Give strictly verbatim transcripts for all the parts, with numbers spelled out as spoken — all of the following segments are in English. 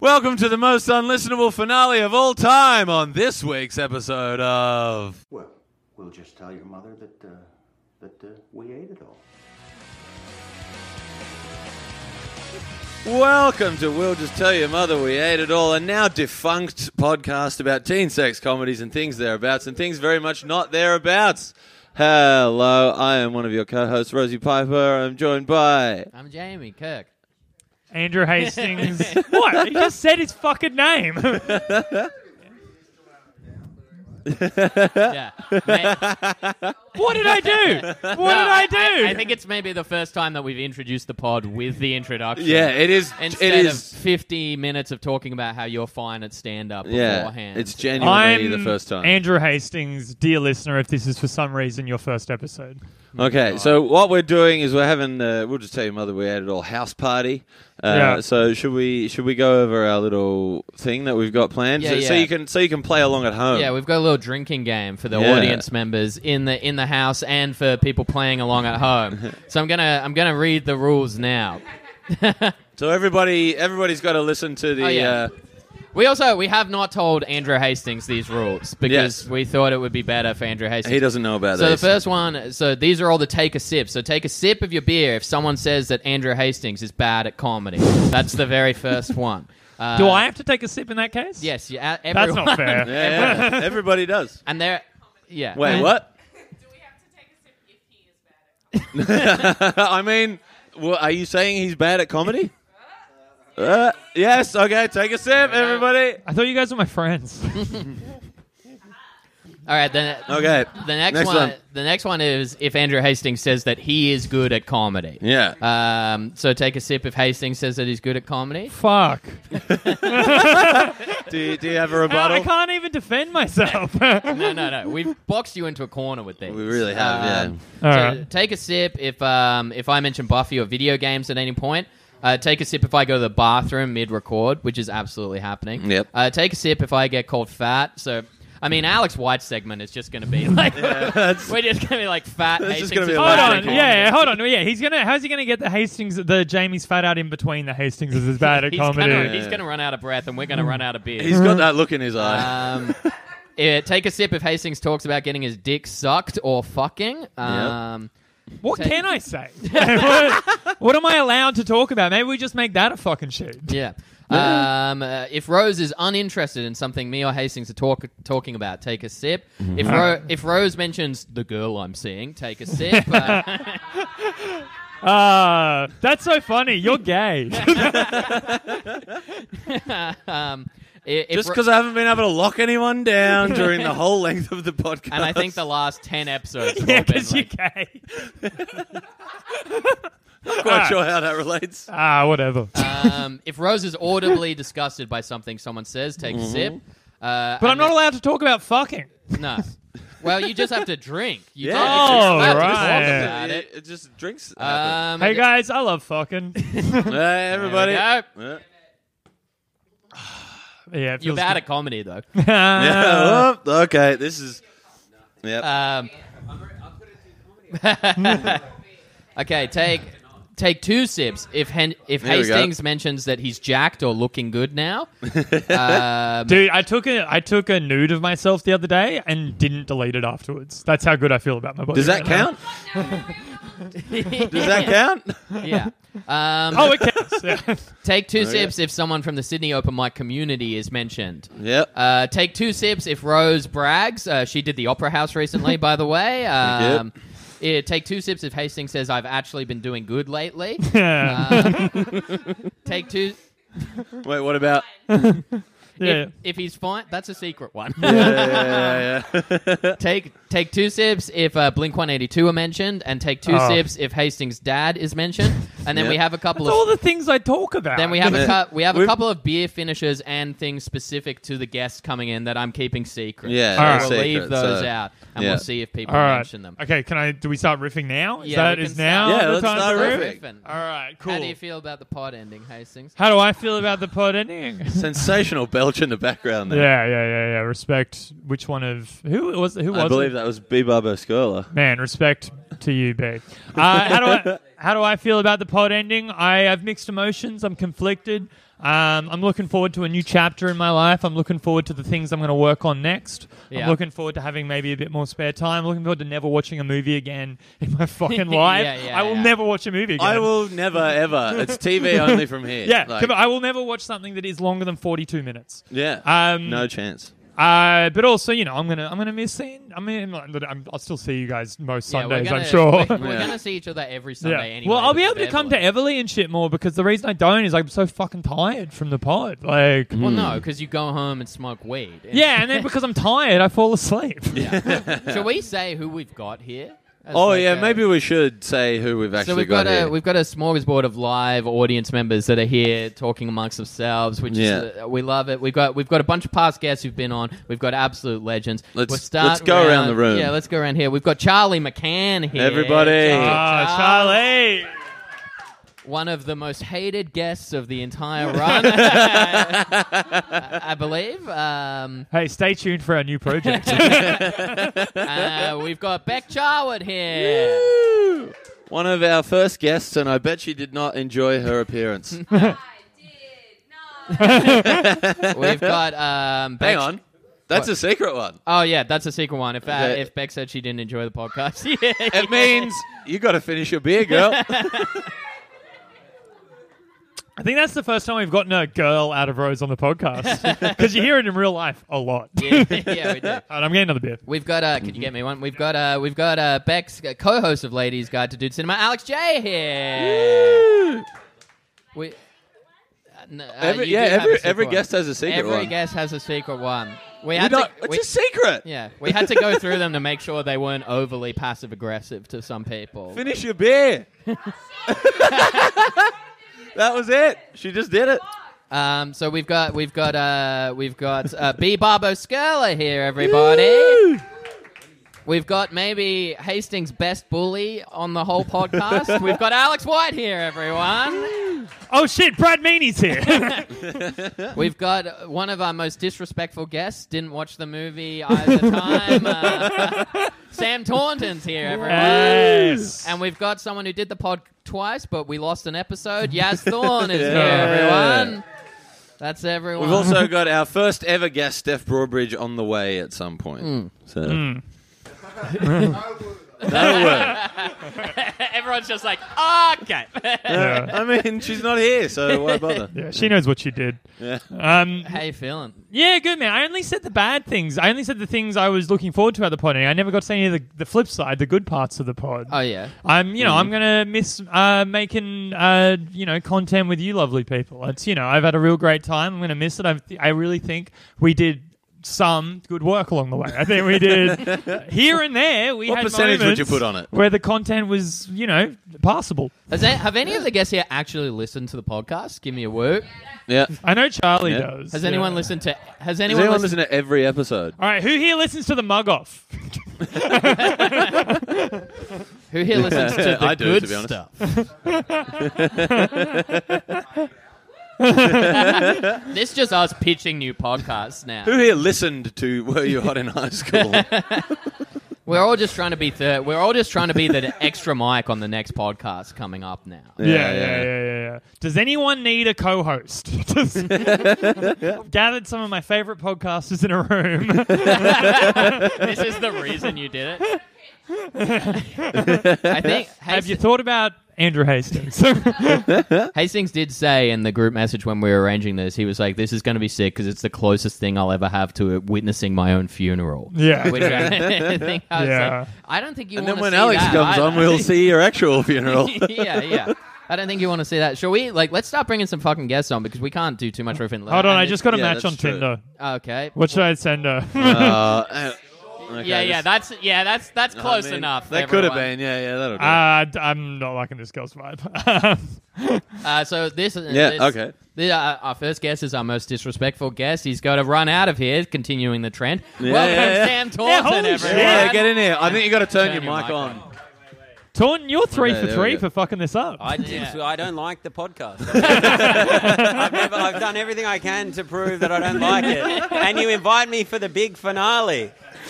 Welcome to the most unlistenable finale of all time on this week's episode of... Well, we'll just tell your mother that, uh, that uh, we ate it all. Welcome to We'll Just Tell Your Mother We Ate It All, a now defunct podcast about teen sex comedies and things thereabouts and things very much not thereabouts. Hello, I am one of your co-hosts, Rosie Piper. I'm joined by... I'm Jamie Kirk. Andrew Hastings. What? He just said his fucking name. Yeah. Mate, What did I do? What no, did I do? I, I think it's maybe the first time that we've introduced the pod with the introduction. Yeah, it is... Instead it of is, fifty minutes of talking about how you're fine at stand-up yeah, beforehand. it's genuinely I'm the first time. Andrew Hastings, dear listener, if this is for some reason your first episode. Okay, so what we're doing is we're having uh, we'll just tell your mother we ate it all house party. Uh, Yeah. So should we should we go over our little thing that we've got planned Yeah, so, so yeah. you can so you can play along at home? Yeah, we've got a little drinking game for the Yeah. audience members in the in the house and for people playing along at home. So I'm gonna I'm gonna read the rules now. So everybody everybody's got to listen to the. Oh, yeah. uh, We also we have not told Andrew Hastings these rules because Yes. we thought it would be better for Andrew Hastings. he doesn't know about So the these. first one, so these are all the take a sip. So take a sip of your beer if someone says that Andrew Hastings is bad at comedy. That's the very first one. Uh, Do I have to take a sip in that case? Yes, yeah. That's Everyone, not fair. Yeah, yeah. Everybody does. And they're, yeah. Wait, what? Do we have to take a sip if he is bad at I mean, well, are you saying he's bad at comedy? Uh, yes. Okay, take a sip, everybody. I thought you guys were my friends. All right, then. Okay. The next, Next one, one. The next one is if Andrew Hastings says that he is good at comedy. Yeah. Um. So take a sip if Hastings says that he's good at comedy. Fuck. do, you, do you have a I rebuttal? can't even defend myself. No, no, no. We've boxed you into a corner with these. We really have, Um, All so right. take a sip if um if I mention Buffy or video games at any point. Uh, take a sip if I go to the bathroom mid-record, which is absolutely happening. Yep. Uh, take a sip if I get called fat. So, I mean, Alex White's segment is just going to be like, that's- we're just going to be like fat. That's just Hastings gonna be is a Hold bad on, at yeah, comedy. yeah, hold on, yeah. He's gonna. How's he gonna get the Hastings, the Jamie's fat out in between the Hastings is as bad at He's comedy? gonna, he's going to run out of breath, and we're going to run out of beer. He's got that look in his eye. Um, yeah, take a sip if Hastings talks about getting his dick sucked or fucking. Um, What Take- can I say? what, what am I allowed to talk about? Maybe we just make that a fucking shoot. Yeah. Um, uh, if Rose is uninterested in something me or Hastings are talk- talking about, take a sip. If Ro- if Rose mentions the girl I'm seeing, take a sip. Uh, Ah, that's so funny. You're gay. um, i- if Just Ro- because I haven't been able to lock anyone down during the whole length of the podcast. and I think the last ten episodes have yeah, all been because you're like, gay. I'm quite sure how that relates. Ah, whatever. um, if Rose is audibly disgusted by something someone says, take a sip. Uh, But I'm and not allowed to talk about fucking. then- No. Well, you just have to drink. You Yeah. don't Oh, have to right. talk about It, it. it just drinks. Um, Hey guys, I love fucking. hey, everybody. there we Yeah. Yeah, it You're feels bad at comedy, though. good. Yeah, oh, okay, this is. Yep. Um, okay, take take two sips if Hen- if There we go. Hastings mentions that he's jacked or looking good now. um, Dude, I took a I took a nude of myself the other day and didn't delete it afterwards. That's how good I feel about my body. Does that right now. count? Does that count? yeah. Um, Oh, it counts. Yeah. take two yeah. sips if someone from the Sydney Open Mic community is mentioned. Yep. Uh, take two sips if Rose brags. Uh, she did the Opera House recently, by the way. Um, yeah, take two sips if Hastings says, I've actually been doing good lately. Uh, take two... Wait, what about? Yeah. If, if he's fine, that's a secret one. Yeah, yeah, yeah, yeah. take take two sips if uh, Blink one eighty-two are mentioned, and take two Oh. sips if Hastings' dad is mentioned, and then Yeah. we have a couple That's all of. the things I talk about. Then we have a Yeah. cu- we have a We've- couple of beer finishes and things specific to the guests coming in that I'm keeping secret. Yeah, so they're we'll leave secret, those so- out, and yeah. we'll see if people All right. mention them. Okay, can I? Do we start riffing now? Is Yeah, that we is can now start. Yeah, the let's time start to riffing. riff? Riffing. All right, cool. How do you feel about the pod ending, Hastings? How do I feel about the pod ending? Sensational belch in the background there. Yeah, yeah, yeah, yeah. Respect. Which one of who was who was I believe it? that was B. Barbo Scola. Man, respect to you, B. Uh, how do I how do I feel about the pod ending? I have mixed emotions. I'm conflicted. Um, I'm looking forward to a new chapter in my life. I'm looking forward to the things I'm going to work on next. Yeah. I'm looking forward to having maybe a bit more spare time. I'm looking forward to never watching a movie again in my fucking life. Yeah, yeah, I will yeah. never watch a movie again. I will never, ever. It's T V only from here. Yeah, Like, I will never watch something that is longer than forty-two minutes. yeah. Um, no chance. Uh, but also, you know, I'm gonna I'm gonna miss seeing. I mean, I'm, I'll still see you guys most Yeah, we're Sundays, gonna, I'm sure. We're, we're Yeah. gonna see each other every Sunday anyway. Well, I'll be able because to come of to Everly. Everly and shit more because the reason I don't is I'm so fucking tired from the pod. Like, Well, no, because you go home and smoke weed. yeah, and then because I'm tired, I fall asleep. Shall we say who we've got here? As Oh, like yeah, a- maybe we should say who we've actually So we've got, here. a we've got a smorgasbord of live audience members that are here talking amongst themselves, which Yeah. is uh, we love it. We've got we've got a bunch of past guests who've been on. We've got absolute legends. Let's- We'll start let's go around the room. Yeah, let's go around here. We've got Charlie McCann here. Everybody. Charlie, Ah, Charlie. one of the most hated guests of the entire run, I, I believe. Um, Hey, stay tuned for our new project. uh, we've got Beck Charwood here. Woo! One of our first guests, and I bet she did not enjoy her appearance. I did not. We've got um, Beck Hang on. That's What? a secret one. Oh yeah, that's a secret one. If uh, Okay. if Beck said she didn't enjoy the podcast, yeah, It means you got to finish your beer, girl. I think that's the first time we've gotten a girl out of Rose on the podcast because you hear it in real life a lot. yeah, yeah, we do. All right, I'm getting another beer. We've got uh, could you get me one? We've got uh, we've got uh, Beck's uh, co-host of Ladies Guide to Dude Cinema, Alex J here. we. Uh, n- uh, Every, you yeah, do have a every secret every one. guest has a secret Every one. guest has a secret one. We We had don't, to. it's we- a secret. yeah, we had to go through them to make sure they weren't overly passive aggressive to some people. Finish your beer. That was it. She just did it. Um, so we've got we've got uh, we've got uh, B. Barbo Skirler here, everybody. Woo! We've got maybe Hastings' best bully on the whole podcast. We've got Alex White here, everyone. Oh shit, Brad Meany's here. We've got one of our most disrespectful guests. Didn't watch the movie either time. Uh, Sam Taunton's here, everyone. Yes. And we've got someone who did the pod twice, but we lost an episode. Yaz Thorne is Yeah. here, everyone. That's everyone. We've also got our first ever guest, Steph Broadbridge, on the way at some point. Mm. So Mm. no word. Everyone's just like, okay. Yeah. I mean, she's not here, so why bother? Yeah, she knows what she did. Yeah. Um, How you feeling? yeah, good man. I only said the bad things. I only said the things I was looking forward to at the pod. I never got to say any of the, the flip side, the good parts of the pod. Oh, yeah. I'm, you know, I'm gonna miss uh, making, uh, you know, content with you, lovely people. It's, you know, I've had a real great time. I'm gonna miss it. I, I really think we did some good work along the way. I think we did here and there. We What had percentage would you moments put on it? where the content was, you know, passable. Has a- have any of the guests here actually listened to the podcast? Give me a word. Yeah. I know Charlie Yeah. does. Has yeah. anyone listened to? Has Does anyone, anyone listened? listen to every episode? All right, who here listens to the mug off? Who here listens to the I do, good to be honest. stuff? This is just us pitching new podcasts now. Who here listened to Were You Hot in High School? We're all just trying to be third. We're all just trying to be the extra mic on the next podcast coming up now. Yeah, yeah, yeah, yeah, yeah. Does anyone need a co-host? Just- I've gathered some of my favorite podcasters in a room. This is the reason you did it. I think Have you Hastings, thought about Andrew Hastings? Hastings did say in the group message when we were arranging this, he was like, "This is going to be sick because it's the closest thing I'll ever have to witnessing my own funeral." yeah. Which I think I was Yeah. like, I don't think you And want then to when see Alex that comes either. on, we'll see your actual funeral. yeah, yeah. I don't think you want to see that. Shall we? Like, let's start bringing some fucking guests on because we can't do too much riffing. Hold on, I just got a Yeah, match that's on true. Tinder. Okay. What should I send her? Uh, uh, okay, yeah, yeah. this- That's yeah. That's that's I close mean, enough. That could have everyone. been, yeah, yeah, that'll do. Uh, d- I'm not liking this girl's vibe. Uh, so this. Yeah, this, okay. The, uh, our first guest is our most disrespectful guest. He's got to run out of here, continuing the trend. Yeah, Welcome, yeah, yeah. Sam Yeah, Taunton, holy everyone. shit. yeah, get in here. I think you got to turn, Turn your, your mic mic on. Taunton, you're three Okay, for there we three go. for fucking this up. I, did, Yeah. I don't like the podcast. I've, never, I've done everything I can to prove that I don't like it. And you invite me for the big finale.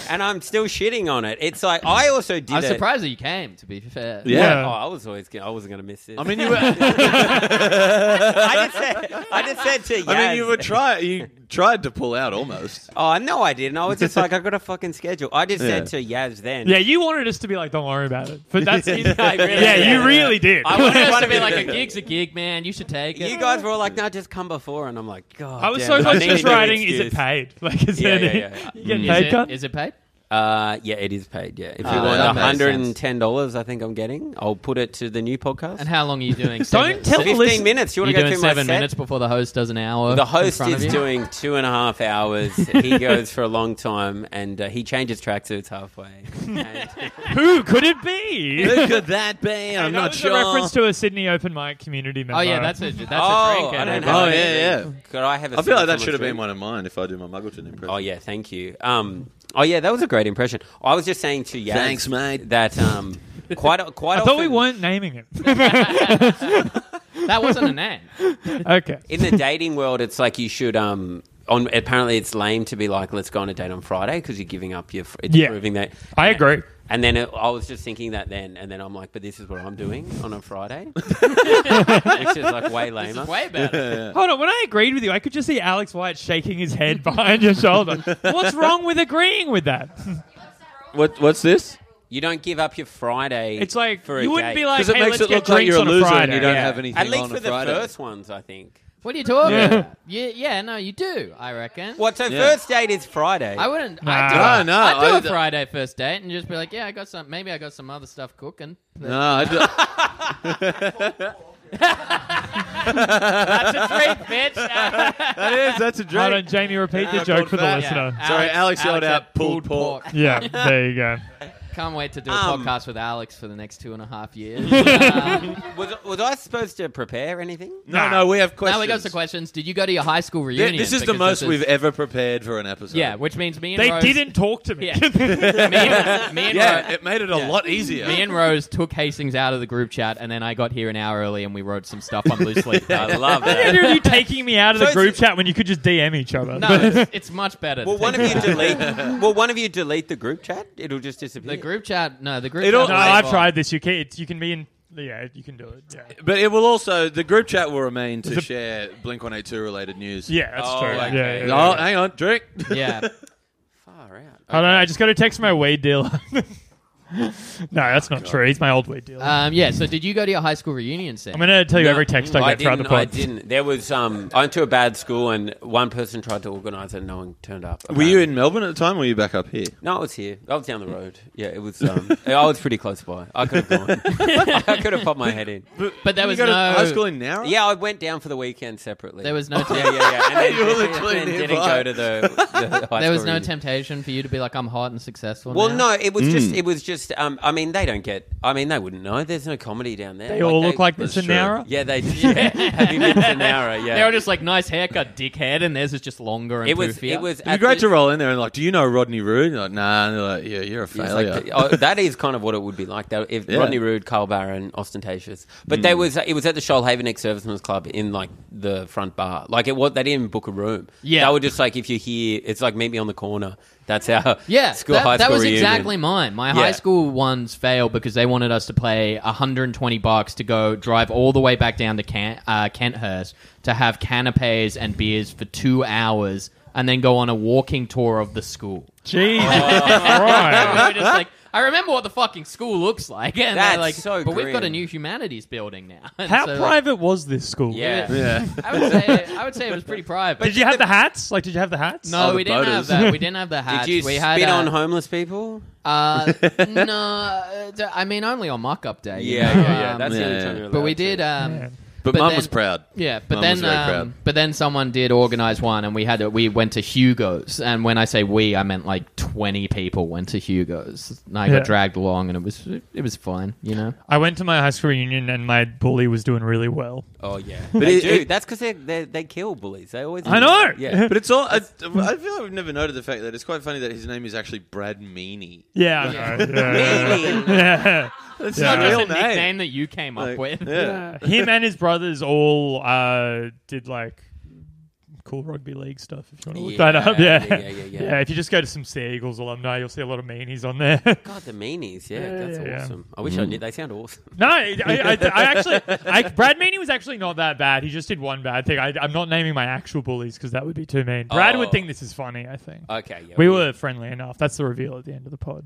and I'm still shitting on it. It's like I also did I'm it. surprised that you came. To be fair, Yeah. Oh, I was always gonna, I wasn't going to miss this. I mean, you were. I just said, I just said to Yaz. I mean, you were try. You tried to pull out almost. Oh no, I didn't. I was just like, I got a fucking schedule. I just said Yeah. to Yaz then. Yeah, you wanted us to be like, don't worry about it. But that's I really yeah, did. you really did. I I wanted us wanted to be to like do a that. gig's a gig, man. You should take it. You guys were all like, no, just come before, and I'm like, God. I was damn so it. close I to need just a new writing, is it excuse. paid? Like, is Yeah, it, yeah, yeah. you getting Is paid, it, cunt? is it paid? Uh, yeah, it is paid. Yeah, if Oh, you want that one makes hundred sense. and ten dollars, I think I'm getting. I'll put it to the new podcast. And how long are you doing? Don't Seven- tell the Fifteen listen- minutes. You want You're to go doing through my seven set? minutes before the host does an hour. The in host front of is you? doing two and a half hours. He goes for a long time, and uh, he changes tracksuits halfway. And Who could it be? Who could that be? I'm that not was sure. a reference to a Sydney open mic community member. Oh yeah, that's a that's oh, a drink. I and don't a- have Oh, any yeah, drink. yeah. Could I have a I feel like sip that of should have been drink? one of mine if I do my Muggleton impression. Oh yeah, thank you. Um, oh yeah, that was a great impression. I was just saying to Yaz Thanks, mate. that um, quite quite I often thought we weren't naming it. That wasn't a name. Okay. in the dating world. It's like you should um. On apparently, it's lame to be like, let's go on a date on Friday because you're giving up your. Fr- it's Yeah. proving that. I agree. And then it, I was just thinking that then, and then I'm like, but this is what I'm doing on a Friday, which is like way This lamer. is way better. Hold on, when I agreed with you, I could just see Alex White shaking his head behind your shoulder. What's wrong with agreeing with that? What? What's this? You don't give up your Friday. It's like, for a you wouldn't date. be like, Because it hey, makes let's it get look like drinks you're a on a loser Friday. and you don't Yeah. have anything At least on for a the Friday. first ones, I think. What are you talking Yeah. about? Yeah, yeah, no, you do. I reckon. What? So Yeah. first date is Friday. I wouldn't. Nah. I do, No, a- no, I'd do I a d- Friday first date and just be like, yeah, I got some. Maybe I got some other stuff cooking. But- No, I do- That's a drink, bitch. that is. That's a Hold drink. on, Jamie, repeat the Ah, joke pulled for the fat. listener. Sorry, Alex yelled out, said pulled pork. Yeah, there you go. Can't wait to do a Um, podcast with Alex for the next two and a half years. um, was, was I supposed to prepare anything? No, Nah. no, we have questions. now we got some questions. Did you go to your high school Th- reunion? This is the Because most this we've is- ever prepared for an episode. Yeah, which means me and They Rose. didn't talk to me. Yeah. me, and, me, and Yeah, Ro- it made it a Yeah. lot easier. me and Rose took Hastings out of the group chat, and then I got here an hour early, and we wrote some stuff on Loose Leaf. I love The that. idea of you taking me out of So the group it's- chat when you could just D M each other. No, it's, it's much better. to Well, one of take you it out. delete. Well, one of you delete the group chat. It'll just disappear. The group chat. No, the group. It'll- chat No, was I've on. tried this. You can, it's, you can be in. Yeah, you can do it. Yeah, But it will also, the group chat will remain to The- share Blink one eighty-two related news. yeah, that's Oh, true. okay. Yeah, yeah, Oh, yeah. hang on, drink. Yeah. Far out. I don't know. I just got to text my weed dealer. No, that's not true. He's my old weed dealer. Um, yeah. So, did you go to your high school reunion, Sam? I'm going to tell you No, every text I I get throughout the didn't. I pod. didn't. There was. Um, I went to a bad school, and one person tried to organise it, and no one turned up. Were you in Melbourne at the time or were you back up here? No, I was here. I was down the road. Yeah, it was. Um, I was pretty close by. I could have gone. I could have popped my head in. but there you was go to no high school in Nowra? Yeah, I went down for the weekend separately. There was no. Yeah, yeah, yeah. And then, You were literally and then didn't nearby. go to the. the high There was school no reunion. temptation for you to be like, I'm hot and successful. Well, now? no, it was just. It was just. Um, I mean, they don't get. I mean, they wouldn't know. There's no comedy down there. They all look like this That's in true. Nowra. Yeah, they. Yeah. Have you been to Nowra? Yeah. They were just like, nice haircut, dickhead, and theirs is just longer and It was. poofier. It was. It'd be at great the- to roll in there and like, do you know Rodney Roode? You're like, nah. And they're like, yeah, you're a It's like failure. the- oh, that is kind of what it would be like. That if Yeah. Rodney Roode, Carl Barron, ostentatious, but they was it was at the Shoalhaven Ex-Servicemen's Club in like the front bar. Like it was, they didn't book a room. Yeah. they were just like, if you're here, it's like meet me on the corner. That's our Yeah, school that, high that school was reunion. exactly mine. My Yeah. high school ones failed because they wanted us to pay one hundred twenty bucks to go drive all the way back down to Kent, uh, Kenthurst to have canapes and beers for two hours and then go on a walking tour of the school. Jesus And we Christ. were just like, I remember what the fucking school looks like. And That's they're like, so but we've got a grim. new humanities building now. And How so, like, private was this school? Yeah. yeah. I would say I would say it was pretty private. Did you have the hats? Like, did you have the hats? No, Oh, the we didn't boaters. have that. We didn't have the hats. Did you we spit had, uh, on homeless people? Uh, no, uh, d- I mean only on mock-up day. you Yeah, know, yeah, yeah. um, That's the yeah, only yeah. time you're but we allowed to. did. Um, Yeah. But, But mum then- was proud. Yeah, but Mum then was very um, proud. but then someone did organize one, and we had to, we went to Hugo's, and when I say we, I meant like twenty people went to Hugo's. And I Yeah. got dragged along, and it was it was fun, you know. I went to my high school reunion and my bully was doing really well. Oh yeah, But they it- do. it- That's because they they they kill bullies. They always. I do. know. Yeah. But it's all. I, I feel like I've never noted the fact that it's quite funny that his name is actually Brad Meany. Yeah, I know. Yeah. Meany. Yeah. That's Yeah. Not his just real a name. nickname that you came up Like, with. yeah. Him and his brothers all uh, did like cool rugby league stuff. If you want to look Yeah, that up, yeah. yeah, yeah, yeah, yeah. If you just go to some Sea Eagles alumni, you'll see a lot of meanies on there. God, the meanies, yeah, Yeah, that's yeah, yeah. awesome. I wish I knew. They sound awesome. No, I, I, I actually, I, Brad Meany was actually not that bad. He just did one bad thing. I, I'm not naming my actual bullies because that would be too mean. Brad Oh. would think this is funny, I think. Okay, yeah. We well, were friendly enough. That's the reveal at the end of the pod.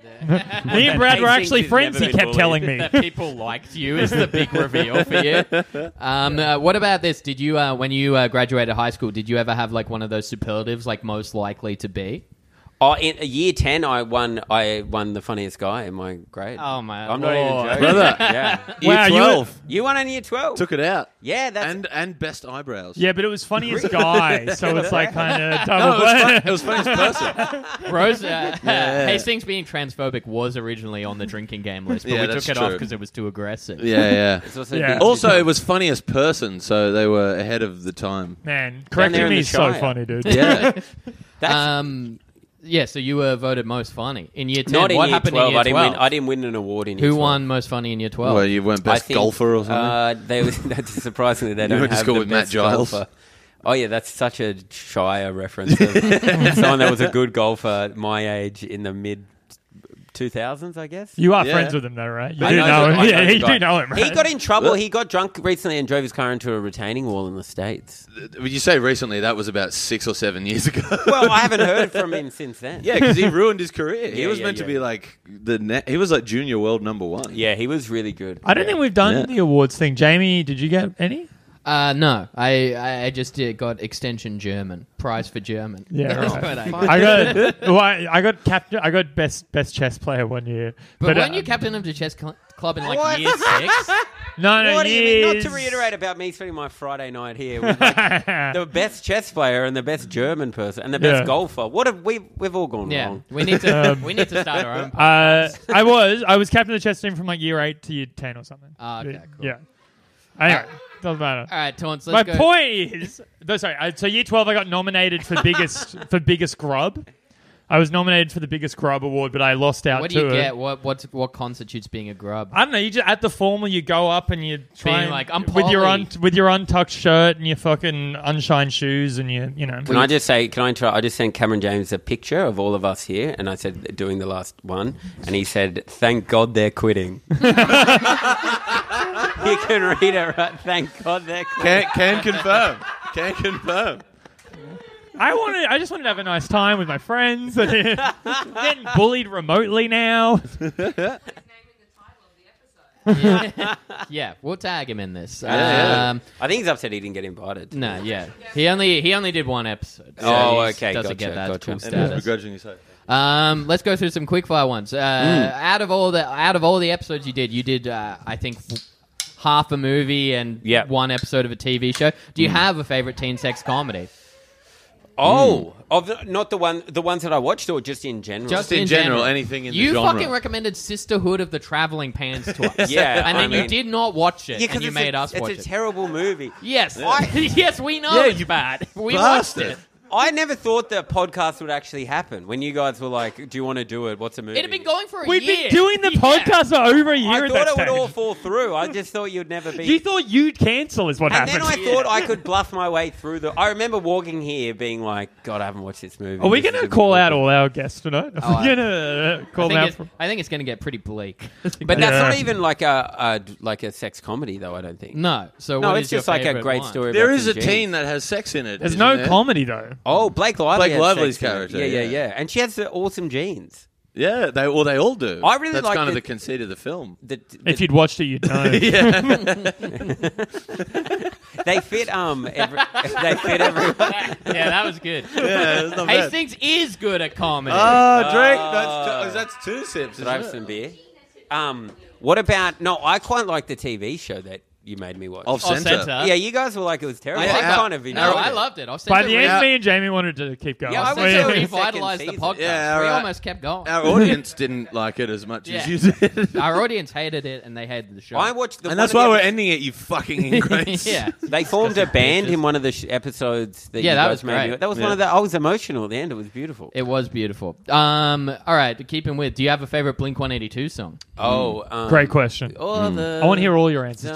Me and Brad were actually Hastings has friends, never he been kept bullied. telling me. That people liked you is the big reveal for you. Um, uh, what about this? Did you, uh, when you uh, graduated high school, did you ever have like one of those superlatives, like most likely to be? Oh, in uh, year ten, I won. I won the funniest guy in my grade. Oh my I'm not lord. even joking. Brother. Yeah, Year Wow, you were- twelve. you won in year twelve. Took it out. Yeah, that's And and best eyebrows. Yeah, but it was funniest guy, so it's like kind of No, double it was, fun, play. it was funniest person. Rose, uh, Yeah. Hastings being transphobic was originally on the drinking game list, but Yeah, we that's took it off true. because it was too aggressive. Yeah, yeah. It's also Yeah. big- Also, it was funniest person, so they were ahead of the time. Man, there correcting in me the is so Shire. funny, dude. Yeah. that's Um, yeah, so you were voted most funny in year ten. not in what year happened twelve. in year I didn't twelve? win. I didn't win an award in year Who twelve. won most funny in year twelve? Well, you weren't best I think, golfer or something. Uh, they was, that's surprisingly they don't went to have school the with Matt best Giles. golfer. Oh yeah, that's such a Shire reference. Of someone that was a good golfer my age in the mid two thousands, I guess. You are Yeah. friends with him, though, right? You I do know know the- him. I know Yeah, the you guy. do know him, right? He got in trouble. Look. He got drunk recently and drove his car into a retaining wall in the States. Would you say recently? That was about six or seven years ago. Well, I haven't heard from him since then. yeah, because he ruined his career. He Yeah, was yeah, meant to yeah, be yeah. like the ne- he was like junior world number one. Yeah, he was really good. I don't think we've done Yeah. the awards thing. Jamie, did you get any? Uh, no, I I I just uh, got extension German prize for German. Yeah, That's right. what I got. I got well, I, I got captain. I got best best chess player one year. But, uh, weren't you captain of the chess cl- club in like What? year six? No, no. What do you mean? Not to years- reiterate about me spending my Friday night here with like the best chess player and the best German person and the best Yeah. golfer. What have we? We've all gone Yeah, wrong. we need to Um, we need to start our own. Uh, I was I was captain of the chess team from like year eight to year ten or something. Ah, okay, cool. Yeah. Anyway, doesn't matter. All right, Taunts, My let's go. point is, no, sorry. I, so year twelve, I got nominated for biggest for biggest grub. I was nominated for the biggest grub award, but I lost out What to do you it. get? What what what constitutes being a grub? I don't know. You just at the formal, you go up and you try Being and- like, "I'm with your Polly." un, with your untucked shirt and your fucking unshined shoes and your you know. Can I just say? Can I try? I just sent Cameron James a picture of all of us here, and I said doing the last one, and he said, "Thank God they're quitting." You can read it, right? Thank God they're quitting. Can can confirm. Can confirm. I wanted. I just wanted to have a nice time with my friends. Getting bullied remotely now. He's naming the title of the episode. yeah. yeah, we'll tag him in this. yeah. Um, I think he's upset he didn't get invited. no, yeah, he only he only did one episode. So Oh, he's- okay, doesn't gotcha, get that gotcha. cool And And he was status. begrudgingly so. Um, let's go through some quickfire ones. Uh, Out of all the out of all the episodes you did, you did uh, I think half a movie and Yeah. one episode of a T V show. Do you have a favorite teen sex comedy? Oh, of the, not the one, the ones that I watched, or just in general. Just in in general, general. anything in the You genre. fucking recommended Sisterhood of the Traveling Pants to us. Yeah, and I then you mean- did not watch it, yeah, 'cause and you it's made a, us it's watch a it. terrible movie. Yes, yes, we know Yeah, it's you bad. We watched bastard. it. I never thought the podcast would actually happen. When you guys were like, "Do you want to do it? What's a movie?" It had been going for a We've year. been doing the Yeah. podcast for over a year. I at thought that it would stage. all fall through. I just thought you'd never be. You thought you'd cancel, is what and happened. then I thought I could bluff my way through the. I remember walking here being like, "God, I haven't watched this movie." Are we This going to is a call movie." out all our guests tonight? Are Oh, we I- going to I call them think, out? it's, For... I think it's going to get pretty bleak. But that's Yeah. not even like a, a like a sex comedy, though. I don't think. No, so No, what it's is your just like a favorite great one? story. There about is a some teen jeans. that has sex in it. There's isn't no there? comedy, though. Oh, Blake Lively. Blake has Lively's sex in it. character, Yeah, yeah, yeah. yeah. And she has the awesome jeans. Yeah, they well they all do. I really That's like kind of the- the conceit of the film. The, the, If you'd watched it, you'd know. yeah. they fit um every, they fit everyone. Yeah, that was good. yeah, it's not bad. Hastings is good at comedy. Oh, Drake, Oh. that's, two, that's two sips. Did I have isn't some it? beer? Um, what about? No, I quite like the T V show that you made me watch. Off Off center. center. Yeah, you guys were like it was terrible. Yeah, I our- kind of enjoyed No, it. I loved it. I'll By the end, Yeah. me and Jamie wanted to keep going. Yeah, I I was to there. revitalize the Second podcast. season. Yeah, we alright. almost kept going. Our audience didn't like it as much Yeah. as you did. Our audience hated it, and they hated the show. I watched the. and one that's of the why we're episodes- ending it, you fucking ingrates. yeah. They formed a band in one of the sh- episodes that Yeah, you that guys was made. great. me- That was Yeah. one of the. I was emotional at the end. It was beautiful. It was beautiful. Um, all right, to keep him with, do you have a favorite Blink one eighty-two song? Oh, um, Great question. All the I want to hear all your answers to this one. All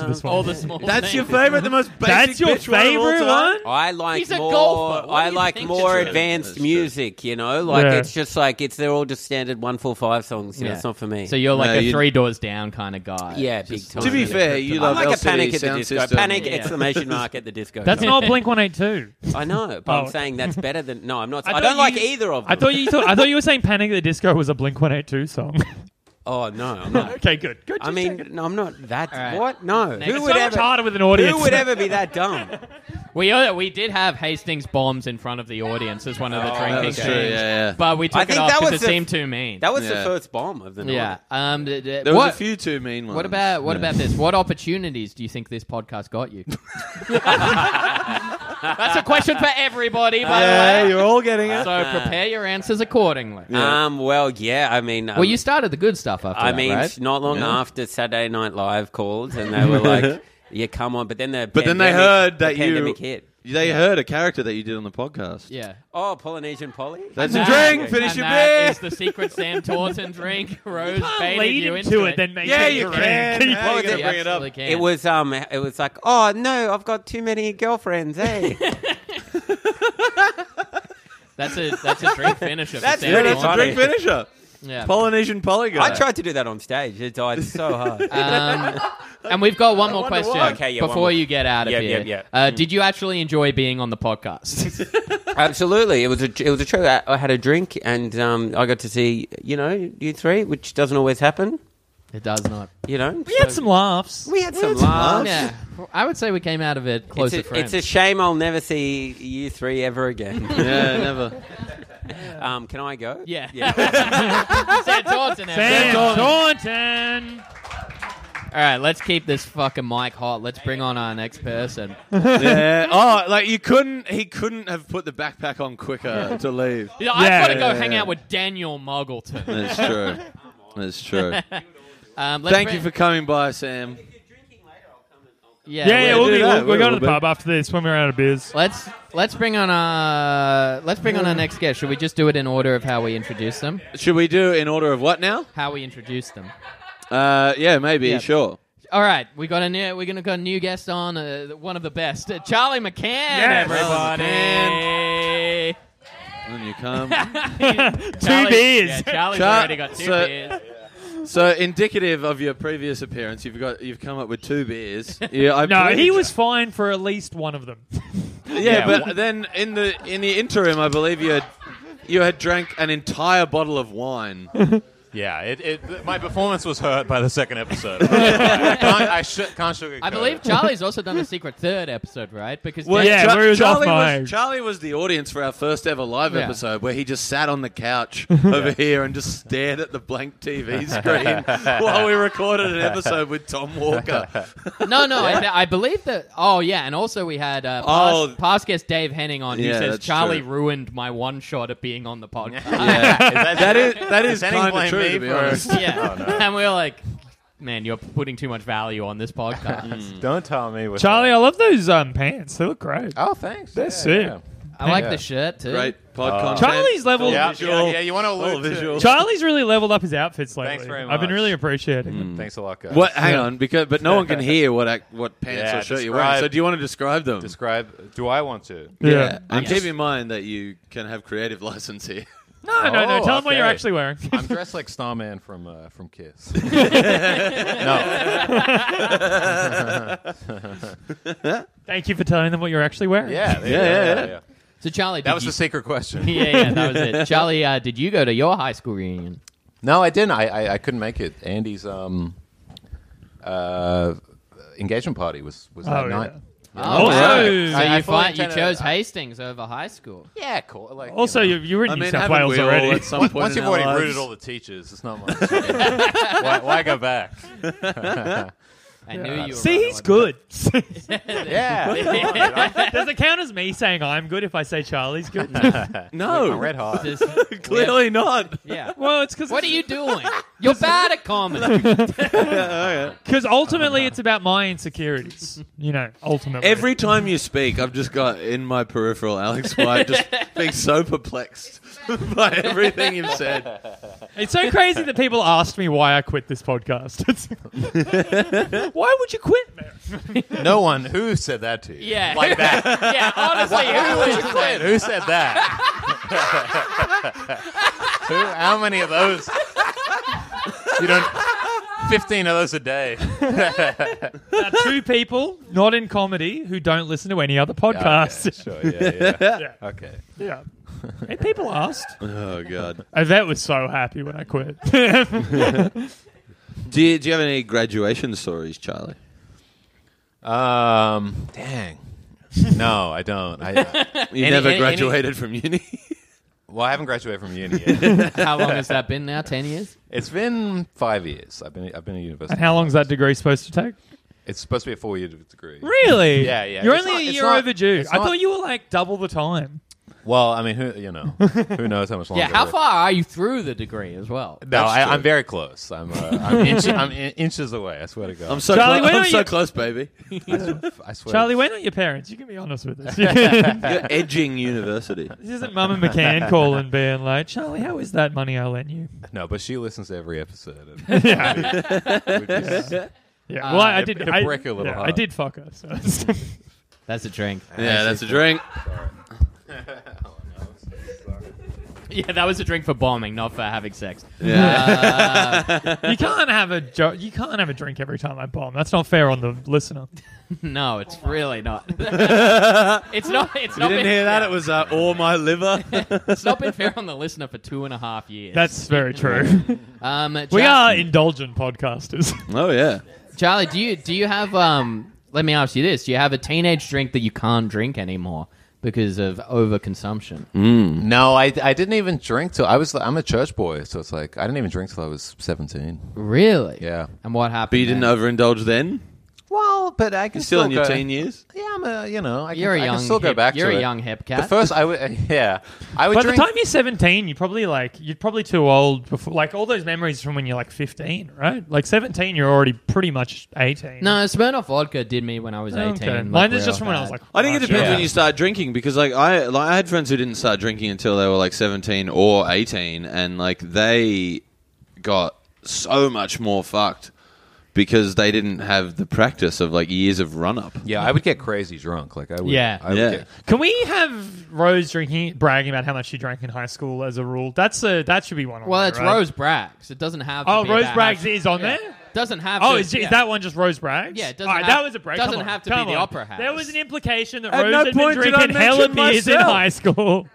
the small That's things. your favorite, the most basic That's your bitch one of all favorite time? one? I like He's a more. golfer. What I do you like think more it's- advanced That's true. music. You know, like Yeah. it's just like it's they're all just standard one four five songs. You know, Yeah. it's not for me. So you're like No, a you- Three Doors Down kind of guy. yeah, Just- big time. To be Yeah. fair, you I'm love like L a C D Panic at the sound Disco. system. Panic Yeah. exclamation mark at the disco. That's Sorry. not Blink one eighty-two. I know, but Oh. I'm saying that's better than. No, I'm not. I I, thought don't like you- either of them. I thought you thought I thought you were saying Panic at the Disco was a Blink one eighty-two song. Oh no, I'm not. Okay, good. Good. I just mean, checking. no, I'm not that. All right. What? No. Next. Who It's would so ever? much harder with an audience. Who would ever be that dumb? We uh, we did have Hastings bombs in front of the audience as one of the Oh, drinking That was games. true, yeah, yeah. But we took I it think off that because was it the- seemed too mean. That was Yeah. the first bomb of the night. yeah. Um, d- d- There what, was a few too mean ones. what about what Yeah. about this? What opportunities do you think this podcast got you? That's a question for everybody, by Yeah, the way. you're all getting it. So prepare your answers accordingly. Yeah. Um. Well, yeah. I mean. Um, Well, you started the good stuff after I that, mean, right? not long Yeah. after Saturday Night Live called, and they were like, "Yeah, come on." But then the But then they pandemic- heard that the you- pandemic hit. They heard a character that you did on the podcast. Yeah. Oh, Polynesian Polly. That's And a that- drink. Finish and your that beer. is the secret Sam Taunton drink. Rose Can't baited lead you him into to it. it, then make Yeah, it you drink. can. You- How are you gonna You bring it up? absolutely can. It was um. It was like, oh no, I've got too many girlfriends. Hey, That's a that's a drink finisher. That's for Sam Yeah, really that's a Taunton. drink finisher. Yeah. Polynesian polygon. I tried to do that on stage. It died so hard. Um, and we've got one more wonder question why. Okay, yeah, one before more. you get out of Yep, here. yep, yep. Uh, Did you actually enjoy being on the podcast? Absolutely, it was a it was a trip. I, I had a drink, and um, I got to see you know you three, which doesn't always happen. It does not. You know, We had some laughs. we had some laughs. Yeah, I would say we came out of it It's closer a, friends. it's a shame I'll never see you three ever again. Yeah, never. um, can I go? yeah. Yeah. Sam Taunton. Sam everyone. Taunton. All right, let's keep this fucking mic hot. Let's bring on our next person. Yeah. Oh, like you couldn't. He couldn't have put the backpack on quicker to leave. Yeah, I've Yeah. got to go Yeah, hang yeah. out with Daniel Muggleton. That's true. That's true. Um, let's Thank bring- you for coming by, Sam. Yeah, Yeah, yeah, we'll we'll do be, that. we'll, we'll go We'll to the be- pub after this when we're out of beers. Let's let's bring on our let's bring on our next guest. Should we just do it in order of how we introduce them? Should we do in order of what now? How we introduce them. Uh, yeah, maybe. Yeah. Sure. All right, we got a new we're gonna got a new guest on, uh, one of the best, uh, Charlie McCann. Yes. Everybody. When you come. Charlie- beers. Yeah, Charlie's Char- already got two so- beers. So indicative of your previous appearance, you've got you've come up with two beers. Yeah, I No, believe- he was fine for at least one of them. Yeah, Yeah, but then in the in the interim, I believe you had you had drank an entire bottle of wine. Yeah, it, it, my performance was hurt by the second episode. I can't, I sh- can't sugarcoat I believe it. Charlie's also done a secret third episode, right? Because Well, Dan- Yeah, Cha- where he was off Charlie, my- was, Charlie was the audience for our first ever live Yeah. episode, where he just sat on the couch over here and just stared at the blank T V screen while we recorded an episode with Tom Walker. no, no, I, I believe that. Oh, yeah, and also we had uh, Oh. past, past guest Dave Henning on, who Yeah, says that's Charlie true. ruined my one shot at being on the podcast. Yeah, that is that is Is Henning kind of blame true me to be for- honest. Yeah, Oh, no. and we were like, man, you're putting too much value on this podcast. Don't tell me. With Charlie, that. I love those um, pants. They look great. Oh, thanks. They're Yeah, sick. yeah. I like Yeah. the shirt too. Great pod Uh, content. Charlie's level- All Yeah, visual. yeah, yeah, you want to All allude to visual. Charlie's really leveled up his outfits lately. Thanks very I've been much. really appreciating it. Thanks a lot, guys. What? Hang Yeah. on, because but no one can hear what ac- what pants Yeah, or shirt you're wearing. describe- So do you want to describe them? Describe. Do I want to? Yeah. And Yes. keep in mind that you can have creative license here. No, no, no. Oh, Tell him what you're okay. actually wearing. I'm dressed like Starman from uh, from Kiss. no. Thank you for telling them what you're actually wearing. Yeah, there you Yeah, go, yeah, yeah. So Charlie, That did was you, the secret question. yeah, yeah, that was it. Charlie, uh, did you go to your high school reunion? No, I didn't. I, I, I couldn't make it. Andy's um, uh, engagement party was, was that Oh, night. yeah. Oh, Also- wow. I- so I you, fully find, you intended- chose I- Hastings over high school. Yeah, cool. Like, you Also, know. you, you were in I New mean, South haven't Wales we all already. at some Once, point once in you've our already lives? rooted all the teachers, it's not much. why, why go back? I knew you were See, right he's on good. Yeah. Does it count as me saying I'm good if I say Charlie's good? No, I'm red hot. Just- clearly not. yeah. Well, it's because What are you doing? You're bad at comedy. Because ultimately, it's about my insecurities. You know, ultimately. Every time you speak, I've just got in my peripheral Alex White just being so perplexed by everything you've said. It's so crazy that people asked me why I quit this podcast. It's- why would you quit, man? No one who said that to you. Yeah. Like that. Yeah, honestly, who Why would would you quit? Who said that? Who? How many of those? You don't. Fifteen of those a day. There are two people, not in comedy, who don't listen to any other podcasts. Okay, sure. Yeah. Yeah. Yeah. Okay. Yeah. And people asked. Oh god. Yvette was so happy when I quit. Do you, do you have any graduation stories, Charlie? Um. Dang. No, I don't. I, uh, You Any- never any- graduated from uni. well, I haven't graduated from uni yet. How long has that been now? Ten years? It's been five years. I've been. I've been at university. And how long is that degree supposed to take? It's supposed to be a four-year degree. Really? Yeah, yeah. You're It's only not- a it's year not- overdue. it's I not- thought you were like double the time. Well, I mean, who you know, who knows how much longer? Yeah, how we're- far are you through the degree as well? No, That's I, true. I'm very close. I'm. Uh, I'm, inch, I'm in, inches away. I swear to God. I'm so Charlie, clo- when I'm are so you- close, baby. I swear. Charlie, we're not your parents. You can be honest with us. You're edging university. This isn't Mum and McCann calling being like, Charlie, how is that money I lent you? No, but she listens to every episode. And Yeah. we just- Yeah. Well, I, I did. it'll I, break your little yeah, heart. I did fuck her. So. That's a drink. Yeah, that's a drink. Yeah, that was a drink for bombing, not for having sex. Yeah. Uh, you can't have a jo- you can't have a drink every time I bomb. That's not fair on the listener. no, it's really not. it's not. It's You not. didn't been, hear that? It was uh, all my liver. It's not been fair on the listener for two and a half years. That's very true. um. we Char- are indulgent podcasters. Oh yeah. Charlie, do you do you have um? Let me ask you this: do you have a teenage drink that you can't drink anymore because of overconsumption? no, I, I didn't even drink till I was. I'm a church boy, so it's like I didn't even drink till I was seventeen. Really? Yeah. And what happened? But you didn't then? overindulge then? Well, but I can You're still in your go- teen years? Yeah, I'm a. You know, I can, You're a I young. can still go hip- back You're to a it. young hip The cat. first, I would. Yeah, I would By drink. the time you're seventeen, you're probably like you're probably too old before like all those memories from when you're like fifteen, right? Like seventeen, you're already pretty much eighteen. No, Smirnoff vodka did me when I was eighteen. Okay. like, Mine is real just from when I bad. was like. I think it oh, depends Yeah. when you start drinking because like I like I had friends who didn't start drinking until they were like seventeen or eighteen and like they got so much more fucked because they didn't have the practice of like years of run up. Yeah, I would get crazy drunk. Like I would. Yeah. I would Yeah. Get, Can we have Rose drinking, bragging about how much she drank in high school as a rule? That's a that should be one. On Well, there, it's right? Rose Braggs. It doesn't have. To Oh, be Rose about Braggs how she- is on yeah. there. Doesn't have. Oh, to, is, yeah. is that one just Rose Braggs? Yeah, it doesn't All right, have- that was a break. doesn't Come on, have to be come the on. Opera House. There was an implication that At Rose no had point been did I drinking hella mention beers in myself. high school.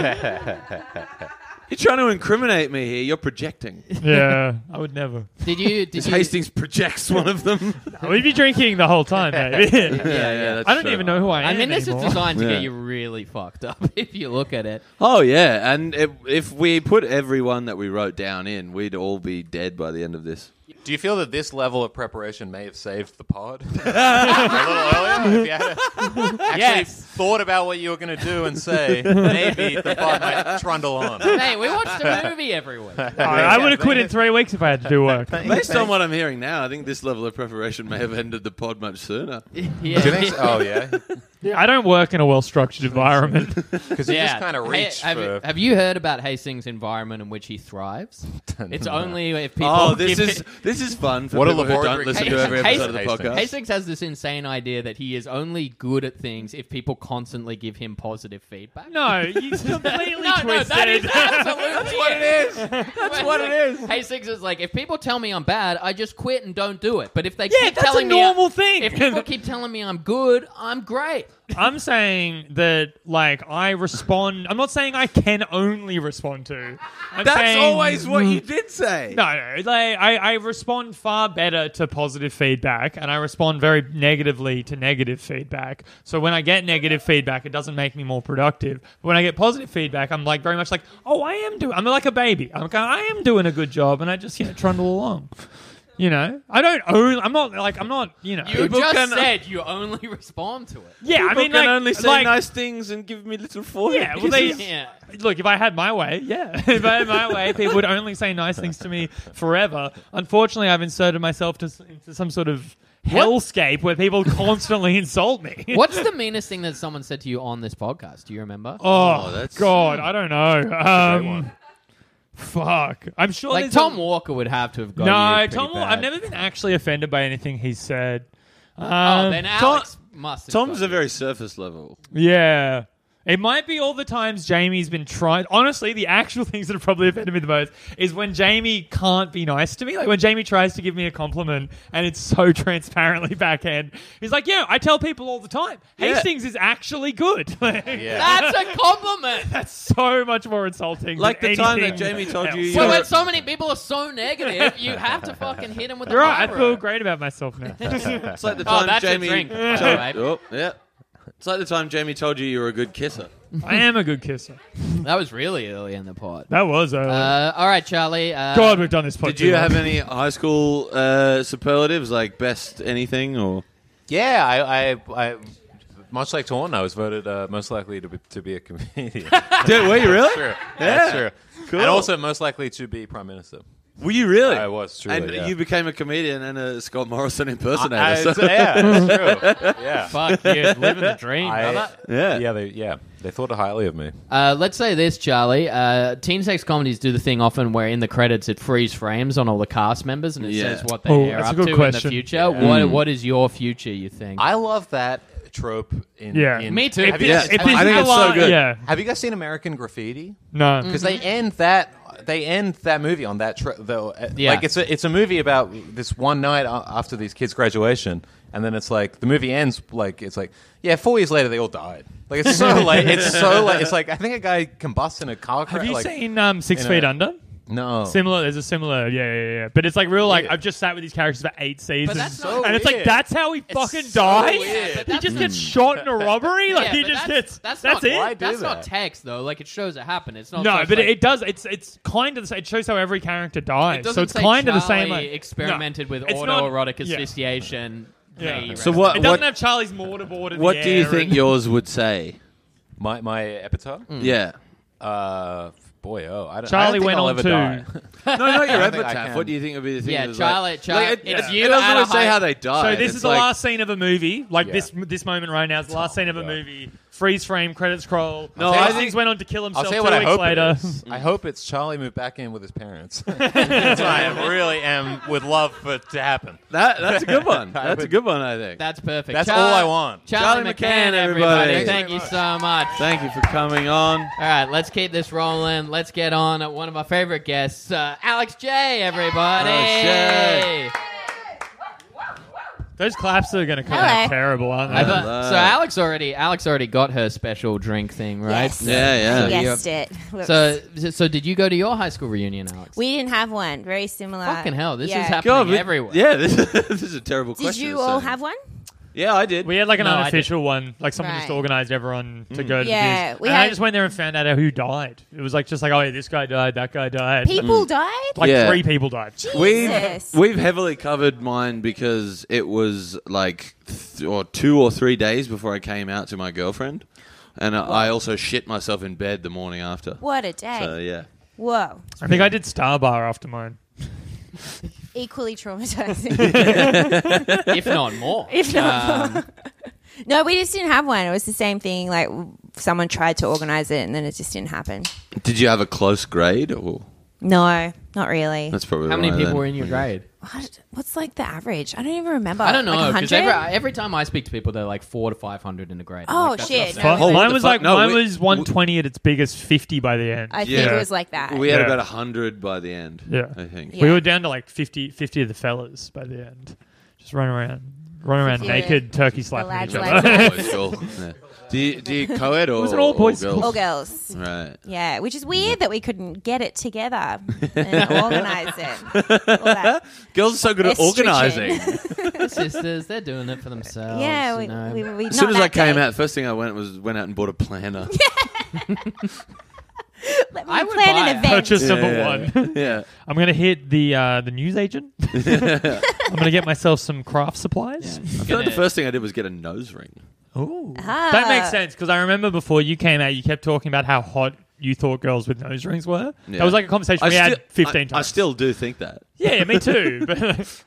You're trying to incriminate me here. You're projecting. Yeah, I would never. Did you? Did Because you? Hastings projects one of them. We'd be drinking the whole time, baby. yeah, yeah. That's I don't true. even know who I am I mean, this is anymore. designed to Yeah. get you really fucked up if you look at it. Oh yeah, and if, if we put everyone that we wrote down in, we'd all be dead by the end of this. do you feel that this level of preparation may have saved the pod? A little earlier, if you had actually Yes. thought about what you were going to do and say, maybe the pod might trundle on. Hey, we watched a movie every week. I, I would have quit in three weeks if I had to do work. Based on what I'm hearing now, I think this level of preparation may have ended the pod much sooner. Yeah. Do you think so? Oh yeah, I don't work in a well-structured environment. because you Yeah. just kind of Hey, reach have, for. you, have you heard about Hastings' environment in which he thrives? It's only if people. Oh, this give is it- this is fun for What a people who laboratory don't listen Hey, to every hey, episode of the Hastings. podcast. Hastings has this insane idea that he is only good at things if people constantly give him positive feedback. No, you completely no, no, twisted. that is absolutely That's what it is. That's what it is. Hastings is like, if people tell me I'm bad, I just quit and don't do it. But if they Yeah, keep that's telling a me normal thing. if people keep telling me I'm good, I'm great. I'm saying that, like, I respond. I'm not saying I can only respond to. I'm That's saying, always what you did say. No, no. Like, I, I respond far better to positive feedback, and I respond very negatively to negative feedback. So when I get negative feedback, it doesn't make me more productive. But when I get positive feedback, I'm like very much like, oh, I am doing. I'm like a baby. I'm going, I am doing a good job, and I just you know trundle along. You know, I don't own. I'm not like I'm not. You know, You People just can- said you only respond to it. yeah. I People mean, can like, only say like, nice things and give me little forehead Yeah, well, they- kisses. Yeah. Look, if I had my way, yeah. If I had my way, people would only say nice things to me forever. Unfortunately, I've inserted myself to, into some sort of hellscape where people constantly insult me. What's the meanest thing that someone said to you on this podcast? Do you remember? Oh, Oh, that's- God, I don't know. great Um, one. fuck. I'm sure Like there's Tom a- Walker would have to have got No, you pretty Tom. Wa- bad. I've never been actually offended by anything he said. Oh, Um, then Tom- Alex must have Tom's got a very surface level. Yeah. It might be all the times Jamie's been trying. Honestly, the actual things that have probably offended me the most is when Jamie can't be nice to me. Like when Jamie tries to give me a compliment and it's so transparently backhand. He's like, yeah, I tell people all the time. Yeah. Hastings is actually good. Like, Yeah. That's a compliment. That's so much more insulting. Like than the time that anything Jamie told else. you you So were- when so many people are so negative, you have to fucking hit him with a You're right. I high feel road. great about myself now. It's like the Oh, time that's your Jamie drink, by the told, way. oh, yeah. It's like the time Jamie told you you were a good kisser. I am a good kisser. That was really early in the pod. That was early. Uh, all right, Charlie. Uh, God, we've done this podcast. Did you have any high school uh, superlatives, like best anything or? Yeah, I, I, I, much like Taunton, I was voted uh, most likely to be, to be a comedian. Did, were you really? True. Yeah. That's true. Cool. And also most likely to be prime minister. Were you really? I was, truly, And yeah. you became a comedian and a Scott Morrison I, impersonator. I- so- yeah, that's true. Yeah. Fuck you, living the dream, I- brother. yeah. Yeah, they, yeah, they thought highly of me. Uh, let's say this, Charlie. Uh, teen sex comedies do the thing often where in the credits it freeze frames on all the cast members and it Yeah. says what they Oh, are that's a up good to question. in the future. What What is your future, you think? I love that trope. In, Yeah. in, Me too. Have you, Yeah. guys, If I this think is it's the so la- good. Yeah. have you guys seen American Graffiti? No. Because they end that they end that movie on that tro- though. uh, Yeah. Like it's a it's a movie about this one night a- after these kids' graduation, and then it's like the movie ends like it's like yeah, four years later they all died. Like it's so late. It's so late. It's like I think a guy combusts in a car crash. Have you like, seen um, Six in Feet a- Under? No. Similar, there's a similar, yeah, yeah, yeah. But it's like real, like Weird. I've just sat with these characters for eight seasons, that's So not- and it's like weird. that's how he fucking so dies. weird. but He that's just not- gets shot in a robbery. Like Yeah, he but just that's, gets. That's, That's, not, it. Why do That's not that? text though. Like it shows it happen. It's not. No, just but like, it does. It's it's kind of the same. It shows how every character dies. It doesn't so it's say kind of the Charlie same. Like, experimented no, with it's not- autoerotic yeah. asphyxiation. Yeah. May So rest what- It doesn't what- have Charlie's mortarboard in What the do you air think and- yours would say? my my epitaph. Yeah. Uh, boy, oh, I don't, Charlie I don't think went I'll on ever to- die. No, not your I don't think I epitaph. can. What do you think would be the thing? Yeah, that's Charlie- Like, Charlie- like, it, if it you doesn't had a really say high- how they die. So this It's is the like- last scene of a movie. Like Yeah. this this moment right now is the last scene of a God. movie. Freeze frame, credits scroll. No, No, I Hastings think- went on to kill himself I'll tell you two what I weeks hope later. it is. I hope it's Charlie moved back in with his parents. That's what I really am would love for it to happen. That, that's a good one. I That's a would- good one, I think. That's perfect. That's Char- all I want. Charlie, Charlie McCann, McCann, everybody. everybody. Thank you so much. Thank you for coming on. All right, let's keep this rolling. Let's get on one of our favorite guests, uh, Alex J. Everybody. Alex J. Those claps are going to come Hello. out terrible, aren't they? I thought- Hello. so Alex already, Alex already got her special drink thing, right? Yes. Yeah, yeah. So you- Guessed it. Whoops. So, so did you go to your high school reunion, Alex? we didn't have one. Very similar. Fucking hell, this Yeah. is happening God, but- everywhere. Yeah, this, this is a terrible Did question. you to all say. have one? Yeah, I did. We had like an No, I unofficial one, like someone just Right. organized everyone to go to Yeah, this. we and I had- just went there and found out who died. It was like just like, oh, yeah, this guy died, that guy died. People died? like Yeah. three people died. We've, Jesus. we've heavily covered mine because it was like th- or two or three days before I came out to my girlfriend. And uh, I also shit myself in bed the morning after. What a day. So, yeah. Whoa. I think I did Star Bar after mine. Equally traumatizing. if not more. if not. Um, No, we just didn't have one. It was the same thing. Like someone tried to organize it and then it just didn't happen. Did you have a close grade? Or No, not really. that's probably how many why people then. were in your grade? What, what's like the average? I don't even remember. I don't know Like because one hundred? every, every time I speak to people, they're like four to five hundred in a grade. I'm Oh, like, that's shit. not No, bad. we- What mine the was fuck? like No, mine we- was one twenty at its biggest, fifty by the end. I think Yeah. it was like that. We had Yeah. about one hundred by the end. Yeah. I think. Yeah. We were down to like fifty, fifty of the fellas by the end, just running around, running around Yeah. naked, turkey The slapping lads each like other. that. Boys' school. Yeah. Do you, do you co-ed or, It was an all-boys or school. girls? All girls. Right. Yeah, which is weird that we couldn't get it together and organize it. All that. Girls are so good at Estrogen. organising. The sisters, they're doing it for themselves. Yeah, you we, know. we, we As soon not as I that came day. out, first thing I went was went out and bought a planner. Let me I would plan buy an it. event. Purchase number yeah. one. Yeah. I'm gonna hit the uh, the news agent. I'm gonna get myself some craft supplies. I feel like the first thing I did was get a nose ring. Ooh. Ah. That makes sense because I remember before you came out, you kept talking about how hot you thought girls with nose rings were. Yeah. That was like a conversation I we still, had fifteen I, times. I still do think that. yeah, yeah, me too. But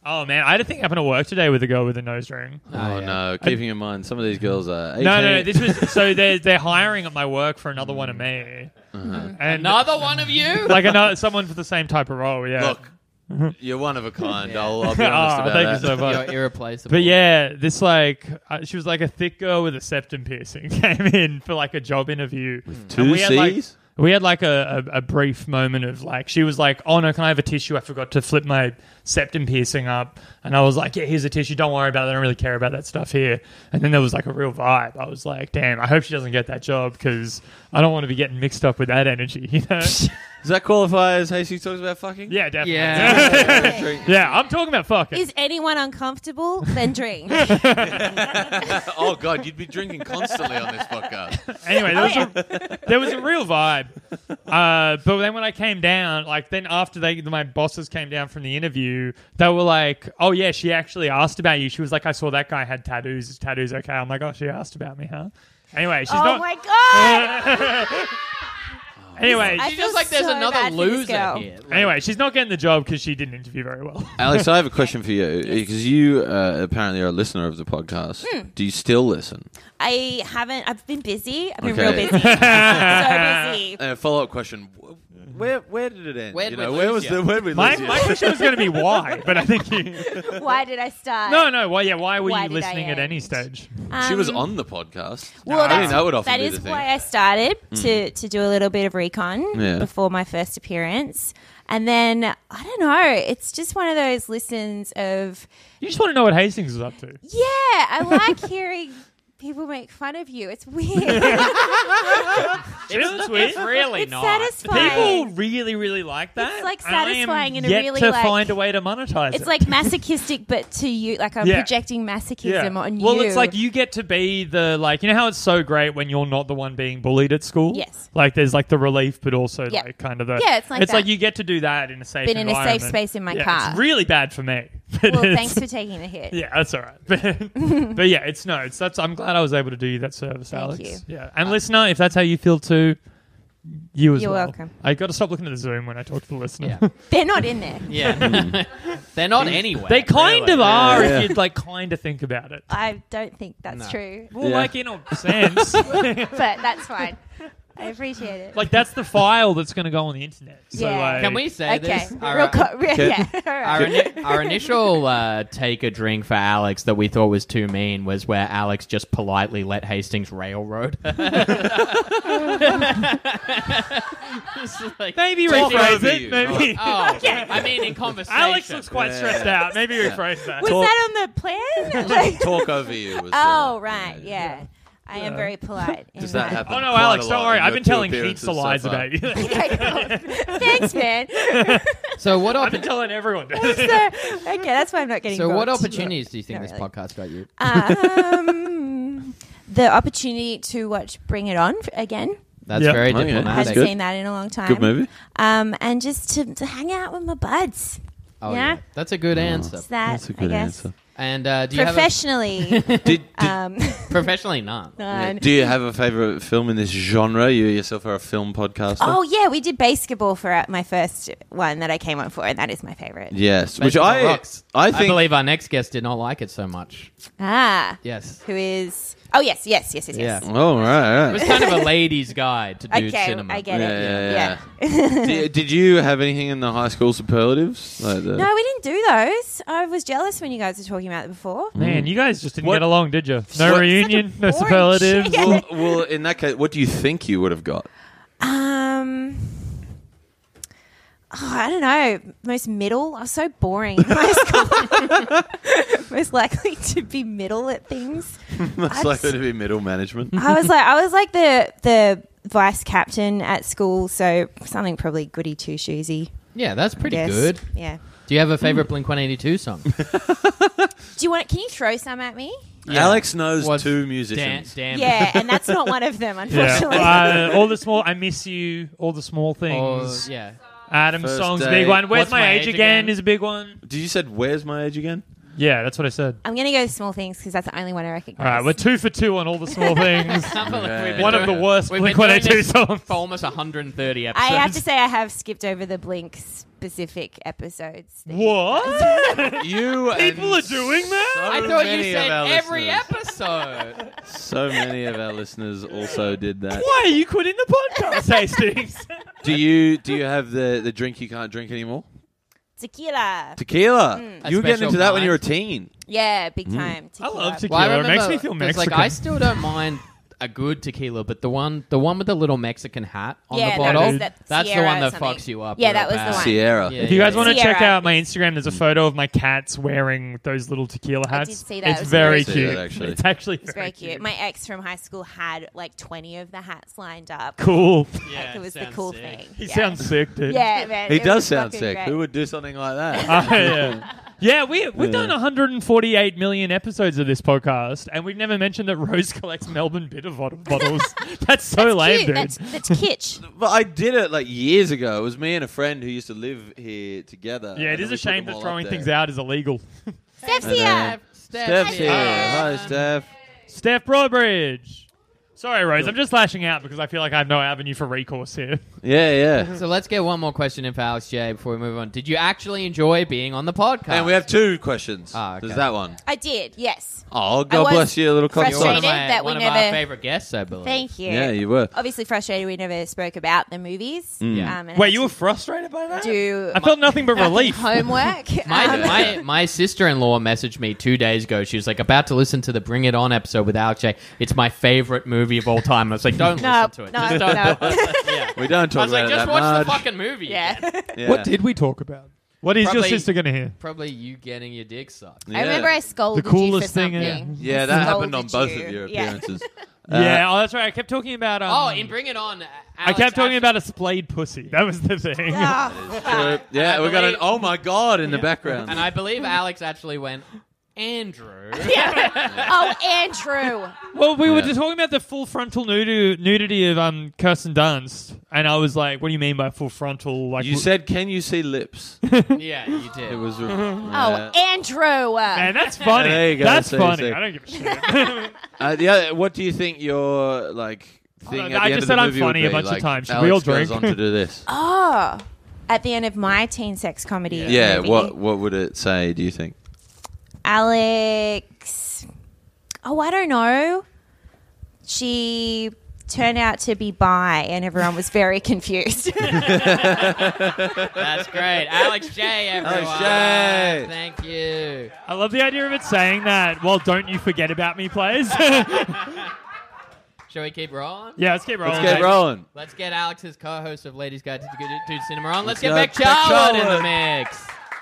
Oh man, I had a thing happen at work today with a girl with a nose ring. Oh, Oh, yeah. no, keeping in mind some of these girls are eighteen. No, no, no. This was so they're they're hiring at my work for another one of me, and Another one of you? like another someone for the same type of role. Yeah. Look, you're one of a kind. Yeah. I'll, I'll be honest Oh, about thank that. you so much. You're irreplaceable. But yeah, this like uh, she was like a thick girl with a septum piercing came in for like a job interview. Two And we had, like, C's? We had like a, a, a brief moment of like she was like, "Oh no, can I have a tissue? I forgot to flip my septum piercing up." And I was like, "Yeah, here's a tissue. Don't worry about it. I don't really care about that stuff here." And then there was like a real vibe. I was like, "Damn, I hope she doesn't get that job because I don't want to be getting mixed up with that energy." You know? Does that qualify as Hasty talks about fucking? Yeah, definitely. Yeah. Drink. Yeah, I'm talking about fucking. Is anyone uncomfortable? Then drink. Oh, God, you'd be drinking constantly on this podcast. Anyway, there Oh, was, a, there was a real vibe. Uh, but then when I came down, like then after they, my bosses came down from the interview, they were like, "Oh yeah, she actually asked about you." She was like, "I saw that guy had tattoos. Is tattoos okay?" I'm like, "Oh, she asked about me, huh?" Anyway, she's oh not. my god! Anyway, I She feel feels like there's so another bad for this loser girl. here. Like, anyway, she's not getting the job because she didn't interview very well. Alex, I have a question for you because you uh, apparently are a listener of the podcast. Hmm. Do you still listen? I haven't. I've been busy. I've been Okay. real busy. so busy. Uh, follow up question: Where where did it end? Where'd you we know, lose where was you? the where did we my lose you? my question was going to be why, but I think you. Why did I start? No, no. Why? Yeah. Why were Why you did I listening at any end? stage? She was Um, on the podcast. Well, I didn't that's, know it often that be is the thing. why I started to, to do a little bit of recon Yeah. before my first appearance. And then, I don't know, it's just one of those listens of, You just want to know what Hastings is up to. yeah, I like hearing people make fun of you. It's weird. It's weird. It's really It's not. satisfying. People really, really like that. It's, like, and I am satisfying and yet really, to like- find a way to monetize it. It's like masochistic, but to you, like I'm Yeah. projecting masochism on you. Well, it's like you get to be the like you know how it's so great when you're not the one being bullied at school. Yes. Like there's like the relief, but also Yeah. like kind of the Yeah, it's like it's like that. you get to do that in a safe But in a safe environment. space in my Yeah, car. It's really bad for me. But Well, it's- thanks for taking the hit. Yeah, that's all right. But, but yeah, it's no, it's that's. I'm glad I was able to do you that service, Thank Alex. you. Yeah, and listener, if that's how you feel too, you as You're well. welcome. I got to stop looking at the Zoom when I talk to the listener. Yeah. They're not in there. Yeah. They're not anywhere. They kind really. of are Yeah. if you'd like kind of think about it. I don't think that's No. true, Well, Yeah. like in a sense. but that's fine. I appreciate it. Like that's the file that's going to go on the internet. So Yeah. like, Can we say okay, this? real Our, co- real, Okay. yeah. All our, right. ini- our initial uh, take a drink for Alex that we thought was too mean was where Alex just politely let Hastings railroad. It's like- maybe Talk rephrase over it. you. Maybe. Oh, I mean, in conversation. Alex looks quite Yeah. stressed out. Maybe rephrase that. Was Talk- that on the plan? Like- Talk over you. Was, oh, uh, right. Yeah. I am very polite. in Does that happen? Oh no, quite Alex, a don't lot worry. in I've your been two telling appearances heaps of so lies far. about you. Thanks, man. So what? I've Op- been telling everyone. so, okay, that's why I'm not getting so what booked. opportunities do you think Not this really. podcast got you? Um, the opportunity to watch Bring It On f- again. That's Yeah. very Oh, yeah. I diplomatic. haven't good. seen that in a long time. Good movie. Um, and just to, to hang out with my buds. Oh, Yeah. yeah. That's a good answer. It's that, That's a good I guess. answer. And uh, do you have Professionally, Did, did, um, a, professionally none? yeah, none. do you have a favorite film in this genre? You yourself are a film podcaster. Oh yeah, we did basketball for uh, my first one that I came on for, and that is my favorite. Yes, which Basketball I rocks. I I think believe our next guest did not like it so much. Ah, Yes. who is? Oh yes, yes, yes, yes, yes. Yeah. Oh right, It was right. kind of a ladies' guide to do Okay, cinema. I get Yeah, it. yeah, Yeah. did, did you have anything in the high school superlatives? Like the, No, we didn't do those. I was jealous when you guys were talking about it before. Man, you guys just didn't What- get along, did you? No What- reunion, no boring superlatives. shit. well, well, in that case, what do you think you would have got? Um, oh, I don't know. Most middle. I was so boring. in high school. Most likely to be middle at things. Most I'd likely s- to be middle management. I was like, I was like the the vice captain at school, so something probably goody two shoesy. Yeah, that's pretty Yes. good. Yeah. Do you have a favorite Blink one eighty-two song? Do you want? Can you throw some at me? Alex knows Was two Dan, musicians. damn. Yeah, and that's not one of them, Yeah, unfortunately. uh, all the small. I miss you. All the small Or, things. yeah. Adam's First song's a day. big one. Where's What's my, age, again? Is a big one. Did you said where's my age again? Yeah, that's what I said. I'm going to go Small Things because that's the only one I recognize. All right, we're two for two on all the small things. Can't believe Okay. we've been One of the doing- worst we've been Blink one doing eighty-two this songs. for almost one hundred thirty I episodes. have to say I have skipped over the Blink specific episodes. that you What? You People and are doing that? so I thought you many said of our every listeners- episode. So many of our listeners also did that. Why are you quitting the podcast, Hastings? Do you do you have the, the drink you can't drink anymore? Tequila. Tequila. A You were getting special into that when kind. you were a teen. Yeah, big time. I Tequila. love Well, tequila. I it remember, makes me feel 'cause, Mexican. Like, I still don't mind a good tequila, but the one, the one with the little Mexican hat on Yeah, the that bottle, was that that's the Sierra one or that something. fucks you up. Yeah, real that was the bad. one. Sierra. Yeah, If you guys yeah. want to check Sierra. out my Instagram, there's a photo of my cats wearing those little tequila hats. did see that. It It's was very very cute. cute. I did see that, actually. It's actually It's very cute. My ex from high school had like twenty of the hats lined up. Cool. Like, it was the sounds cool sick. thing. He yeah. sounds sick, dude. Yeah, man. He it does was sound fucking sick. great. Who would do something like that? Uh, yeah. Yeah, we, we've Yeah. done one hundred forty-eight million episodes of this podcast, and we've never mentioned that Rose collects Melbourne bitter bot- bottles. That's so That's lame, cute. dude. That's, that's kitsch. But I did it like years ago. It was me and a friend who used to live here together. yeah, it and is we a put shame them that all throwing up things there. out is illegal. Steph's And here. then- Steph's Steph's here. here. Hi, Steph. Steph Broadbridge. Sorry, Rose. I'm just lashing out because I feel like I have no avenue for recourse here. Yeah, yeah. So let's get one more question in for Alex J before we move on. Did you actually enjoy being on the podcast? And we have two questions. Ah, okay. There's that one. I did, yes. Oh, I God was bless you, little You're one frustrated of cocksucker. my, that we one of never- our favorite guests, I believe. Thank you. Yeah, you were. Obviously frustrated we never spoke about the movies. Mm. Yeah. Um, and Wait, had you to were frustrated by that? do I felt nothing but fucking relief. homework. My, Um, my my sister-in-law messaged me two days ago. She was like, about to listen to the Bring It On episode with Alex J. It's my favorite movie of all time. I was like, don't No, listen to it. no, Just don't. no. Yeah. We don't I talk was like, about just it that watch much. the fucking movie. yeah. Yeah. What did we talk about? What is your Probably- sister going to hear? Probably you getting your dick sucked. Yeah. I remember I scolded The coolest you for thing, yeah. something. Yeah, I that happened on scolded both you. of your Yeah. appearances. yeah, oh, that's right. I kept talking about. Um, Oh, in Bring It On, I Alex kept talking actually- about a splayed pussy. That was the thing. Ah, Uh, yeah, I we got an believe- oh my God in the background. And I believe Alex actually went, Andrew. oh, Andrew. Well, we were Yeah. just talking about the full frontal nudi- nudity of um Kirsten Dunst, and I was like, "What do you mean by full frontal?" Like, You w- said, "Can you see lips?" Yeah, you did. It was. Oh, uh, Andrew. man, that's funny. There you go, That's see, funny. see. I don't give a shit. uh, the other, what do you think your like thing I at the just end of said the I'm movie funny would a be? bunch of Like, times. Should Alex we all goes drink? on to do this. Oh, at the end of my teen sex comedy. Yeah. movie, What What would it say? Do you think? Alex. Oh, I don't know. She turned out to be bi, and everyone was very confused. That's great. Alex J, everyone. Alex J. Thank you. I love the idea of it saying that. Well, don't you forget about me, please. Shall we keep rolling? yeah, let's keep rolling. Let's get baby. rolling. Let's get Alex's co-host of Ladies Guide to Good to Cinema on. Let's, Let's get go. Beck Beck Charlotte in Charlotte. the mix.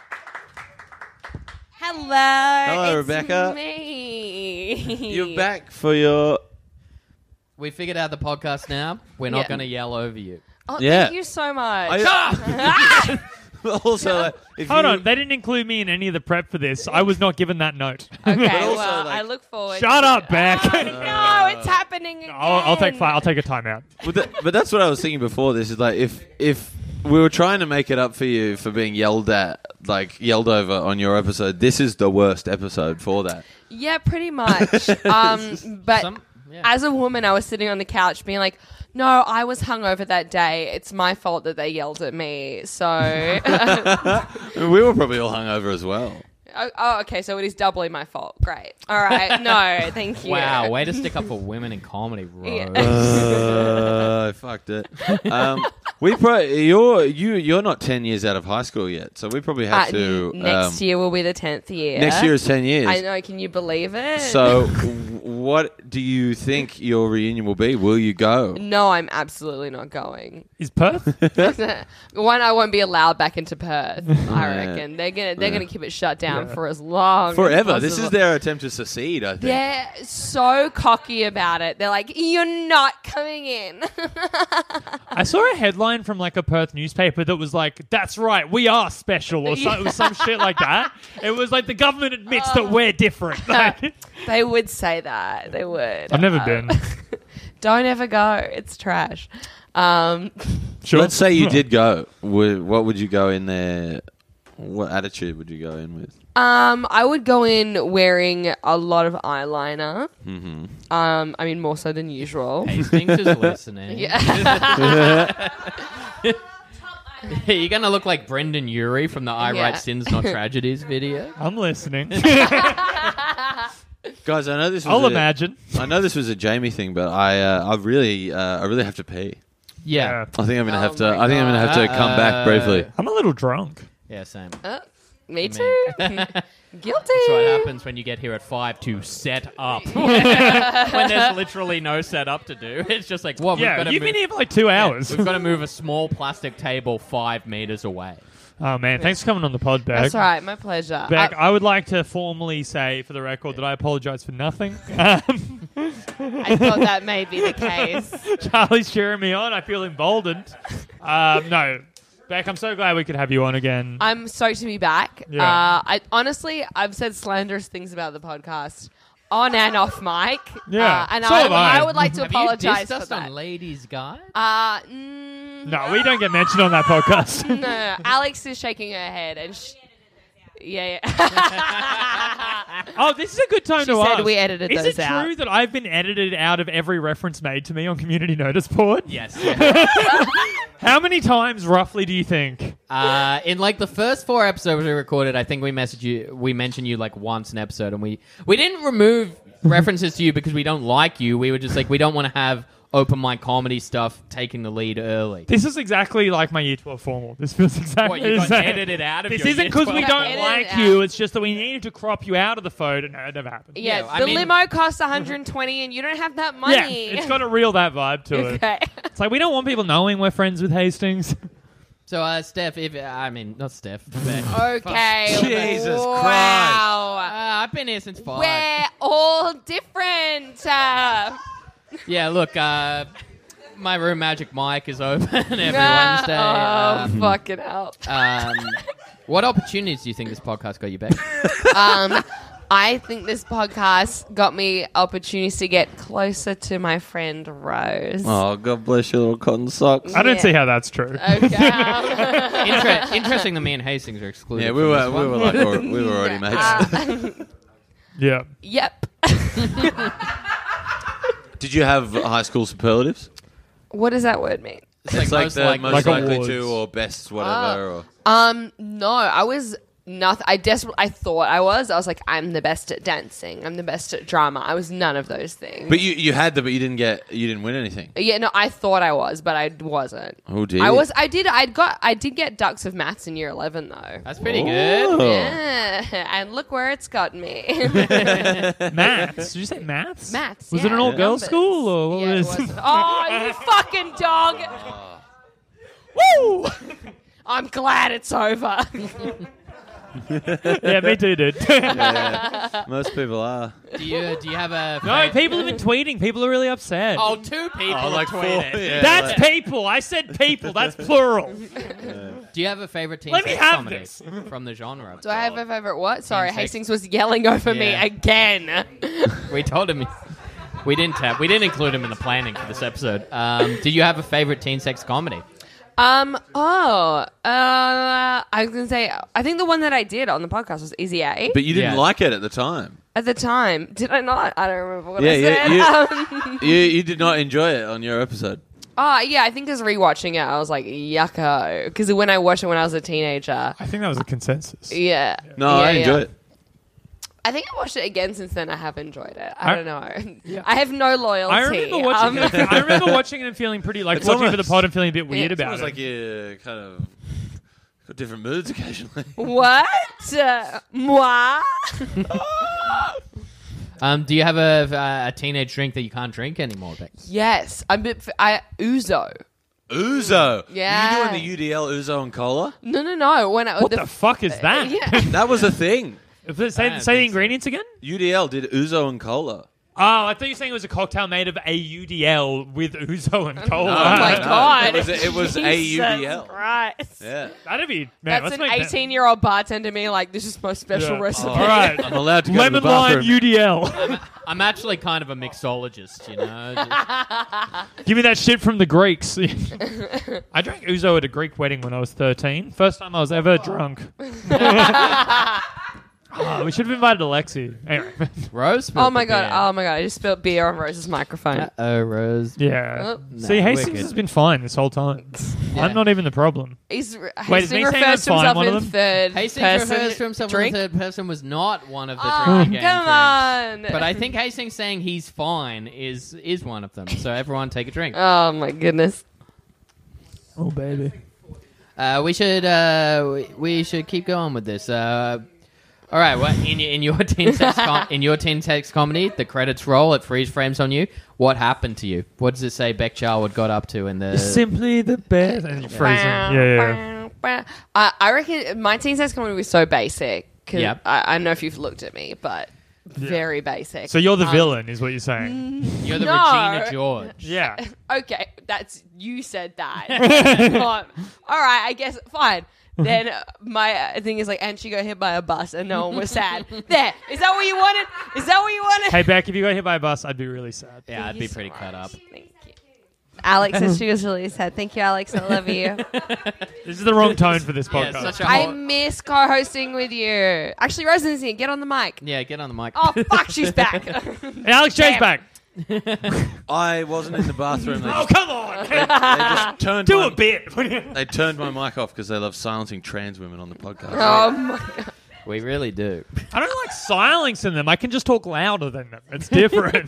Hello. Hello, it's Rebecca. Me. You're back for your. We figured out the podcast now. We're not Yeah. going to yell over you. Oh, Yeah. thank you so much. I, also, like, if Hold you, on, they didn't include me in any of the prep for this. I was not given that note. okay, also, well, like- I look forward. Shut to up, it. Beck. Oh, no, it's happening again. I'll, I'll take fi- I'll take a timeout. But, that, but that's what I was thinking before this. Is like if if we were trying to make it up for you for being yelled at, like yelled over on your episode, this is the worst episode for that. Yeah, pretty much. um, but Some, yeah. as a woman, I was sitting on the couch being like, no, I was hungover that day. It's my fault that they yelled at me. So, We were probably all hungover as well. oh, oh, okay. So it is doubly my fault. Great. All right. No, thank you. Wow, way to stick up for women in comedy, Rose. Yeah. Uh, I fucked it. Um, we pro- you're you you're not ten years out of high school yet, so we probably have Uh, to. n- next um, year will be the tenth year. Next year is ten years. I know. Can you believe it? So, w- what do you think your reunion will be? Will you go? no, I'm absolutely not going. Is Perth? One, I won't be allowed back into Perth. I Yeah. reckon they're gonna they're Yeah. gonna keep it shut down for as long as Forever. This possible. is their attempt to secede. I think. They're so cocky about it. They're like, "You're not coming in." I saw a headline from like a Perth newspaper that was like, "That's right, we are special," or some, it was some shit like that. It was like the government admits that we're different. Like, They would say that. They would. I've never Uh, been. Don't ever go. It's trash. Um, Sure. Let's say you did go. Would, what would you go in there What attitude would you go in with? Um, I would go in wearing a lot of eyeliner. Mm-hmm. Um, I mean more so than usual. Hastings is listening. Yeah. You're gonna look like Brendan Urie from the I Yeah. Write Sins Not Tragedies video. I'm listening. Guys, I know this was I'll a, imagine. I know this was a Jamie thing, but I uh, I really uh, I really have to pee. Yeah. I think I'm gonna Oh have to my I think I'm gonna have to God. come back Uh, briefly. I'm a little drunk. Yeah, same. Uh, me I too. mean- Guilty. That's what happens when you get here at five to set up. When there's literally no setup to do. It's just like, what? Yeah, we've got you've to been move, here for like two Yeah, hours. we've got to move a small plastic table five meters away. Oh, man. Thanks for coming on the pod, Beck. That's right. My pleasure. Beck, Uh, I would like to formally say, for the record, that I apologise for nothing. Um, I thought that may be the case. Charlie's cheering me on. I feel emboldened. Um, no. Beck, I'm so glad we could have you on again. I'm stoked to be back. Yeah. Uh, I honestly, I've said slanderous things about the podcast on and off mic. Yeah, uh, and so I, have I. I would like to Have you apologize dissed for us that. on Ladies Guide? Uh, mm, no, we don't get mentioned on that podcast. no, no, no. Alex is shaking her head, and she, yeah, yeah. Oh, this is a good time She to said ask. we edited is those it out. true that I've been edited out of every reference made to me on Community Notice Board? Yes. How many times, roughly, do you think? Uh, in like the first four episodes we recorded, I think we messaged you. We mentioned you like once an episode, and we we didn't remove references to you because we don't like you. We were just like we don't want to have open mic comedy stuff taking the lead early. This is exactly like my Year twelve formal. This feels exactly What, you the got same. edited out of This your isn't Year because we twelve? don't Edited like out. you. It's just that we needed to crop you out of the photo. No, it never happened. Yeah, Yeah, I the mean- limo costs one hundred twenty, and you don't have that money. Yeah, it's got to reel that vibe to it. Okay. It's like we don't want people knowing we're friends with Hastings. So, uh, Steph, if I mean not Steph, Beck. Okay. Jesus wow. Uh, I've been here since five. We're all different. Uh, Yeah, look, uh, my room Magic Mike is open every nah, Wednesday. Oh, Um, fucking hell. um, what opportunities do you think this podcast got you back? Um, I think this podcast got me opportunities to get closer to my friend Rose. Oh, God bless your little cotton socks. I don't Yeah. see how that's true. Okay. um, Inter- interesting that me and Hastings are excluded. Yeah, we from were this we one. were like al- we were already mates. uh, Yeah. yep. Did you have high school superlatives? What does that word mean? It's It's like, the likely- most Like likely awards. to or best whatever. or Um, no, I was nothing. I desperately, I thought I was. I was like, I'm the best at dancing. I'm the best at drama. I was none of those things. But you you had them, but you didn't get you didn't win anything. Yeah, no, I thought I was, but I wasn't. Oh dear. I was. I did. I got. I did get ducks of maths in year eleven, though. That's pretty good. Oh. Yeah, and look where it's got me. Maths. Did you say maths? Maths. Was yeah, it an all-girls numbers. school or what Yeah, it was? was. Oh, you fucking dog! Woo! I'm glad it's over. Yeah, me too, dude. Yeah, most people are. Do you do you have a No, fav- people have been tweeting. People are really upset. Oh, two people Oh, like have four. tweeted. Yeah, That's like- people. I said people. That's plural. Do you have a favorite teen Let me sex have comedy this. from the genre? Do I have a favorite what? Sorry, sex. Hastings was yelling over me Yeah. again. We told him we didn't have we didn't include him in the planning for this episode. Um, do you have a favorite teen sex comedy? Um. Oh. Uh. I was gonna say. I think the one that I did on the podcast was Easy A. But you didn't Yeah. like it at the time. At the time, did I not? I don't remember what Yeah, I said. yeah, Um, You you did not enjoy it on your episode. oh yeah, I think as rewatching it, I was like, yucko, because when I watched it when I was a teenager, I think that was a consensus. yeah. No, Yeah, I yeah. enjoyed it. I think I watched it again since then. I have enjoyed it. I, I- don't know. I have no loyalty. I remember watching Um, it. I remember watching it and feeling pretty like It's watching it for the almost- pod and feeling a bit weird Yeah, It's about almost it. like you kind of got different moods occasionally. What? Uh, moi? Um, do you have a, a teenage drink that you can't drink anymore, Beck? Yes, I'm a bit. f- I Uzo. Ouzo. Yeah. Were you doing the U D L Ouzo and cola? No, no, no. When I what the, fuck is that? yeah. That was a thing. If it- say I don't say the think so. ingredients again. U D L did Ouzo and cola. Oh, I thought you were saying it was a cocktail made of A U D L with ouzo and cola. No, Oh my no, God. It was, it was A U D L. Jesus Christ. Yeah. That'd be man. That's let's an make that- eighteen-year-old bartender being like, this is my special Yeah. recipe. All right, I'm allowed to go lemon to the bathroom. lime U D L. I'm, I'm actually kind of a mixologist, you know. Just- Give me that shit from the Greeks. I drank ouzo at a Greek wedding when I was thirteen. First time I was ever drunk. Oh, we should have invited Alexi. Anyway. Rose. spilled Oh my the god! beer. Oh my god! I just spilled beer on Rose's microphone. Uh-oh, Rose. Yeah. Oh. See, Nah, Hastings wicked. has been fine this whole time. Yeah. I'm not even the problem. He's Wait, is Hastings me saying I'm refers to fine himself one of in them? third Hastings person. refers to himself drink. in the third person was not one of the Oh, drinking game come drinks. on! But I think Hastings saying he's fine is is one of them. So everyone take a drink. Oh my goodness! Oh, baby. Uh, we should uh, we, we should keep going with this. Uh, all right, what in your- in your teen sex com- in your teen sex comedy, the credits roll, it freeze frames on you. What happened to you? What does it say Beck Charwood got up to in the? Simply the best. And you're freezing. Yeah, yeah. yeah. I, I reckon my teen sex comedy was so basic. 'Cause Yep. I, I don't know if you've looked at me, but very basic. So you're the Um, villain, is what you're saying. You're the No. Regina George. Yeah. Okay, that's you said that. Not- all right, I guess fine. Then uh, my uh, thing is like, and she got hit by a bus, and no one was sad. There, is that what you wanted? Is that what you wanted? Hey, Beck, if you got hit by a bus, I'd be really sad. Yeah, I'd Thank be you so pretty cut much. up. Thank you. Alex says she was really sad. Thank you, Alex. I love you. This is the wrong tone for this Yeah, podcast. such a I whole- miss co-hosting with you. Actually, Rosalind's here. Get on the mic. Yeah, get on the mic. Oh fuck, she's back. Hey, Alex J's Damn. back. I wasn't in the bathroom. They Oh, just, come on. they just turned Do my, a bit. They turned my mic off because they love silencing trans women on the podcast. Oh my god. We really do. I don't like silencing them. I can just talk louder than them. It's different.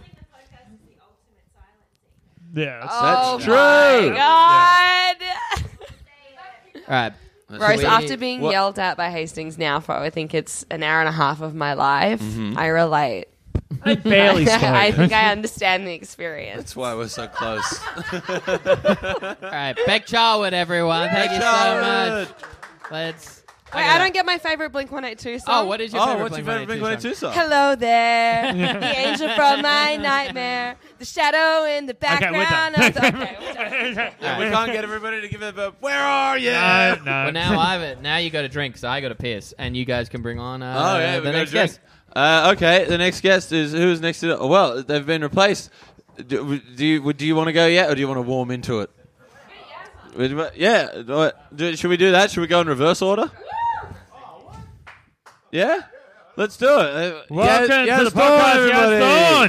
Yeah. That's, Oh true. my god. All right. Rose, we- after being What- yelled at by Hastings now for I think it's an hour and a half of my life, Mm-hmm. I relate. I barely spoke. I think I understand the experience. That's why we're so close. All right, Beck Charwood, everyone. Thank you so Charwood. much. Let's. Wait, I don't get my favorite Blink one eighty-two song. Oh, what is your Oh, favorite what's your favorite Blink one eighty-two song? Hello there, the angel from my nightmare, the shadow in the Okay, we're background. done. of the- okay, we're done. We can't get everybody to give it a where are you? No, no. Well, now I've now you got to drink, so I got to piss, and you guys can bring on uh, Oh yeah, we the got next a drink. guest. Uh, okay, the next guest is who's next to? Well, they've been replaced. Do, do you do you want to go yet, or do you want to warm into it? Yeah. do- do- Should we do that? Should we go in reverse order? Yeah. Let's do it. Uh, Welcome Yaz- to Yaz the Dawn, podcast, everybody.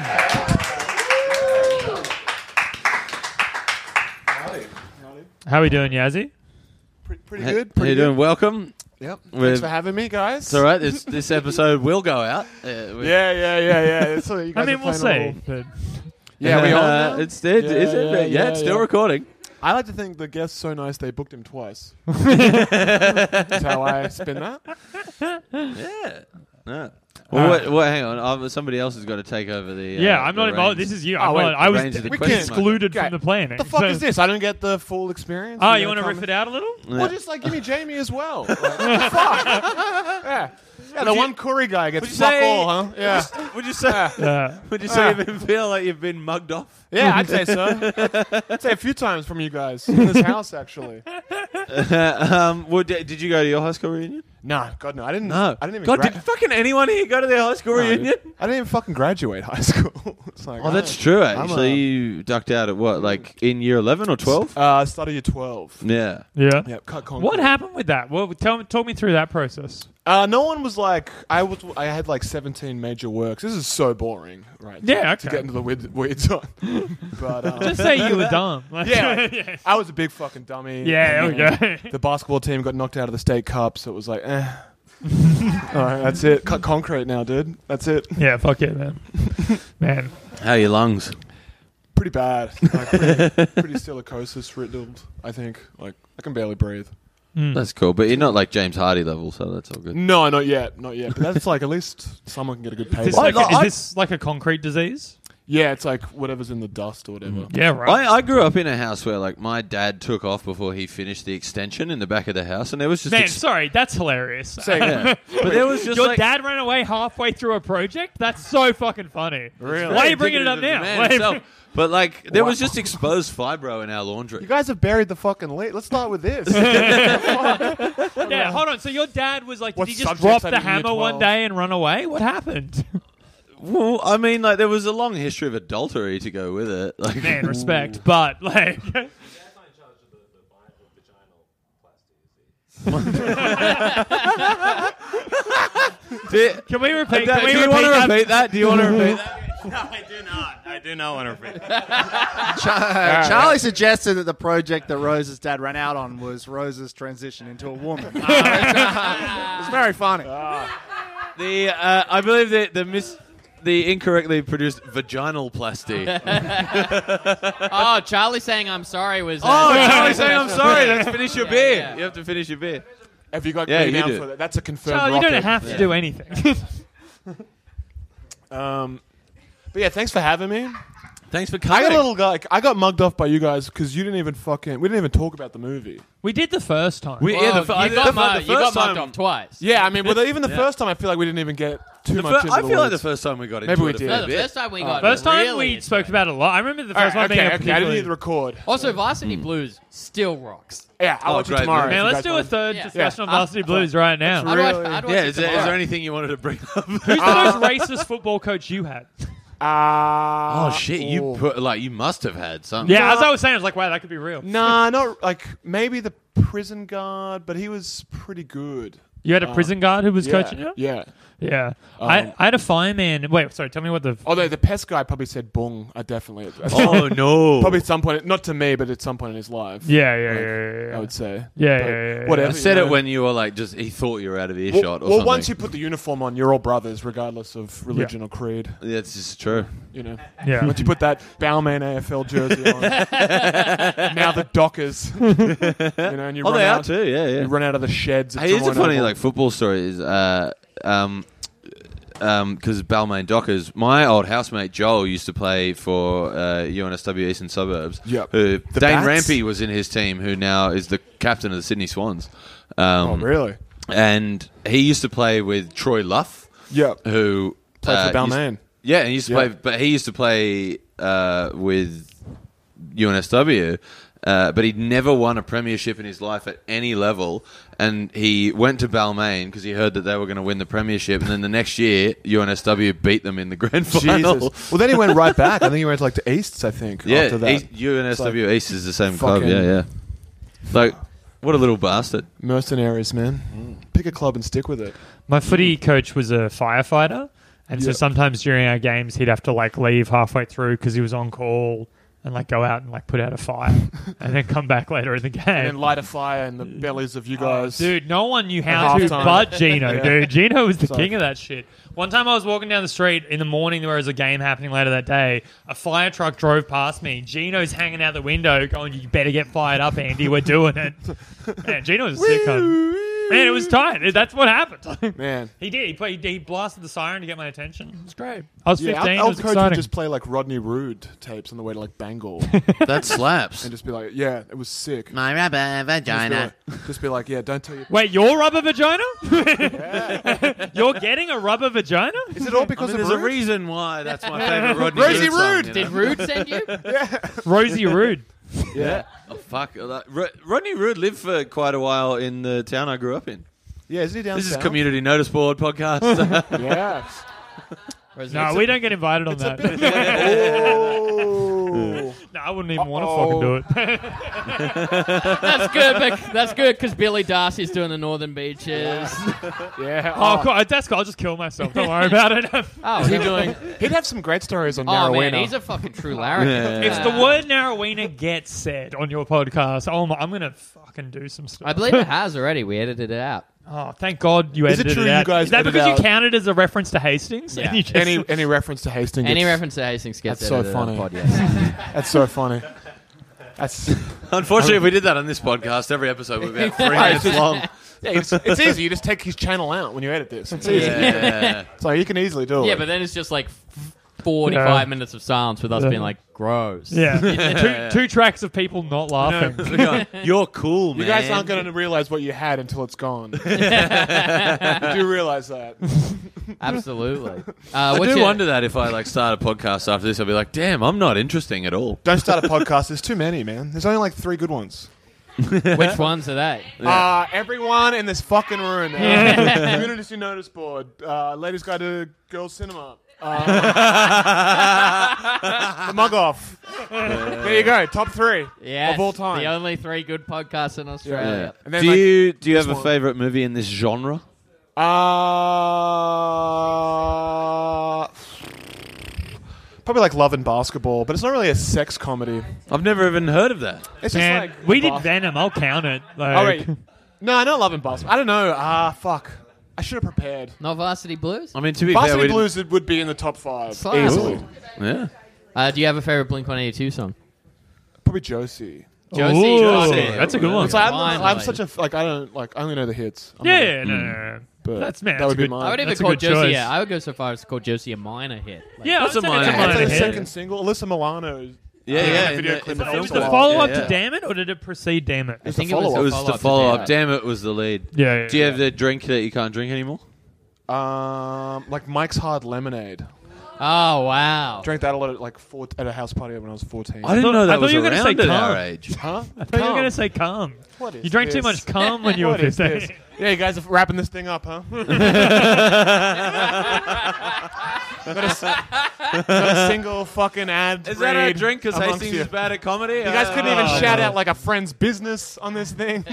Yaz Dawn. How we doing, Yazzie? Pretty, pretty How- good. How Pretty you good. doing? Welcome. Yep. We've- Thanks for having me, guys. It's all right. This this episode will go out. Uh, we- Yeah, yeah, yeah, yeah. So you I guys mean, are we'll playing see. a little- But Yeah, we Uh, on now? It's it, Yeah, is it? yeah, Yeah, yeah, it's still yeah. recording. I like to think the guest's so nice they booked him twice. That's how I spin that. Yeah. No. Well, what, what, hang on. Um, somebody else has got to take over the. Uh, yeah, I'm the not involved. reins. This is you. Oh, I'm wait, not, I the was reins of the we question can't- mark. excluded Okay. from the planning. The fuck So- is this? I don't get the full experience. Oh, You you gotta want to come riff and- it out a little? Well, just like give me Jamie as well. Like, what the fuck? Yeah. Yeah, the you- one Curry guy Would gets you fuck say- all, huh? Yeah. Would you say? Yeah. Would you say Ah. you even feel like you've been mugged off? Yeah, I'd say so. I'd say a few times from you guys in this house, actually. um, well, did, did you go to your high school reunion? No, God, no. I didn't. No. I didn't even. God, gra- did fucking anyone here go to their high school No, dude. reunion? I didn't even fucking graduate high school. It's like, Oh, that's I- true. I'm Actually, a- you ducked out at what, like in year eleven or twelve? Uh, I started year twelve. Yeah. Yeah. Yeah, cut concrete. What happened with that? Well, tell me, talk me through that process. Uh, no one was like, I was. I had like seventeen major works. This is so boring, right? to- Yeah, To okay. get into the weird, weird side. But um, Just say you were dumb. Like- yeah, yeah. I was a big fucking dummy. Yeah, And there we then go. The basketball team got knocked out of the state cup, so it was like, eh. All right, that's it. Cut concrete now, dude. That's it. Yeah, fuck it, man. Man. How are your lungs? Pretty bad. Like, pretty, pretty silicosis riddled. I think. Like I can barely breathe. Mm. That's cool, but you're not like James Hardy level, so that's all good. No, not yet, not yet. But that's like at least someone can get a good pay. Is this, Well, like, no, a, is I- this like a concrete disease? Yeah, it's like whatever's in the dust or whatever. Yeah, right. I, I grew up in a house where like my dad took off before he finished the extension in the back of the house, and there was just Man, ex- sorry, that's hilarious. yeah. But there was just Your like, dad ran away halfway through a project? That's so fucking funny. Really? Why are you bringing it up indicative of the now? man Why are you himself. But like there was just exposed fibro in our laundry. You guys have buried the fucking lead. Let's start with this. Yeah, hold on. So your dad was like, did What he just subjects drop had the in year hammer one twelve? day and run away? What happened? Well, I mean, like there was a long history of adultery to go with it. Like, Man, respect. But, like... do, Can we repeat, do can we you repeat want to that? repeat that? Do you want to repeat that? No, I do not. I do not want to repeat. Char- Charlie suggested that the project that Rose's dad ran out on was Rose's transition into a woman. It's very funny. The uh, I believe the the mis the incorrectly produced vaginal plasty. Oh, Charlie saying I'm sorry was. Uh, Oh, Charlie saying I'm sorry. Let's finish your Yeah, beer. yeah. You have to finish your beer. Have you got Yeah, green you out do. for that? That's a confirmed Charlie, you don't rocket. have to do anything. Um, but yeah, thanks for having me. Thanks for I coming. got a little guy. I got mugged off by you guys because you didn't even fucking. We didn't even talk about the movie. We did the first time. We- Well, yeah, the, fir- you got, the, mu- the you got first mugged time. off twice. Yeah, I mean, but even the Yeah. first time, I feel like we didn't even get too The much. fir- into I the feel like the words. first time we got Maybe into we it a did. fair No, the bit. first time we Oh. got First time really we into spoke it. about it a lot. I remember the All first right, one being okay, a okay. I didn't particularly- need the record. Also, Varsity Blues still rocks. Yeah, I'll Oh, watch it great tomorrow. movie. if Man, you let's guys do a want. third Yeah. discussion Yeah. on Varsity Blues right now. I'd watch, I'd watch Yeah, it is there, is tomorrow. there anything you wanted to bring up? Who's the most racist football coach you had? Ah, Oh shit! You ooh. put like you must have had something. Yeah, as I was saying, I was like, wow, that could be real. Nah, not like maybe the prison guard, but he was pretty good. You had a prison guard who was yeah, coaching you? Yeah. Yeah. Um, I, I had a fireman. Wait, sorry, tell me what the... Although the pest guy probably said "bung," I definitely. at- Oh no! Probably at some point, not to me, but at some point in his life. Yeah, yeah, Like, yeah, yeah, yeah. I would say. Yeah, But yeah, yeah, yeah. Whatever. I said you it know. when you were like just he thought you were out of earshot Well, or well something. once you put the uniform on, you're all brothers, regardless of religion or creed. yeah, it's just true. You know. Yeah. Once you put that Balmain A F L jersey on, now the Dockers. you know, and you Oh, run they are out. too. Yeah, yeah. You run out of the sheds. at Hey, here's a Toronto funny Oval. like football story. Is uh um um because Balmain Dockers, my old housemate Joel used to play for uh, U N S W Eastern Suburbs. Yep. Who The Dane Bats? Rampey was in his team, who now is the captain of the Sydney Swans. Um, Oh, really? And he used to play with Troy Luff, Yep. who Played uh, for used- Balmain. Yeah, he used to Yeah. play, but he used to play uh, with U N S W. Uh, but he'd never won a premiership in his life at any level, and he went to Balmain because he heard that they were going to win the premiership, and then the next year U N S W beat them in the grand final. Jesus. Well, then he went right back. I think he went like to Easts. I think. Yeah, After that. East, U N S W It's East is the same club. fucking- Yeah, yeah. Like, what a little bastard. Mercenaries, man. Pick a club and stick with it. My footy coach was a firefighter, and so Yeah. sometimes during our games he'd have to like leave halfway through because he was on call and like go out and like put out a fire and then come back later in the game. And then light a fire in the bellies of you guys. Oh, dude, no one knew At how to halftime. but Gino, Yeah. dude. Gino was the So- king of that shit. One time I was walking down the street in the morning, there was a game happening later that day. A fire truck drove past me. Gino's hanging out the window going, you better get fired up, Andy. We're doing it. Man, Gino was a sick cunt. Man, it was tight. That's what happened. Man. He did. He, played, he blasted the siren to get my attention. It was great. I was Yeah, fifteen. our, It our was coach would exciting. just play like Rodney Rude tapes on the way to like Bengal. That slaps. And just be like, yeah, it was sick. My rubber Just be, vagina. like, just be like, yeah, don't tell you. Wait, your rubber vagina? You're getting a rubber vagina? Is it all I because mean, of there's a Rude? reason why that's my favourite Rodney Rosie Rude song, Rude! you Did know? Rude send you? Rosie Rude. Yeah. Oh, fuck. Like, Ro- Rodney Rude lived for quite a while in the town I grew up in. Yeah, isn't he down This is south? Community Notice Board podcast. Yeah. No, we don't get invited on that. Oh. No, I wouldn't even want to fucking do it. That's good. But that's good because Billy Darcy's doing the Northern Beaches. Yeah. Oh, cool. That's cool. I'll just kill myself. Don't worry about it. Oh, is he doing? He'd have some great stories on Oh Narrowena. man, he's a fucking true larrikin. Yeah. If the word Narrowena gets said on your podcast, oh my, I'm going to fucking do some stuff. I believe it has already. We edited it out. Oh, thank God you Is it edited true it you out. guys Is that edit because out- you counted as a reference to Hastings? Yeah. And you just- any any reference to Hastings. Any gets- reference to Hastings gets That's so edited funny. out. Pod, yes. That's so funny. That's Unfortunately, if we did that on this podcast, every episode would be about three minutes long. yeah, it's, it's easy. You just take his channel out when you edit this. It's easy. Yeah. So you can easily do it. Yeah, but then it's just like forty-five Yeah. minutes of silence with us Yeah. being like, gross. Yeah, two, two tracks of people not laughing. You're cool, man. You guys aren't going to realize what you had until it's gone. You do realize that. Absolutely. Uh, I what's do your- wonder that if I like start a podcast after this, I'll be like, damn, I'm not interesting at all. Don't start a podcast. There's too many, man. There's only like three good ones. Which ones are they? Uh, everyone in this fucking room. Uh, Community Notice Board. Uh, Ladies Guide to Girls Cinema. Uh, the Mug Off. There you go. Top three Yes, of all time. the only three good podcasts in Australia. And then, Do like, you do you have this a one. favorite movie in this genre? Uh, probably like Love and Basketball, but it's not really a sex comedy. I've never even heard of that. It's just Man, like we did bas- Venom. I'll count it. Like, Oh wait, no, not Love and Basketball. I don't know. Ah, uh, fuck. I should have prepared. Not Varsity Blues? I mean, to be fair, Varsity we Blues it would be in the top five Slap. easily. yeah. Uh, do you have a favorite Blink one eighty-two song? Probably Josie. Josie. Ooh, Josie. that's a good one. It's like, I'm, Finally. I'm such a f- like I don't like I only know the hits. I'm Yeah, not- yeah, no, no, no. but That's man. that that's would a be good- mine. I would even That's a call good Josie. choice. Yeah, I would go so far as to call Josie a minor hit. Like, Yeah, That's I'd a say it's minor a hit. minor It's like the hit. second single. Alyssa Milano. Yeah, uh, yeah. video in the- clip in the that film was Was the a stuff. while. follow up Yeah, to yeah. Damn It, or did it precede Damn It? I It's think the it was follow-up. It was follow-up the to follow Damn up. It. Damn it was the lead. Yeah, yeah. Do you have yeah. the drink that you can't drink anymore? Um, like Mike's Hard Lemonade. Oh, wow. Drank that a lot at like four, at a house party when I was fourteen. I didn't thought- know I that thought was you were gonna around say at cum. our age. Huh? I thought you were going to say cum. What is You drank too this? much cum when you were What is fifteen. this? Yeah, you guys are wrapping this thing up, huh? got, a, s- got a single fucking ad. Is that our read drink? Because amongst Hastings you. is bad at comedy. You guys couldn't even Oh, shout no. out like a friend's business on this thing.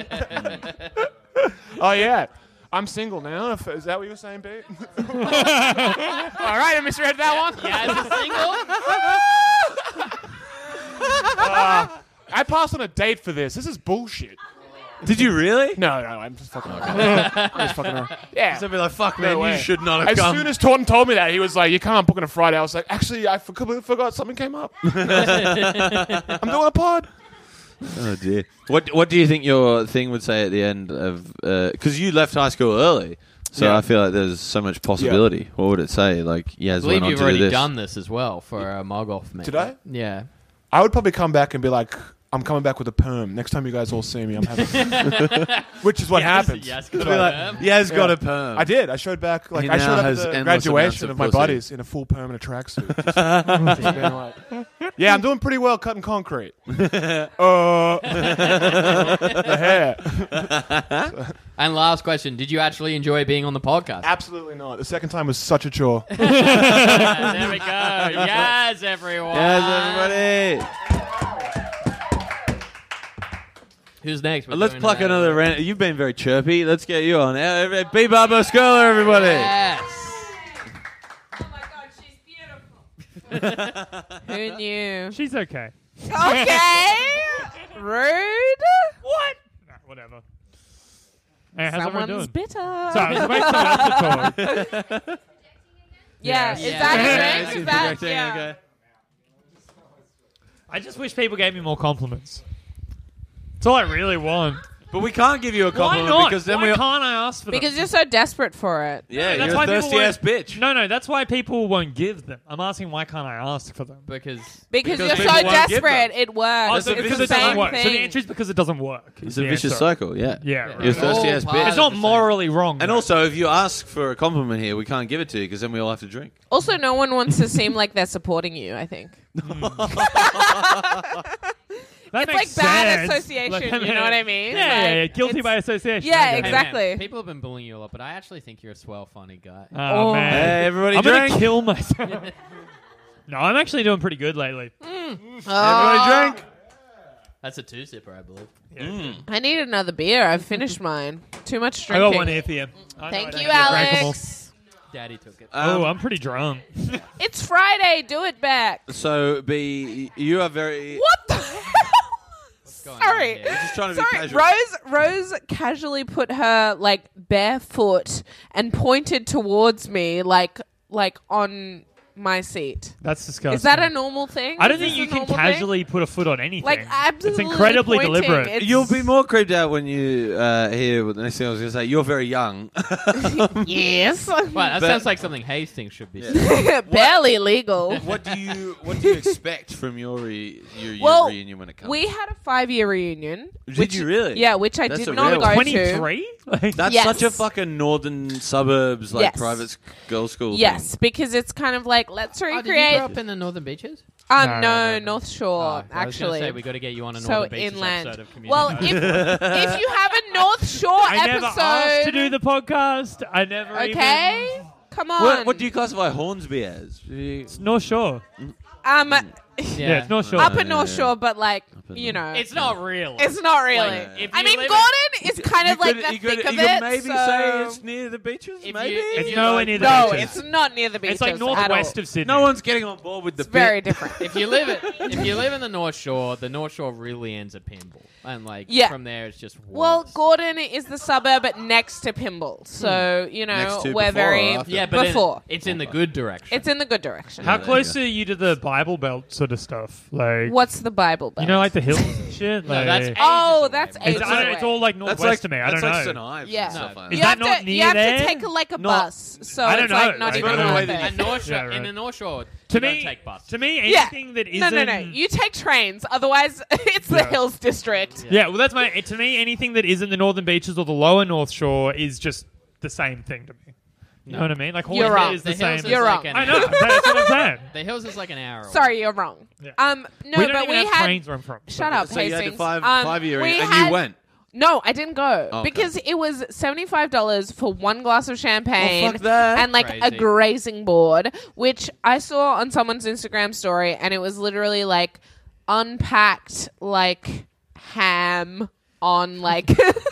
Oh yeah, I'm single now. If, is that what you were saying, Pete? All right, I misread that one. Yeah, as a single? Uh, I passed on a date for this. This is bullshit. Did you really? No, no, I'm just fucking around. I'm just fucking around. Yeah. So be like, fuck, No man, way. you should not have As come. soon as Taunton told me that, he was like, "You can't book on a Friday." I was like, "Actually, I forgot, forgot something came up. I'm doing a pod." Oh dear. What What do you think your thing would say at the end of? Because you left high school early, so Yeah. I feel like there's so much possibility. What would it say? Like, I Yaz believe went on you've to do already this. done this as well for a mug off me. Did I? Yeah. I would probably come back and be like, "I'm coming back with a perm. Next time you guys all see me, I'm having." Which is what Yes, happened. yes, Be good like, on them. Yaz got Yeah. a perm. I did. I showed back. Like He I now showed up has at the endless graduation amounts of of my pussy. buddies in a full perm and a tracksuit. Just- just being like, yeah, I'm doing pretty well cutting concrete. uh, the hair. And last question: did you actually enjoy being on the podcast? Absolutely not. The second time was such a chore. There we go. Yes, everyone. Yes, everybody. Who's next? We're Let's doing, pluck uh, another rant. You've been very chirpy. Let's get you on. Uh, B. Barbara Scholar, everybody. Yes. Oh my god, she's beautiful. Who knew? She's okay. Okay. Rude. What? Nah, whatever. Hey, how's everyone Someone's doing? bitter. Sorry, I was waiting for someone else to talk. Yeah, Yes. is Yeah. that Yeah, a drink? she's Is that, projecting, yeah. okay. I just wish people gave me more compliments. That's all I really want. But we can't give you a Why compliment not? because then Why we. can't I ask for them? Because you're so desperate for it. Yeah, That's you're why a people thirsty won't- ass bitch. No, no, that's why people won't give them. I'm asking why can't I ask for them? Because Because, Because you're people so won't give desperate, them. it works. Oh, it's so the because it same doesn't work. thing. So the answer is because it doesn't work. It's is a the vicious answer. cycle, yeah. Yeah, right. You're a thirsty all ass part bitch. of It's not the same. morally wrong. And though. also, if you ask for a compliment here, we can't give it to you because then we all have to drink. Also, no one wants to seem like they're supporting you, I think. That It's makes like bad sense. association, Like, you know what I mean? Yeah, yeah, yeah. Like, Guilty it's- by association. Yeah, I get it. exactly. Man, people have been bullying you a lot, but I actually think you're a swell, funny guy. Oh, Oh. man. Hey, everybody I'm drink. gonna kill myself. No, I'm actually doing pretty good lately. Everybody Oh, drink. That's a two sipper, I believe. Yeah. I need another beer. I've finished mine. Too much I drinking. got one here for you. I know Thank I you, don't get drinkable. Alex. Daddy took it. Oh, Um, I'm pretty drunk. It's Friday. Do it back. So, B, you are very. What the hell? going Sorry. on here? You're just trying to be Sorry, casual. Rose. Rose casually put her like barefoot and pointed towards me, like like on my seat. That's disgusting. Is that a normal thing? I don't Is think this you a can normal casually thing? put a foot on anything. Like, absolutely It's incredibly pointing. deliberate. It's- You'll be more creeped out when you uh, hear what the next thing I was going to say. You're very young. Yes. Well, that But- sounds like something Hastings should be Yeah. saying. Barely legal. What do you What do you expect from your re- your, your Well, reunion when it comes? We had a five-year reunion. Did which, you really? Yeah, which I That's did a not real- go to. twenty-three? Like, That's Yes. such a fucking northern suburbs like Yes. private sc- girls' school. Yes, because it's kind of like let's Oh, did you recreate. grow up in the Northern Beaches? um, No, no, no, no. North Shore Oh, I was gonna actually. say we got to get you on a So Northern Beaches inland. episode of Community. Well, Night. if if you have a North Shore I never episode, asked to do the podcast. I never okay, even... come on. What, what do you classify Hornsby as? It's North Shore. Um, Yeah, it's North Shore. upper Yeah, North yeah, Shore, but like in you know, it's not real. it's not really. Like, if I you mean, live in- Gordon is kind You of like could- the you could- thick of you could it. maybe so- say it's near the beaches. If maybe you- if It's you nowhere like- near the No, beaches. it's not near the beaches. It's like at northwest all. of Sydney. No one's getting on board with the It's very bit. different. if you live it, if you live in the North Shore, the North Shore really ends at Pimble, and like Yeah. from there it's just Well, worse. Gordon is the suburb next to Pimble, so you know Next to, we're before very or after? yeah, but before. in, it's in the good direction. It's in the good direction. How there close you are you to the Bible Belt sort of stuff? Like, What's the Bible Belt? you know, like the hills and shit? no, Like, that's ages Oh, away, that's man. it's, ages I don't, away. it's all like That's northwest like to me. I that's don't like know. Saint Ives Yeah. and stuff like Is you that. have that not to, near you have there? to take a, like a Not- bus, so I don't it's like know. not I even don't know. worth That And it. North Shore, Yeah, right. in the North Shore, To you me, don't take bus. to me, Yeah. anything that No, isn't no, no. You take trains, otherwise it's the Yeah. Hills District. Yeah, well, that's my. To me, anything that isn't the Northern Beaches or the Lower North Shore is just the same thing to me. You know what I mean? Like You're Hornsby wrong. is the, the same. Hills is You're like wrong. an I know. That's what I'm saying. The Hills is like an hour. away. Sorry, you're wrong. Yeah. Um, no, we don't but even we have had. trains where I'm from. Shut up, So you had Hastings. the five Um, five year we and had- you went. No, I didn't go Okay. because it was seventy-five dollars for one glass of champagne Oh, fuck that. and like a Crazy. grazing board, which I saw on someone's Instagram story, and it was literally like unpacked like ham on like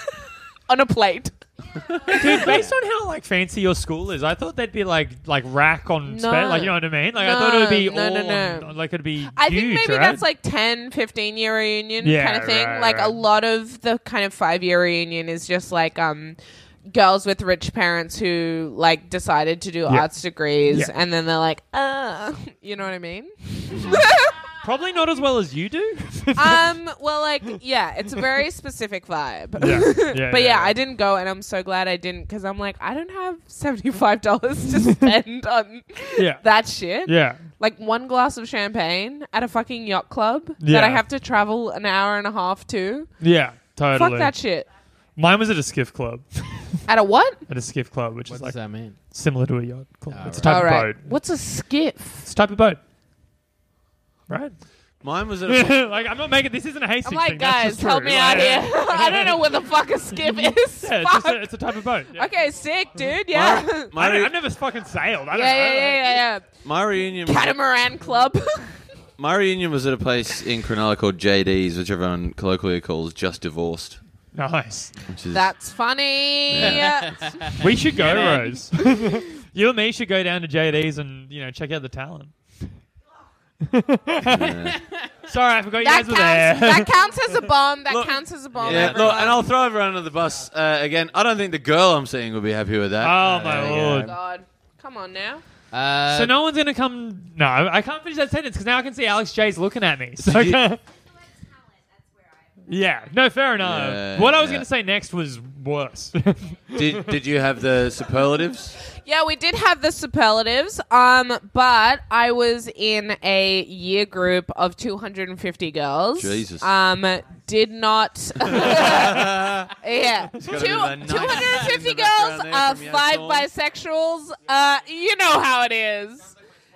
on a plate. Dude, based on how like fancy your school is, I thought they'd be like like rack on No. spe- like you know what I mean? Like I thought it would be No, all no, no, no. on- like it'd be I huge, think maybe right? that's like ten, fifteen year reunion Yeah, kind of thing. right, like a right. lot of the kind of five year reunion is just like um girls with rich parents who like decided to do Yeah. arts degrees Yeah. and then they're like, uh you know what I mean? Probably not as well as you do. um well like yeah, it's a very specific vibe. Yeah. Yeah, but yeah, yeah, yeah. I didn't go and I'm so glad I didn't because I'm like, I don't have seventy-five dollars to spend on yeah. that shit. Yeah. Like one glass of champagne at a fucking yacht club Yeah. that I have to travel an hour and a half to. Yeah. Totally. Fuck that shit. Mine was at a skiff club. At a what? At a skiff club, which What is does like that mean? similar to a yacht club. Oh, it's a right. type All of right. boat. What's a skiff? It's a type of boat. Right? Mine was at a like I'm not making this isn't a Hastings I'm like, thing. That's guys, just help true. me out Like, here. I don't know what the fuck a skiff is. Yeah, it's, just Fuck. a, it's a type of boat. Yeah. Okay, sick, dude. Yeah. My, I my, don't, re- I've never fucking sailed. I yeah, don't yeah, know. yeah, yeah, yeah. my reunion was Catamaran club. my reunion was at a place in Cronulla called J D's, which everyone colloquially calls Just Divorced. Nice. Which is That's funny. Yeah. We should go, Rose. You and me should go down to J D's and you know check out the talent. yeah. Sorry, I forgot you That guys were counts, there. that counts as a bomb. That Look- counts as a bomb. Yeah, everyone. look, and I'll throw everyone under the bus uh, again. I don't think the girl I'm seeing will be happy with that. Oh my Uh, lord. Oh, God. Come on now. Uh, So no one's gonna come. No, I can't finish that sentence because now I can see Alex J's looking at me. So Did you- I can't- yeah, no, fair enough. Yeah, what I was yeah. gonna say next was worse. Did Did you have the superlatives? Yeah, we did have the superlatives, um, but I was in a year group of two hundred fifty girls. Jesus. Um, did not. yeah. gotta Two, be the nice two hundred fifty in the background girls, there uh, from Yaz five Dawn. bisexuals. Uh, you know how it is.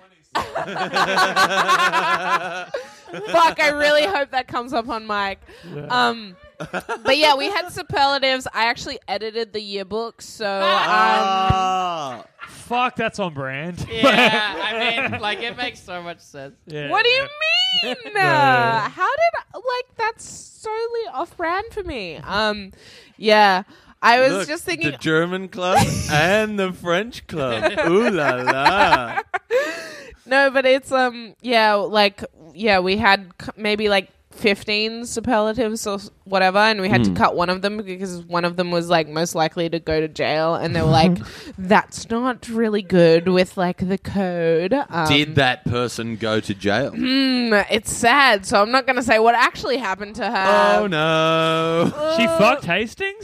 Fuck, I really hope that comes up on mic. Um, but yeah, we had superlatives. I actually edited the yearbook, so um, Ah. Fuck, that's on brand. yeah, I mean, like it makes so much sense. Yeah, what do you yeah. mean? Yeah. Uh, how did like that's solely off brand for me? Um, yeah, I was Look, just thinking. the German club and the French club. Ooh la la! No, but it's um, yeah, like yeah, we had c- maybe like fifteen superlatives or s- whatever, and we had Mm. to cut one of them because one of them was like most likely to go to jail, and they were like, "That's not really good with like the code." Um, Did that person go to jail? Hmm, it's sad, so I'm not going to say what actually happened to her. Oh no! She fucked Hastings?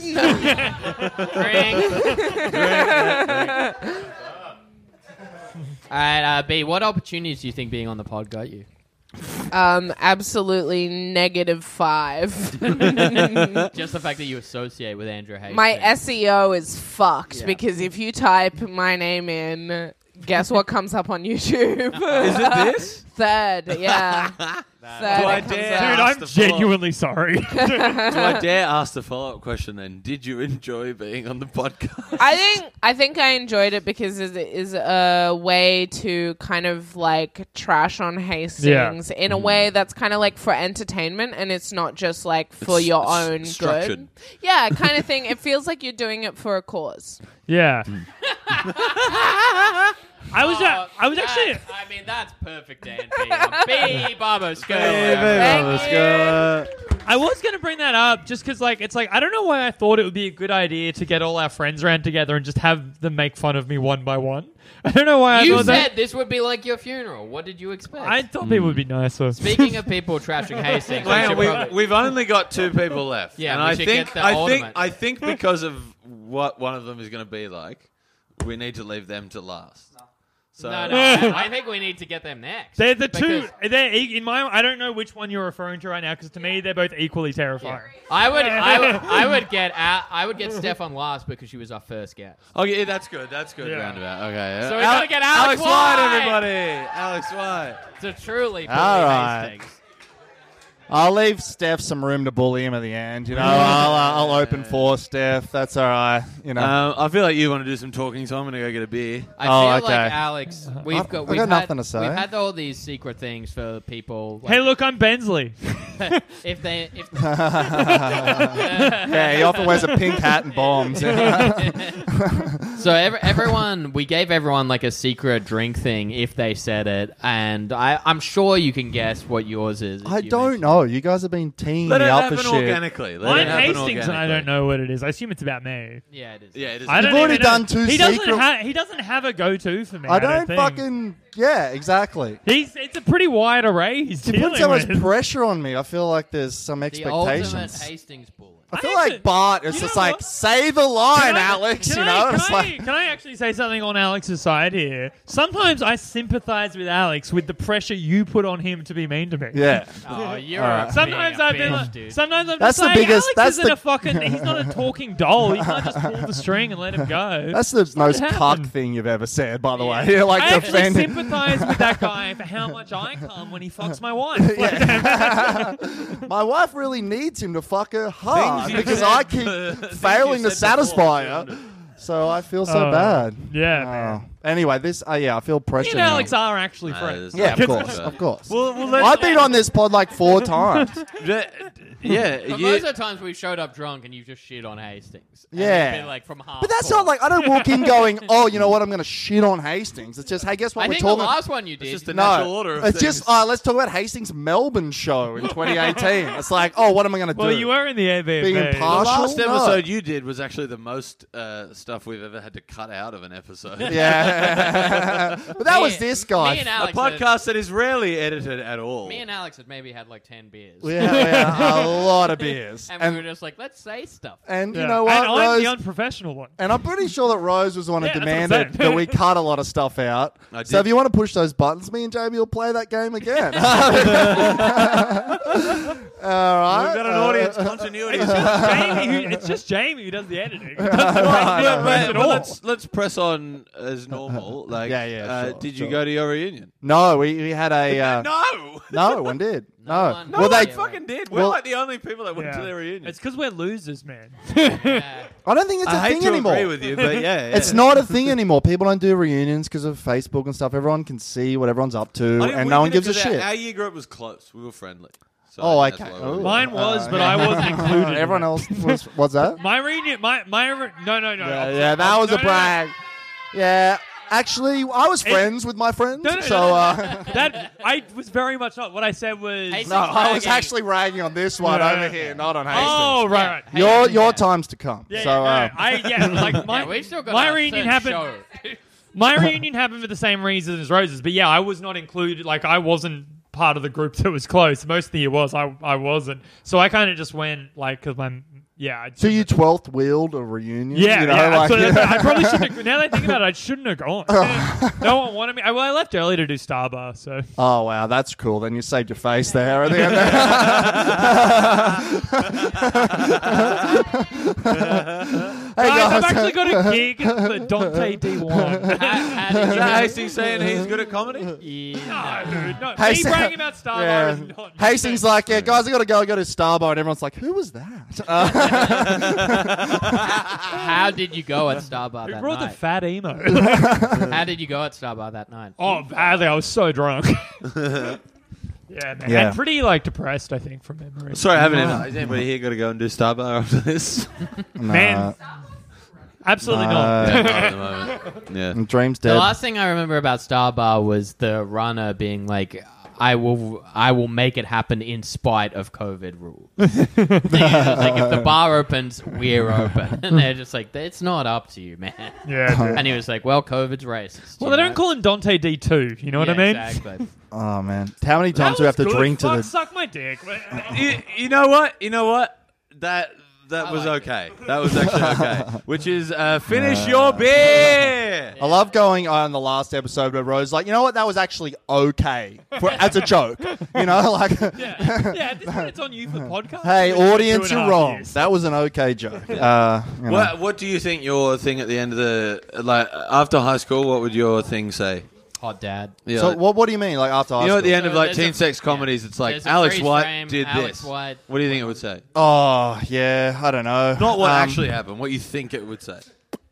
All right, uh, B, what opportunities do you think being on the pod got you? Um, absolutely negative five. Just the fact that you associate with Andrew Hastings. My S E O is fucked Yeah. because if you type my name in, guess what comes up on YouTube? Is it this? Third, yeah. Third Do I it comes dare up. Dude, ask I'm the follow-up- genuinely sorry. Do I dare ask the follow-up question then? Did you enjoy being on the podcast? I think I think I enjoyed it because it is a way to kind of like trash on Hastings in a way that's kind of like for entertainment, and it's not just like for It's your s- own structured. good. Yeah, kind of thing. It feels like you're doing it for a cause. Yeah. Hmm. I was, uh, Oh, I was that- actually. I mean, that's perfect, Dan. B. I'm B. Barbo Skull. Thank you. I was going to bring that up just because, like, it's like, I don't know why I thought it would be a good idea to get all our friends around together and just have them make fun of me one by one. I don't know why I You thought said that. this would be like your funeral. What did you expect? I thought people would be nicer. Speaking of people trashing Hastings, we Hang on, should we, probably- we've only got two people left. Yeah, and we I should think get the I think ultimate. I think because of what one of them is going to be like, we need to leave them to last. So no, no, I, I think we need to get them next. They're the two. Because- They're e- in my. I don't know which one you're referring to right now because to me they're both equally terrifying. I would, I would, I would get, Al- I would get Stefan last because she was our first guest. Okay, that's good. That's good. Yeah. Roundabout. Okay. Yeah. So we gotta get Alex White, White. everybody. Alex White. To truly bully All right. Hastings. I'll leave Steph some room to bully him at the end. You know, I'll, uh, I'll open for Steph. That's all right. You know, Um, I feel like you want to do some talking, so I'm going to go get a beer. I Oh, feel okay. like Alex. We've I've- got, I've we've got had, nothing to say. We've had all these secret things for people. Like, Hey, look, I'm Bensley. if they, if yeah, he often wears a pink hat and bombs. so every, everyone, we gave everyone like a secret drink thing if they said it, and I, I'm sure you can guess what yours is. if I you don't mention- know. You guys have been teeing Let me it up for happen shit. organically. Let I'm it happen Hastings, and I organically. don't know what it is. I assume it's about me. Yeah, it is. Yeah, it is. I don't You've already even know. done two He doesn't. secret- Ha- he doesn't have a go-to for me. I I don't think. fucking. Yeah, exactly. He's. It's a pretty wide array. He's You dealing put so much with. pressure on me. I feel like there's some The ultimate expectations. Hastings bullet. I feel I like actually- Bart is you just know like, what? say the line, Can I- Alex. Can you I, know, can, it's I, like. can I actually say something on Alex's side here? Sometimes I sympathize with Alex with the pressure you put on him to be mean to me. Yeah. Oh, you're All a right. Sometimes being a I've been bitch, like, dude. sometimes I'm That's just the like, biggest- Alex that's isn't the- a fucking, he's not a talking doll. He can't just pull the string and let him go. That's the most happened? cuck thing you've ever said, by the Yeah. way. You're like I actually defending. sympathize with that guy for how much I come when he fucks my wife. Like, My wife really needs him to fuck her hard Things you because said- I keep things failing you to said before. satisfy her. So I feel so Oh, bad. yeah, Oh. man. Anyway, this. Uh, yeah, I feel Me pressure. and now. Alex are actually No, friends. there's Yeah, of no- course, of course. Well, well, let's- I've been on this pod like four times. Yeah, yeah. But you- most of the times we showed up drunk and you just shit on Hastings. And Yeah. it's been, like from half. But that's court. not like I don't walk in going, oh, you know what? I'm going to shit on Hastings. It's just, hey, guess what? I we're think the talking. last one you did. It's just the no, natural order of it's things. just uh, let's talk about Hastings Melbourne show in twenty eighteen. It's like, oh, what am I going to do? Well, you were in the A B. Being the impartial. last No. episode you did was actually the most uh, stuff we've ever had to cut out of an episode. Yeah, but that Me- was this guy. Me and A Alex. podcast that is rarely edited at all. Had, me and Alex had maybe had like ten beers. We had, we had a lot of beers, And, and we were just like, let's say stuff. and Yeah. you know what, And I'm Rose? the unprofessional one. And I'm pretty sure that Rose was the one who Yeah, that's what I'm demanded saying. that we cut a lot of stuff out. I So did. if you want to push those buttons, me and Jamie will play that game again. All right. We've got an Uh, audience continuity. It's just Jamie. Who, it's just Jamie who does the editing. It doesn't make But- no but- sense at but all. let's let's press on as normal. Like, Yeah, yeah, uh, sure, did sure. you go to your reunion? No, we, we had a. Uh, No, no, one did. No. one- no, Well, they they. fucking did. We're well- like the only people that went Yeah. to their reunion. It's because we're losers, man. Yeah. I don't think it's a I hate thing to anymore. agree with you, but yeah, yeah. It's not a thing anymore. People don't do reunions because of Facebook and stuff. Everyone can see what everyone's up to, I mean, and we no one did it gives a 'cause our- shit. Our year group was close. We were friendly. So Oh, I think okay. that's why we Ooh. were- Mine was, Uh, but I wasn't included. in Everyone it. else was. What's that? My reunion, my my re- no no no. Yeah, I'm- yeah, that I'm- was no, a no, no. brag. Yeah, Actually, I was friends with my friends, No, no, so no, no. uh, that I was very much not. What I said was Hastings no, I was ragging. actually ragging on this one Yeah. over here, not on Hastings. Oh, right, right. Yeah. Your Hastings, your yeah. time's to come. Yeah, so yeah, no, uh, I yeah, like my Yeah, we've still got my our reunion third happened. show. My reunion happened for the same reason as Rose's, but yeah, I was not included. Like I wasn't part of the group that was close. Most of the year was I I wasn't. So I kind of just went like because my yeah. I so you shouldn't- twelfth wheeled a reunion? Yeah, you know, yeah. like, so that's- I probably shouldn't. Have, now that I think about it, I shouldn't have gone. No one wanted me. I, well, I left early to do Starbar, so Oh wow, that's cool. Then you saved your face there. At the end there. Hey guys, I've guys. actually got a gig for Dante D one. How, how did Is you that Hastings saying he's good at comedy? Yeah. No, dude, no. Hey, me Sa- bragging about Starbar Yeah. is not. Hastings like, yeah, guys, I gotta go. I go to Starbar, and everyone's like, who was that? Uh, How did you go at Starbar Who that brought the night? fat emo? How did you go at Starbar that night? Oh, badly. I was so drunk. yeah, man. Yeah. And pretty, like, depressed, I think, from memory. Sorry, I haven't. Has anybody here got to go and do Starbar after this? Man, absolutely No. not. Yeah, not at the moment. Yeah. Dream's The dead. last thing I remember about Starbar was the runner being like, "I will, I will make it happen in spite of COVID rules." Like if the bar opens, we're open, and they're just like, "It's not up to you, man." Yeah, dude. And he was like, "Well, COVID's racist." Well, you they know? don't call him Dante D two. You know what Yeah, I mean? Exactly. Oh man, how many That times do we have to was good. drink to Fuck, the? suck my dick. you, you know what? You know what? That that I was like okay. That was actually okay. Which is uh, finish your beer. I love going on the last episode where Rose like, you know what? That was actually okay for, as a joke. You know, like, yeah, yeah. At this point, it's on you for the podcast. hey, It's been audience, two and a you're half wrong. years. That was an okay joke. Uh, you know. What What do you think your thing at the end of the like after high school? What would your thing say? Hot dad. Yeah, So like- what? What do you mean? Like after high you know, at the school? end of So like there's teen a- sex yeah. comedies, it's like There's a Alex freeze White frame, did Alex this. White. What do you think it would say? Oh yeah, I don't know. Not what Um, actually happened. What you think it would say?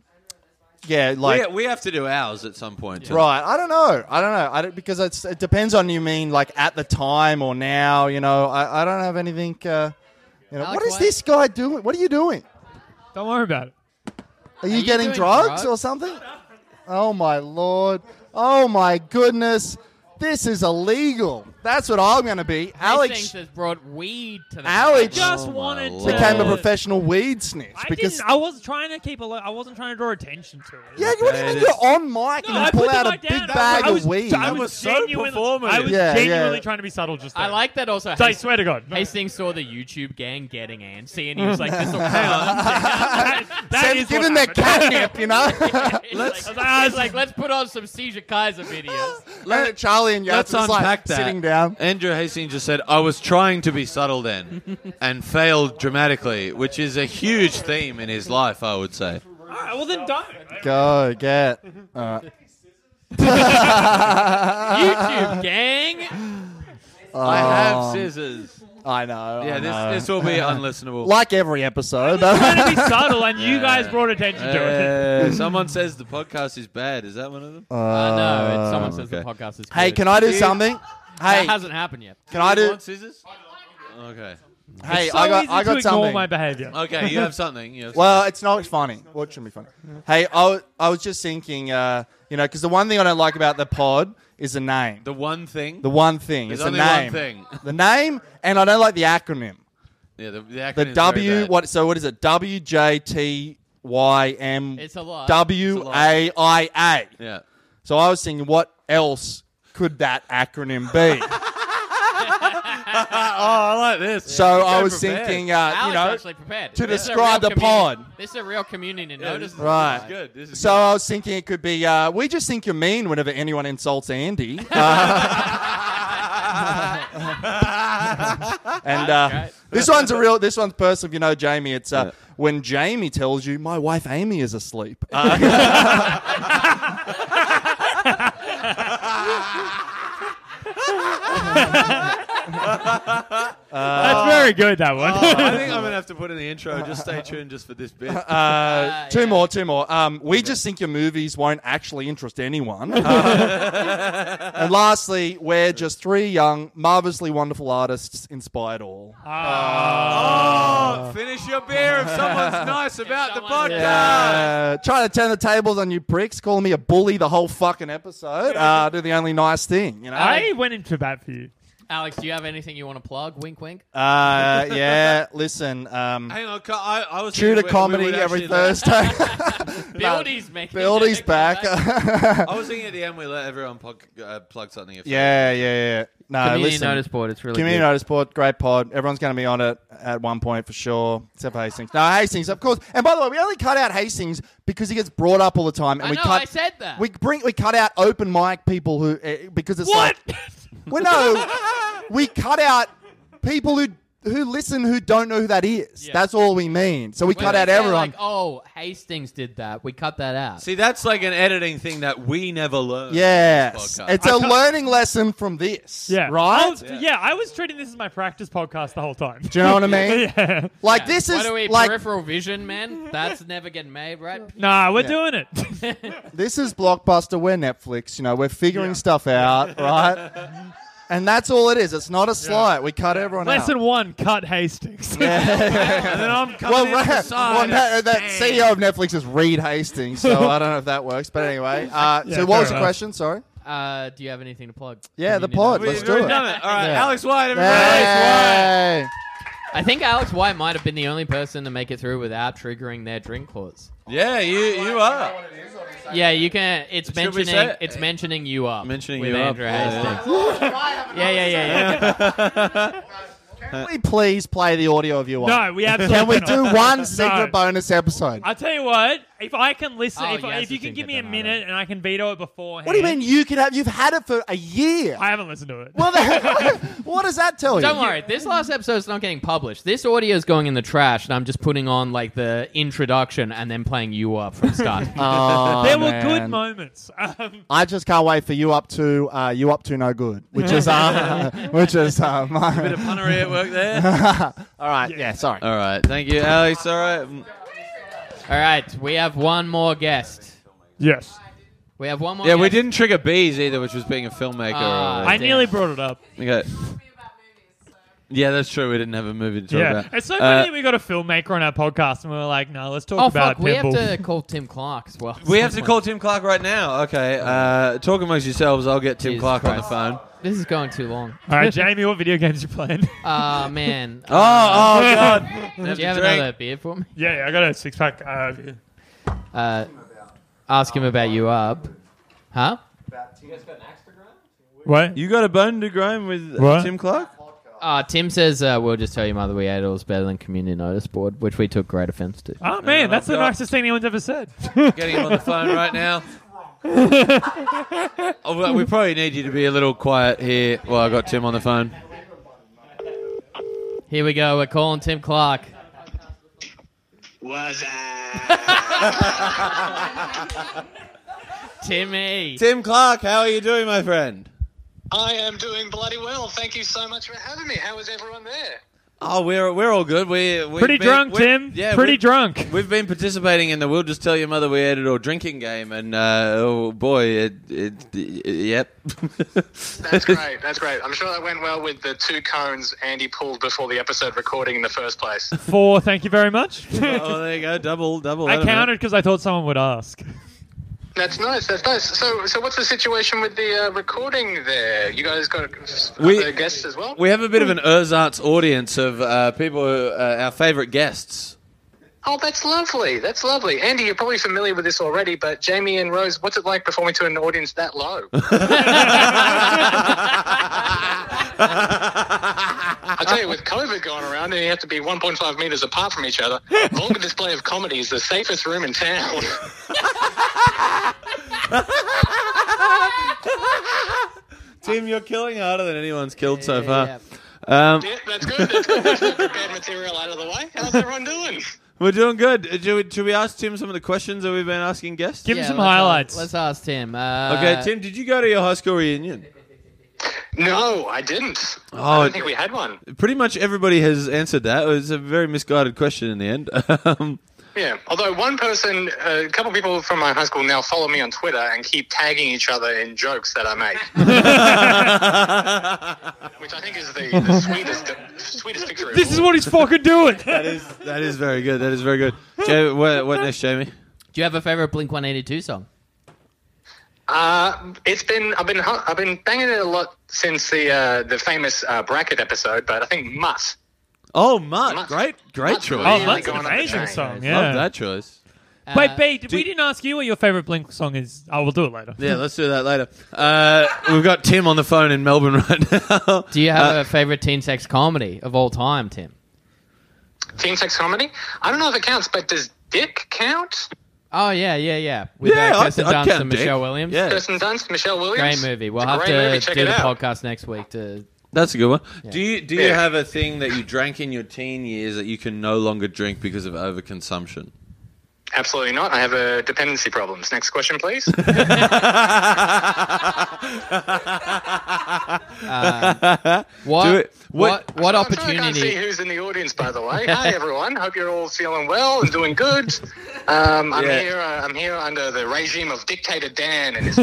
Yeah, like we, we have to do ours at some point. Too. right. I don't know. I don't know. I don't, because it's, it depends on you mean like at the time or now. You know, I, I don't have anything. Uh, you know, Alex what is White? this guy doing? What are you doing? Don't worry about it. Are you you getting doing drugs, drugs? or something? Oh my lord! Oh my goodness! This is illegal. That's what I'm going to be. Alex Alex has brought weed to the Alex Just Oh, my wanted to. Lord. became a professional weed snitch I because. didn't. I was trying to keep a. lo- I wasn't trying to draw attention to it. Yeah, what do you Okay, mean this- you're on mic No, and I you pull put the out a mic big down. bag I was, of weed? I That was, was so genuinely, performative. I was Yeah, genuinely yeah. trying to be subtle just I then. like that also. So I Hastings- swear to God. Hastings saw the YouTube gang getting antsy, and he was like, "This will Hang on. that, that Send- is give what them their happened. catnip, you know. let's, like, Ah, he's like, let's put on some Seizure Kaiser videos. Let Charlie and Let's Yats unpack like that. sitting down. Andrew Hastings just said, "I was trying to be subtle then, and failed dramatically," which is a huge theme in his life, I would say. All right, well then don't. Go get. Uh, YouTube gang. I have um, scissors. I know. Yeah, I know. this this will be unlistenable. like every episode. Trying to be subtle, and you guys brought attention to it. Uh, someone says the podcast is bad. Is that one of them? Uh, no, it's, someone says okay. the podcast is. Hey, good. can I do See? something? Hey, That hasn't happened yet. can I Do you do? want scissors? Okay. Hey, It's so I got easy I to got ignore something. my behavior. Okay, you have something. You have Well, it's not funny. Well, it shouldn't be funny. Hey, I, w- I was just thinking, uh, you know, because the one thing I don't like about the pod is the name. the one thing. The one thing. There's it's only the name. one thing. The name, and I don't like the acronym. Yeah, the, the, The acronym's very W. bad. What? So what is it? W J T Y M It's a lot. W It's a lot. A I A. Yeah. So I was thinking, what else could that acronym be? Oh, I like this. So You're I so was prepared. thinking, uh, Alex you know, actually prepared. to This is a describe real the community- pod. This is a real community Yeah, notice. this, Right. This is good. This is So good. I was thinking it could be, uh, we just think you're mean whenever anyone insults Andy. Uh, and uh, great. this one's a real, this one's personal. If you know Jamie, it's uh, Yeah. when Jamie tells you, my wife Amy is asleep. Uh, That's very good, that one. Oh, I think I'm going to have to put in the intro. Just stay tuned just for this bit. Uh, two yeah. more, two more. Um, we just think your movies won't actually interest anyone. Uh, and lastly, we're just three young, marvelously wonderful artists, inspired all. Oh, finish your beer if someone's nice about the someone's- podcast. Uh, trying to turn the tables on you pricks, calling me a bully the whole fucking episode. Uh, do the only nice thing, you know. I went into bat for you. Alex, do you have anything you want to plug? Wink, wink. Uh, yeah. Listen. Um, Hang on, I, I was True to thinking we- we comedy would every actually let- Thursday. Buildy's making Buildy's back. I was thinking at the end we let everyone plug, uh, plug something. If yeah, yeah, yeah. No, Community listen. notice board. It's really Community good. Notice Board, great pod. Everyone's going to be on it at one point for sure, except for Hastings. No, Hastings, of course. And by the way, we only cut out Hastings because he gets brought up all the time. And I we know, cut, I said that. We bring, we cut out open mic people who uh, because it's What? like, well, no, we cut out people who who listen who don't know who that is. Yeah. That's all we mean. So we When cut we out say, everyone. Like, oh, Hastings did that. We cut that out. See, that's like an editing thing that we never learned. yeah, on this podcast. it's a learning lesson from this. Yeah. right. I was, yeah. I was treating this as my practice podcast the whole time. Do you know what I mean? yeah. Like Yeah. this is What are we, like peripheral vision, man? That's never getting made, right? Nah, we're Yeah. doing it. this is Blockbuster. We're Netflix. You know, we're figuring Yeah. stuff out, right? And that's all it is. It's not a slight. We cut everyone Lesson out. one: cut Hastings. And then I'm coming Well, in right, the side. well that, that C E O of Netflix is Reed Hastings, so I don't know if that works. But anyway, uh, Yeah, so what fair was the enough. question? Sorry. Uh, do you have anything to plug? Yeah, the Community pod. notice Let's board? do We've it. done it. All right, Yeah. Alex White, everybody. Yay. I think Alex White might have been the only person to make it through without triggering their drink clause. Yeah, you you are. Yeah, you can. It's Should we mentioning. say it? It's mentioning you up. Mentioning with you up. Andrew Yeah, Hastings. Yeah, yeah, yeah, yeah. Can we please play the audio of you on? No, we absolutely Can we cannot. do one secret No. bonus episode? I tell you what, if I can listen, Oh, if, yes, if you it's can in give me a Katamata. minute and I can veto it beforehand. What do you mean you can have? You've had it for a year. I haven't listened to it. Well, then, what does that tell you? Don't worry, this last episode's not getting published. This audio is going in the trash, and I'm just putting on like the introduction and then playing you up from start. Oh, there were man. good moments. Um, I just can't wait for you up to uh, you up to no good, which is uh, which is uh, my... Bit of punnery at work there. All right, yeah, sorry. All right, thank you, Alex. All right. All right, we have one more guest. yes. We have one more. Yeah, we guest. didn't trigger bees either, which was being a filmmaker. Ah, or- I damn. nearly brought it up. okay. Yeah, that's true. We didn't have a movie to talk Yeah. about. It's so Uh, funny that we got a filmmaker on our podcast and we were like, no, let's talk Oh about fuck, we have Pimple. to call Tim Clark as well. We have to call Tim Clark right now. Okay. Uh, talk amongst yourselves. I'll get Tim Jesus Clark on Christ. the phone. This is going too long. All right, Jamie, what video games you playing? Ah man. Oh, oh God. Do you have drink. another beer for me? yeah, yeah, I got a six pack. Uh, Uh, ask him about you up. Huh? what? You got a bone to grind with uh, What? Tim Clark? Uh, Tim says uh, we'll just tell your mother we ate it was better than community notice board, which we took great offense to. Oh man, Uh, that's the I've got- nicest thing anyone's ever said. Getting him on the phone right now. Oh, well, we probably need you to be a little quiet here while I got Tim on the phone. Here we go. We're calling Tim Clark. What's Timmy. Tim Clark, how are you doing, my friend? I am doing bloody well. Thank you so much for having me. How is everyone there? Oh, we're we're all good. We we've Pretty been- drunk, we've- Tim. Yeah, Pretty we've- drunk. We've been participating in the "We'll Just Tell Your Mother We Ate It All" drinking game, and uh, oh boy, it, it, it yep. That's great. That's great. I'm sure that went well with the two cones Andy pulled before the episode recording in the first place. Four, thank you very much. Oh, there you go, double, double. I don't know. counted because I thought someone would ask. That's nice. That's nice. So, so what's the situation with the uh, recording there? You guys got We- other guests as well? We have a bit of an Erzarts audience of uh, people, who, uh, our favourite guests. Oh, that's lovely. That's lovely. Andy, you're probably familiar with this already, but Jamie and Rose, what's it like performing to an audience that low? I tell you, with COVID going around and you have to be one point five metres apart from each other, Vulgar Display of Comedy is the safest room in town. Tim, you're killing harder than anyone's killed so Yeah, far. yeah. Um, Yeah, that's good. That's good. That's the prepared material out of the way. How's everyone doing? We're doing good. Uh, Should we, should we ask Tim some of the questions that we've been asking guests? Give him Yeah, some let's highlights. Ask, let's ask Tim. Uh, Okay, Tim, did you go to your high school reunion? No, I didn't. Oh, I don't think we had one. Pretty much everybody has answered that. It was a very misguided question in the end. um, Yeah, although one person, uh, a couple people from my high school now follow me on Twitter and keep tagging each other in jokes that I make. Which I think is the, the sweetest, the sweetest picture of This all. is what he's fucking doing. that is that is very good. That is very good. Jamie, what, what next, Jamie? Do you have a favorite Blink one eighty-two song? Uh, it's been I've been hu- I've been banging it a lot since the uh, the famous uh, bracket episode, but I think Mutt. Oh, Mutt. Mutt. Great, great Mutt's choice. Oh, really that's an going up the amazing chain. song. Love Yeah. that choice. Wait, Uh, B, do- we didn't ask you what your favorite Blink song is. Oh, we'll do it later. Yeah, let's do that later. Uh, we've got Tim on the phone in Melbourne right now. Do you have Uh, a favorite teen sex comedy of all time, Tim? Teen sex comedy? I don't know if it counts, but does Dick count? Oh, yeah, yeah, yeah. With Yeah, uh, I'd- Kirsten I'd Dunst count and Dick. Michelle Williams. Yeah. Kirsten Dunst, Michelle Great Williams. movie. We'll It's a have great to movie. Check do it the out. podcast next week to... That's a good one. Do you do you Yeah. have a thing that you drank in your teen years that you can no longer drink because of overconsumption? Absolutely not. I have uh, dependency problems. Next question, please. Um, what, Do it- what, what, I'm trying to see opportunity... who's in the audience, by the way. Hi, everyone. Hope you're all feeling well and doing good. Um, I'm Yeah. here. Uh, I'm here under the regime of Dictator Dan and his.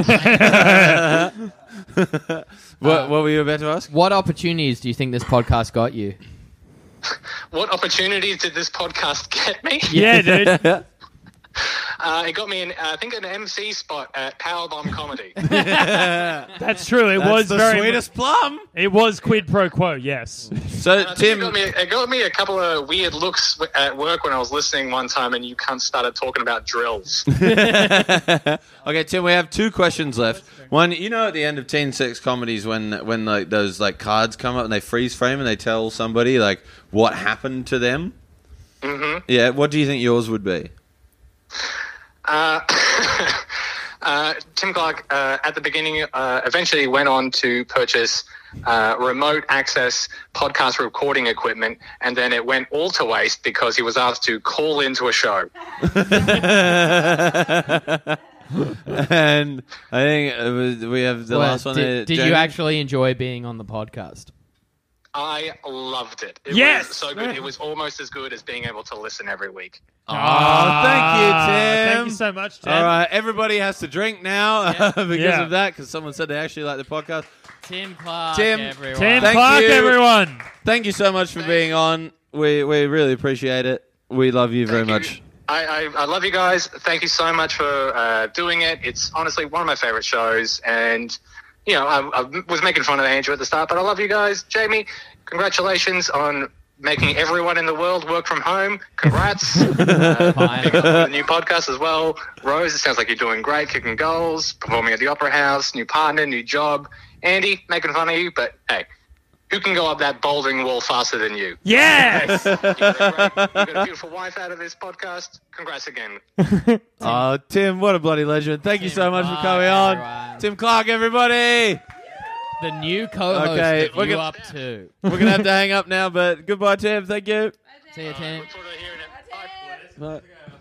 What, what were you about to ask? What opportunities do you think this podcast got you? What opportunities did this podcast get me? Yeah, dude. Uh, it got me, in, uh, I think, an M C spot at Powerbomb Comedy. That's true. It That's was the very sweetest plum. It was quid pro quo. Yes. So, I think Tim, it got, me, it got me a couple of weird looks w- at work when I was listening one time, and you cunts started talking about drills. okay, Tim, we have two questions left. One, you know, at the end of teen sex comedies, when when like those like cards come up and they freeze frame and they tell somebody like what happened to them. hmm Yeah, what do you think yours would be? Uh, uh, Tim Clark, uh, at the beginning, uh, eventually went on to purchase uh, remote access podcast recording equipment, and then it went all to waste because he was asked to call into a show. And I think it was, we have the Well, last one. did there, did Jamie? you actually enjoy being on the podcast? I loved it. It Yes! was so good. It was almost as good as being able to listen every week. Oh, thank you, Tim. Thank you so much, Tim. All right, everybody has to drink now because Yeah. of that, because someone said they actually like the podcast. Tim Clark, Tim- everyone. Tim Thank Clark, you. everyone. Thank you so much for being on. We we really appreciate it. We love you very Thank you. much. I, I, I love you guys. Thank you so much for uh, doing it. It's honestly one of my favorite shows. And, you know, I, I was making fun of Andrew at the start, but I love you guys. Jamie, congratulations on making everyone in the world work from home. Congrats. uh, Fine. big up on the new podcast as well. Rose, it sounds like you're doing great, kicking goals, performing at the Opera House, new partner, new job. Andy, making fun of you, but hey, who can go up that bouldering wall faster than you? Yes. You got, a great, you got a beautiful wife out of this podcast. Congrats again. Oh, Tim, what a bloody legend. Thank you Tim so much Clark, for coming on. everyone. Tim Clark, everybody. The new co-host Okay, of we're You gonna- Up To. We're going to have to hang up now, but goodbye, Tim. Thank you. See you, Tim. Look forward to hearing it. Bye. Bye.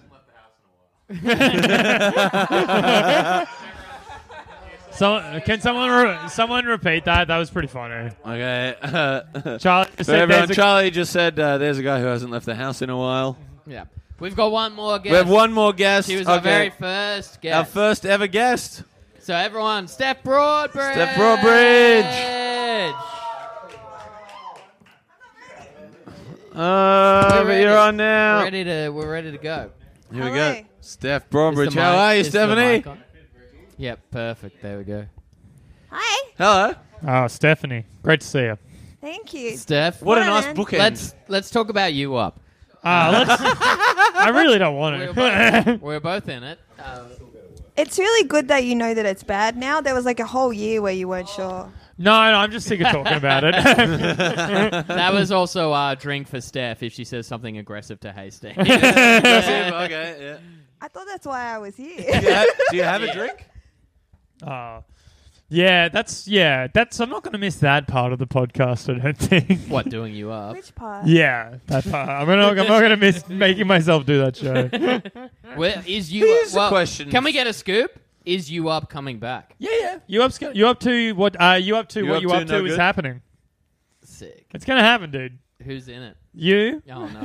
So, can someone re- someone repeat that? That was pretty funny. Okay. Uh, Charlie just so said everyone, there's a- Charlie just said uh, there's a guy who hasn't left the house in a while. Yeah. We've got one more guest. We have one more guest. She was okay. our very first guest. Our first ever guest. So everyone, Steph Broadbridge. Steph Broadbridge. Uh, We're but ready. you're on now. We're ready to. We're ready to go. Here we Hello. go. Steph Is Broadbridge. the How mic- are you, is the Stephanie? mic on? Yep, perfect. There we go. Hi. Hello. Oh, Stephanie, great to see you. Thank you. Steph, What a What nice an- bookend. let's let's talk about You Up. Uh, let's, I really don't want We're to. both, we're both in it. Uh, It's really good that you know that it's bad now. There was like a whole year where you weren't sure. no, no, I'm just sick of talking about it. that was also our drink for Steph if she says something aggressive to Hastings. okay, yeah. I thought that's why I was here. Do you have, do you have a drink? Oh, yeah, that's yeah, that's. I'm not going to miss that part of the podcast. I don't think. What, doing You Up? Which part? Yeah, that part. I'm gonna. I'm not going to miss making myself do that show. Where is You Here's Up? a question. Can we get a scoop? Is You Up coming back? Yeah, yeah. You up? You up to what? Uh, you up to You what? Up You to up to no is good? happening. Sick. It's gonna happen, dude. Who's in it? You? Oh no.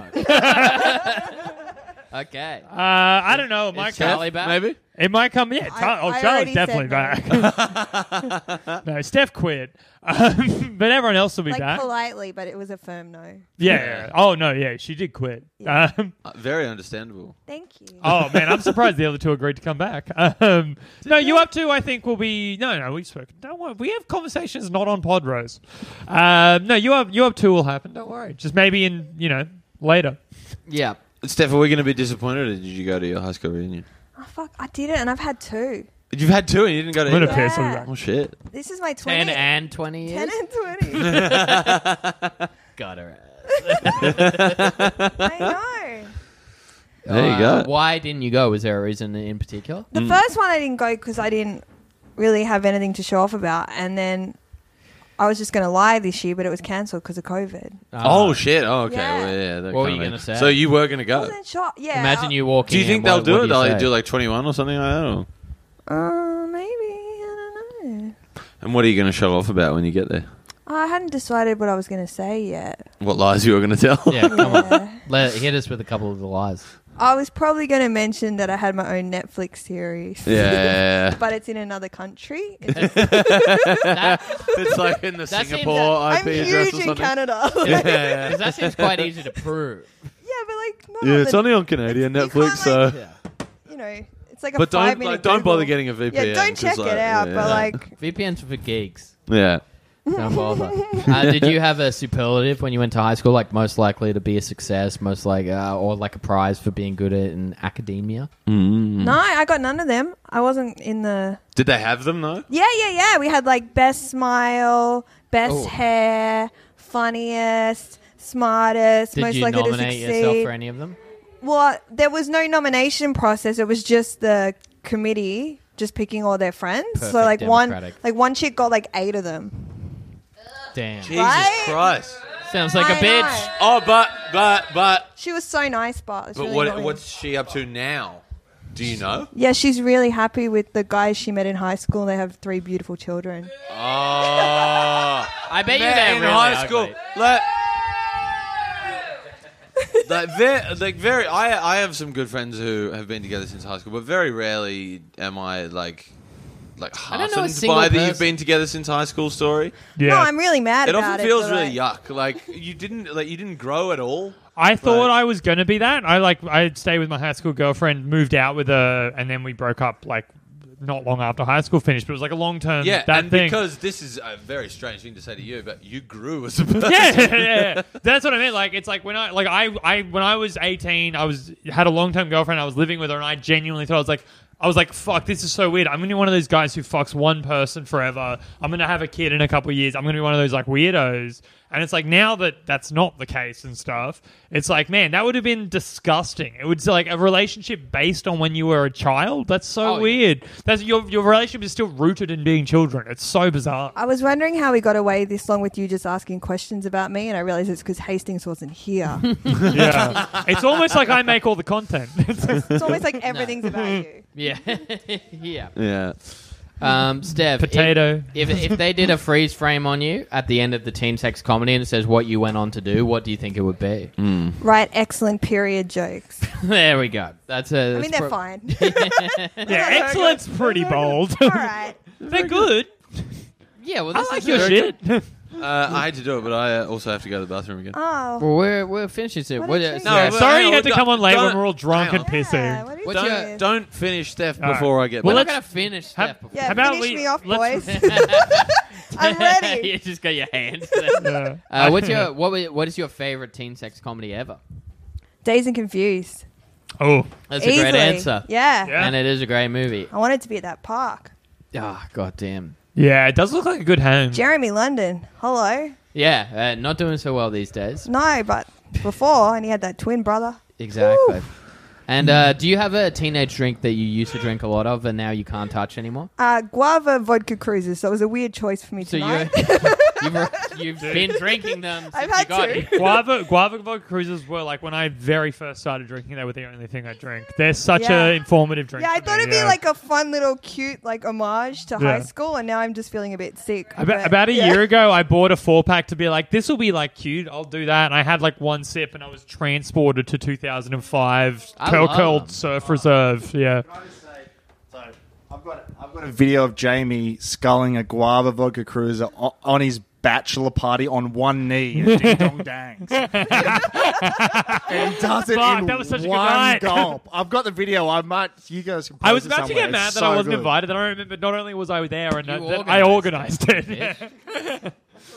Okay. Uh, I don't know. It Is might Charlie come. back? Maybe. It might come. Yeah. I- Char- oh, I Charlie's already definitely said back. No, Steph quit, um, but everyone else will be Like back. politely, but it was a firm no. Yeah, yeah. Oh no. Yeah, she did quit. Yeah. Um, Uh, very understandable. Thank you. oh man, I'm surprised the other two agreed to come back. Um, no, you up to? I think will be. No, no, we've spoken. Don't worry. We have conversations not on Pod Rose. Um, no, you up. You up to will happen. Don't worry. Just maybe in you know later. Yeah. Steph, are we going to be disappointed or did you go to your high school reunion? Oh, fuck. I did it, and I've had two. You've had two and you didn't go to I'm gonna either? piss on Yeah. that. Oh, shit. This is my Ten twenty. and twenty years. ten and twenty. Got her ass. I know. There you Uh, go. Why didn't you go? Was there a reason in particular? The first one I didn't go because I didn't really have anything to show off about, and then I was just going to lie this year, but it was cancelled because of COVID. Oh, shit. Oh, okay. Yeah. Well, yeah, that What were kinda you makes- gonna say? So you were going to I go. wasn't sure. Yeah. Imagine you walking. Do you think in, they'll what- do what it? you They'll say? do like twenty-one or something like that? Or? Uh, maybe. I don't know. And what are you going to show off about when you get there? I hadn't decided what I was going to say yet. What lies you were going to tell? Yeah, come on. Yeah. Let, hit us with a couple of the lies. I was probably going to mention that I had my own Netflix series. Yeah. But it's in another country. It's, That, It's like in the That seems Singapore that- I'm I P address or huge in something. Canada. Yeah, yeah, yeah. 'cause that seems quite easy to prove. but like, not Yeah, on it's the, only on Canadian It's- you Netflix, can't, so. like- Yeah. you know, it's like a But five don't minute like, don't bother Google. getting a V P N. Yeah, don't 'cause, check like, it out, yeah, but yeah. like, V P Ns for geeks. Yeah. Don't bother. uh, did you have a superlative when you went to high school, like most likely to be a success, most like, uh, or like a prize for being good at in academia? Mm. no, I got none of them. I wasn't in the. Did they have them though? Yeah, yeah, yeah. We had like best smile, best Oh. hair, funniest, smartest, Did most you likely to nominate succeed. yourself for any of them? Well, there was no nomination process. It was just the committee just picking all their friends. so Perfect like one, democratic. like one chick got like eight of them. Damn. Jesus Right? Christ. Sounds like a I bitch. know. Oh, but, but, but. She was so nice, but it was But really what, annoying. what's she up to now? Do you know? Yeah, she's really happy with the guys she met in high school. They have three beautiful children. Oh. I bet you Met they're in really high school. ugly. Like, like, very, like very. I I have some good friends who have been together since high school, but very rarely am I like like I don't know a heartened single by the you've person- been together since high school story. Yeah. No, I'm really mad It about often it. feels but, really like, yuck. Like you didn't like you didn't grow at all. I thought Like- I was gonna be that. I like I'd stay with my high school girlfriend, moved out with her, and then we broke up like not long after high school finished. But it was like a long term Yeah, that and thing. because this is a very strange thing to say to you, but you grew as a person. yeah, yeah, yeah. That's what I meant. Like it's like when I like I I when I was eighteen, I was had a long term girlfriend. I was living with her, and I genuinely thought I was like. I was like, fuck, this is so weird. I'm going to be one of those guys who fucks one person forever. I'm going to have a kid in a couple of years. I'm going to be one of those, like, weirdos. And it's like, now that that's not the case and stuff, it's like, man, that would have been disgusting. It would like a relationship based on when you were a child. That's so Oh, yeah. weird. That's your your relationship is still rooted in being children. It's so bizarre. I was wondering how we got away this long with you just asking questions about me, and I realized it's because Hastings wasn't here. Yeah. It's almost like I make all the content. It's almost like everything's about you. Yeah. yeah. Yeah. Um, Steph, Potato. If, if if they did a freeze frame on you at the end of the Teen Sex Comedy and it says what you went on to do, what do you think it would be? Write excellent period jokes. There we go. That's a. I mean, that's they're pro- fine. Yeah, excellent's pretty bold. All right. They're good. Yeah, well, I this like is your very- shit. Uh, I hate to do it, but I uh, also have to go to the bathroom again. Oh. Well, we're we're finishing soon. What What did is- you No, yeah, but- Sorry hang you on, had to don't- come on late when don't- we're all drunk hang and on. Yeah, pissing. what are you What's doing? your- Don't finish Steph All right. before I get Well, we're back. not let's- gonna finish Have- Steph. before- Yeah, How about finish we- me off, let's- boys. I'm ready. You just got your hands. Yeah. uh, what's your what? wa- What is your favorite teen sex comedy ever? Dazed and Confused. Oh, That's a Easily. great answer. Yeah. Yeah. And it is a great movie. I wanted to be at that park. Ah, god damn. yeah, it does look like a good home. Jeremy London. Hello. Yeah, uh, not doing so well these days. No, but before, and he had that twin brother. Exactly. Woo. And uh, do you have a teenage drink that you used to drink a lot of and now you can't touch anymore? Uh, guava vodka cruises. So it was a weird choice for me So tonight. you you've, You've been drinking them since I've you had got two. here. Guava, guava vodka cruises were like when I very first started drinking. They were the only thing I drank. They're such Yeah. a informative drink. Yeah, I for thought me, it'd be yeah. like a fun little cute like homage to Yeah. high school, and now I'm just feeling a bit sick. About, but- about a yeah. year ago, I bought a four pack to be like, this will be like cute. I'll do that. And I had like one sip, and I was transported to two thousand five I Curl love Curl them. Surf Reserve. Yeah. So I've got I've got a video of Jamie sculling a guava vodka cruiser on, on his bachelor party on one knee at Ding Dong Dangs. And he does it Fuck, in that was such a good one night. gulp. I've got the video. I might. You guys can. I was post it about to somewhere. get mad It's that so I wasn't good. invited. Then I remember not only was I there, and You that, that I organised organized it, it. Yeah.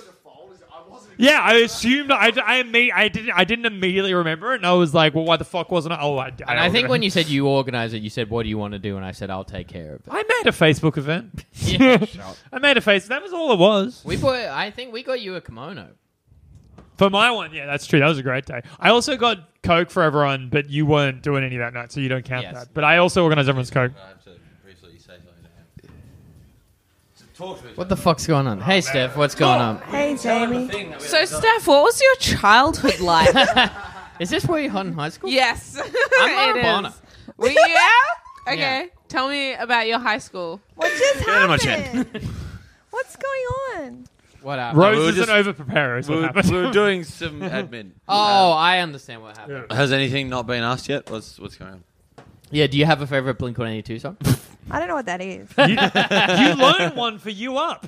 Yeah, I assumed I, I, imme- I didn't I didn't immediately remember it, and I was like, well, why the fuck wasn't I? Oh, I, I, And I think when you said you organize it, you said, "What do you want to do?" And I said, "I'll take care of it." I made a Facebook event. Yeah, I made a face. That was all it was. we bought. I think we got you a kimono. For my one, yeah, that's true. That was a great day. I also got Coke for everyone, but you weren't doing any that night, so you don't count Yes. that. But I also organized everyone's Coke. I have to briefly say something to him. So talk to me. What the fuck's going on? Hey, Steph, what's going on? Hey, Jamie. So, Steph, what was your childhood like? Is this where you're hot in high school? Yes. I'm not It a Bonner. is. Well, yeah? Okay. Yeah. Tell me about your high school. What just Get in my happened? What's going on? What happened? Rose we were is an just- over preparer. Is We what were, happened. we were doing some admin. Oh, I understand what happened. Yeah. Has anything not been asked yet? What's what's going on? Yeah, do you have a favorite Blink one eighty-two song? I don't know what that is. you, you learned one for you up.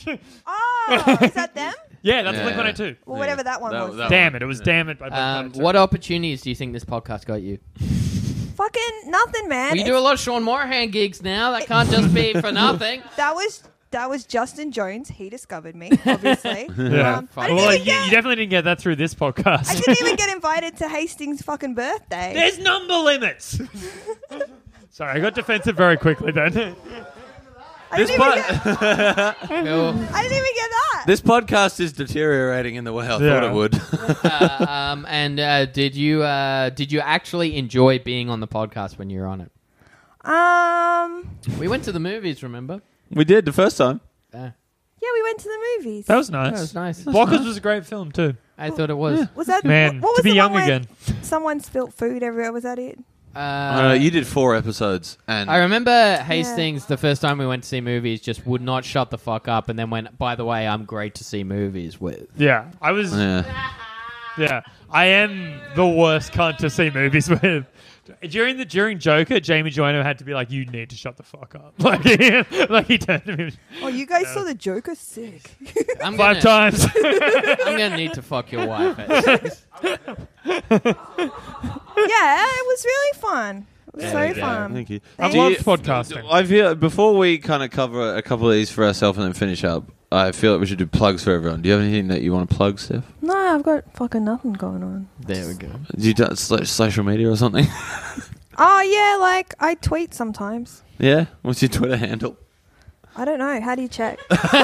Oh, is that them? Yeah, that's Yeah. Blink one eighty-two. Well, whatever that one That- was. that Damn it! It was damn it by Blink Um, one eighty-two. what opportunities do you think this podcast got you? Fucking nothing, man. Well, you do a lot of Sean Morahan gigs now. That can't just be for nothing. That was that was Justin Jones. He discovered me, obviously. Yeah. Um, I, didn't Well, even you, get, you definitely didn't get that through this podcast. I didn't even get invited to Hastings' fucking birthday. There's number limits. Sorry, I got defensive very quickly then. I, This didn't even po- get, Cool. I didn't even get that. This podcast is deteriorating in the way I thought Yeah. it would. uh, um, and uh, did you uh, did you actually enjoy being on the podcast when you were on it? Um, We went to the movies, remember? We did the first time. Uh, yeah, we went to the movies. That was nice. that was nice. Blockers was a great film too. I thought it was. Was that Man, What was to be the young one where again. Someone spilt food everywhere. Was that it? Uh, Uh, you did four episodes, and I remember Hastings the first time we went to see movies just would not shut the fuck up and then went, by the way, I'm great to see movies with. Yeah, I was. yeah. Yeah, I am the worst cunt to see movies with. During the during Joker, Jamie Joyner had to be like, "You need to shut the fuck up." Like, he, like he turned to me Oh, you guys saw the Joker? Sick. I'm five gonna, times. I'm gonna need to fuck your wife. Hastings. Yeah, it was really fun. It was so fun. Thank you. I Do love you- podcasting. I feel before we kind of cover a couple of these for ourselves and then finish up, I feel like we should do plugs for everyone. Do you have anything that you want to plug, Steph? No, I've got fucking nothing going on. There we go. Do you do sl- social media or something? Oh yeah, like I tweet sometimes. Yeah. What's your Twitter handle? I don't know. How do you check?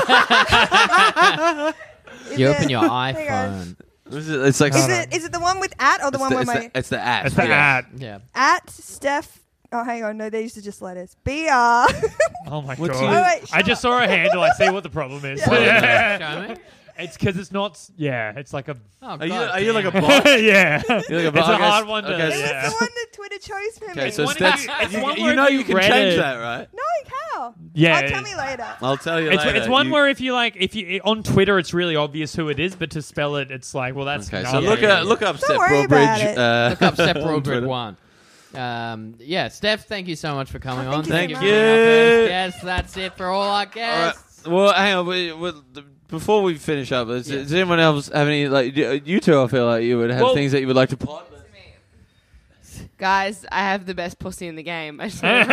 Is You it- open your Hang on. iPhone. Is it- It's like Is it is it the one with at or the it's one the, where it's, my the, it's the at. It's the yeah. ad. Yeah. at Steph? Oh, hang on. No, these are just letters. B R. Oh my What's god! your- Oh, wait, I shut just saw a handle. I see what the problem is. Yeah. Show me. It's because it's not. s- Yeah, it's like a. Oh, Are you, God are you like a damn it. bot? yeah, You're like a it's bot, a okay, hard one to. okay, It yeah. was the one that Twitter chose for me. Okay, so one Steph, if you- it's you, one you where know if you you can read change it- that, right? No, how? Yeah. Oh, tell me later. I'll tell you It's, later. it's one You- where if you like, if you on Twitter, it's really obvious who it is, but to spell it, it's like, well, that's Okay, not so Yeah, look yeah, at yeah. look up Don't Steph worry about Broadbridge. it. Uh, Look up Steph on Broadbridge Twitter. one. Um, yeah, Steph, thank you so much for coming Oh, on. thank you Thank so you for much. being our first you. guest. That's it for all our All right. guests. Well, hang on. We, we, before we finish up, is, Yeah. does anyone else have any like y- you two? I feel like you would have Well- things that you would like to pod. Guys, I have the best pussy in the game. I just wanna-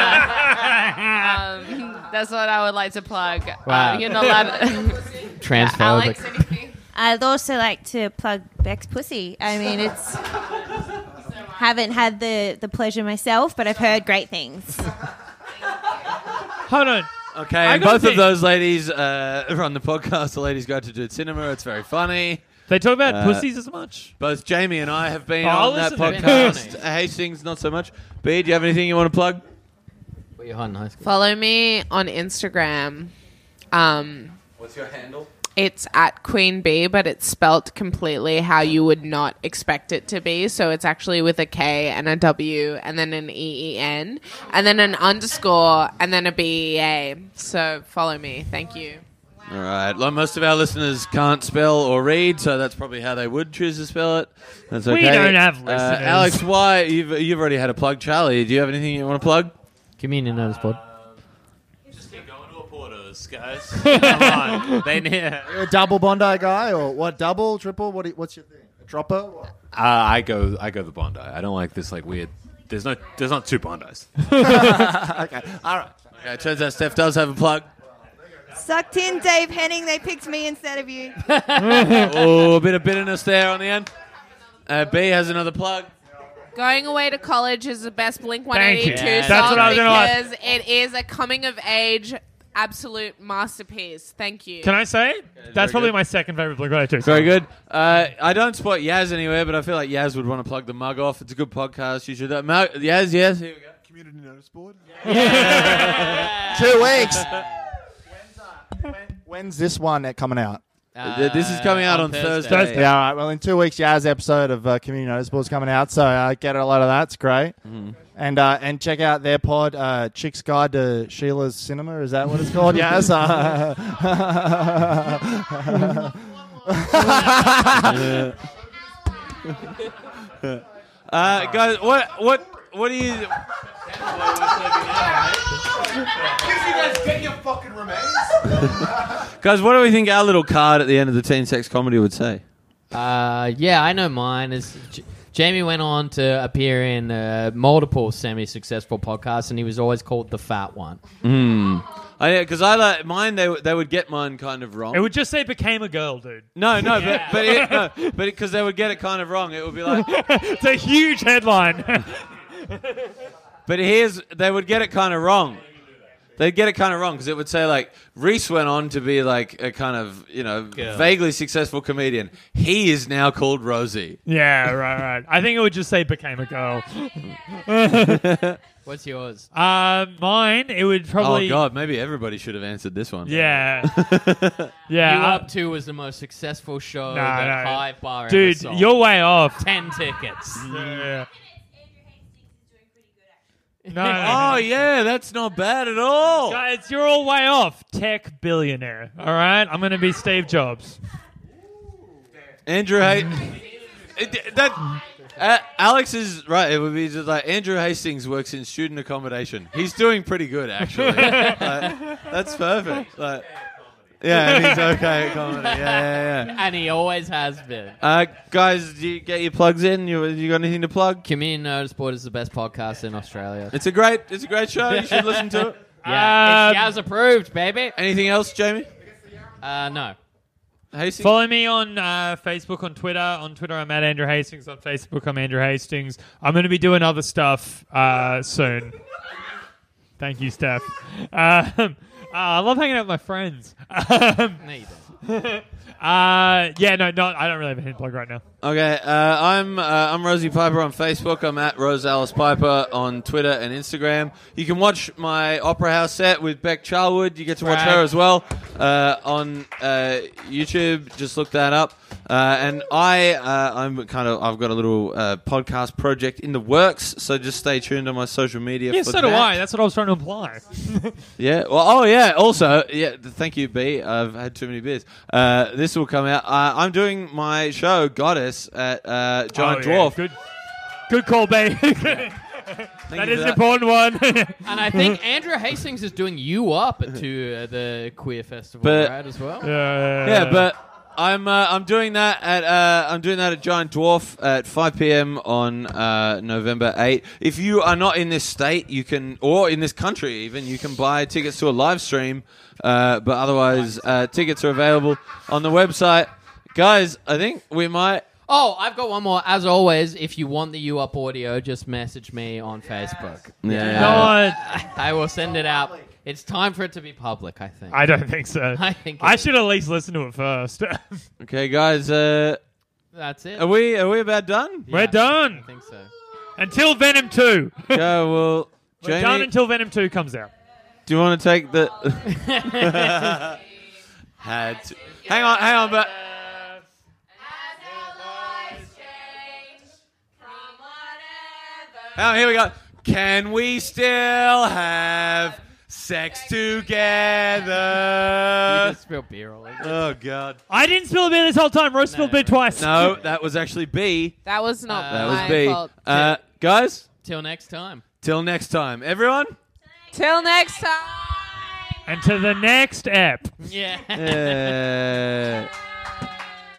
um, that's what I would like to plug. Wow. Um, you're not allowed. Transphobic. Alex, anything? I'd also like to plug Beck's pussy. I mean, it's haven't had the, the pleasure myself, but I've heard great things. Hold on. Okay, I and gotta both of think- those ladies uh, run the podcast. The ladies go to do cinema. It's very funny. They talk about Uh, pussies as much. Both Jamie and I have been Oh, I'll on that listen to it. podcast. Hastings, not so much. B, do you have anything you want to plug? Were you hot in high school? Follow me on Instagram. Um, What's your handle? it's at Queen Bee, but it's spelt completely how you would not expect it to be. So it's actually with a K and a W and then an E E N and then an underscore and then a B E A. So follow me. Thank you. All right. Like most of our listeners can't spell or read, so that's probably how they would choose to spell it. That's okay. We don't have Uh, listeners. Alex, why you've you've already had a plug. Charlie, do you have anything you want to plug? Communion Notice Board. Just keep going to a Porter's, guys. Come on. They need. You're a double Bondi guy, or what? Double, triple? What? do you- What's your thing? A dropper? What? Uh, I go. I go the Bondi. I don't like this like weird. There's no. There's not two Bondis. Okay, all right. Okay, it turns out Steph does have a plug. Sucked in, Dave Henning. They picked me instead of you. Oh, a bit of bitterness there on the end. Uh, B has another plug. Going Away to College is the best Blink one Thank you. eighty-two Yeah, song that's what I was gonna ask. because it is a coming of age absolute masterpiece. Thank you. Can I say? That's probably good. my second favorite Blink one eighty-two. Very good. Uh, I don't spot Yaz anywhere, but I feel like Yaz would want to plug the mug off. It's a good podcast. You should. Uh, Mal- Yaz, yes. Here we go. Community notice board. Two weeks. When's this one coming out? Uh, this is coming out on, Thursday. Thursday. Yeah, all right. Well, in two weeks, Yaz episode of uh, Community Notice Board's coming out, so uh, get a lot of that. It's great. Mhm. And uh, and check out their pod, uh, Chick's Guide to Sheila's Cinema. Is that what it's called? Yaz. Uh, guys, what what what do you? Get your fucking remains. Guys, what do we think our little card at the end of the Teen Sex Comedy would say? Uh, yeah, I know mine is. J- Jamie went on to appear in uh, multiple semi-successful podcasts, and he was always called the fat one. Hmm. Because I, like mine, they w- they would get mine kind of wrong. It would just say became a girl, dude. No, no, Yeah. but but it, no, but because they would get it kind of wrong, it would be like. It's a huge headline. But here's they would get it kind of wrong. They'd get it kind of wrong because it would say like Reese went on to be like a kind of you know Girl. vaguely successful comedian. He is now called Rosie. Yeah, right, right. I think it would just say became a girl. What's yours? Uh, mine, it would probably. Oh God, maybe everybody should have answered this one. Yeah. yeah. You uh, Up To was the most successful show No, that no. Hive Bar ever Dude, sold. you're way off. Ten tickets. Yeah. No, no, Oh no. yeah, that's not bad at all. Guys, you're all way off. Tech billionaire. All right? I'm going to be Steve Jobs. Andrew Hay- it- that uh, Alex is right. It would be just like Andrew Hastings works in student accommodation. He's doing pretty good actually. Like, that's perfect. Like, yeah, and he's okay at comedy. Yeah, yeah, yeah. And he always has been. Uh, guys, do you get your plugs in? You you got anything to plug? Community Notice Board is the best podcast in Australia. It's a great it's a great show. You should listen to it. Yeah, Um, it's Yaz approved, baby. Anything else, Jamie? Uh, no. Hastings? Follow me on uh, Facebook, on Twitter. On Twitter, I'm at Andrew Hastings. On Facebook, I'm Andrew Hastings. I'm going to be doing other stuff uh, soon. Thank you, Steph. Um, uh, I love hanging out with my friends. Um, No, you don't. uh, yeah, no, not. I don't really have a hint plug right now. Okay, uh, I'm uh, I'm Rosie Piper on Facebook. I'm at Rose Alice Piper on Twitter and Instagram. You can watch my Opera House set with Beck Charwood. You get to watch Brag. her as well uh, on uh, YouTube. Just look that up. Uh, and I, uh, I'm kind of, I've got a little uh, podcast project in the works. So just stay tuned on my social media. Yeah, for so do that. I. That's what I was trying to imply. Yeah. Well. Oh, yeah. Also, yeah. th- Thank you, B. I've had too many beers. Uh, this will come out. Uh, I'm doing my show Goddess at uh, Giant Oh, yeah. Dwarf. Good, good call, babe. Thank That you is for an important one. And I think Andrew Hastings is doing you up to uh, the Queer Festival, But- right, as well? yeah, Yeah, but I'm uh, I'm doing that at uh, I'm doing that at Giant Dwarf at five p.m. on uh, November eighth. If you are not in this state, you can, or in this country even, you can buy tickets to a live stream. Uh, but otherwise, uh, tickets are available on the website. Guys, I think we might. Oh, I've got one more. As always, if you want the U Up audio, just message me on Facebook. Yeah. God. I will send it out. It's time for it to be public, I think. I don't think so. I think it I is. should at least listen to it first. Okay, guys. Uh, That's it. are we are we about done? Yeah, We're done. I think so. Until Venom two. Okay, well, We're Jamie, done until Venom two comes out. do you want to take the? had to. Hang on, hang on, but. Oh, here we go. Can we still have sex together? You just spilled beer all over. Oh, God. I didn't spill a beer this whole time. Rose spilled beer twice. No, that was actually B. That was not That my was B. fault. Uh, guys, Till next time. till next time. Everyone? Till next time. And to the next ep. Yeah. Uh,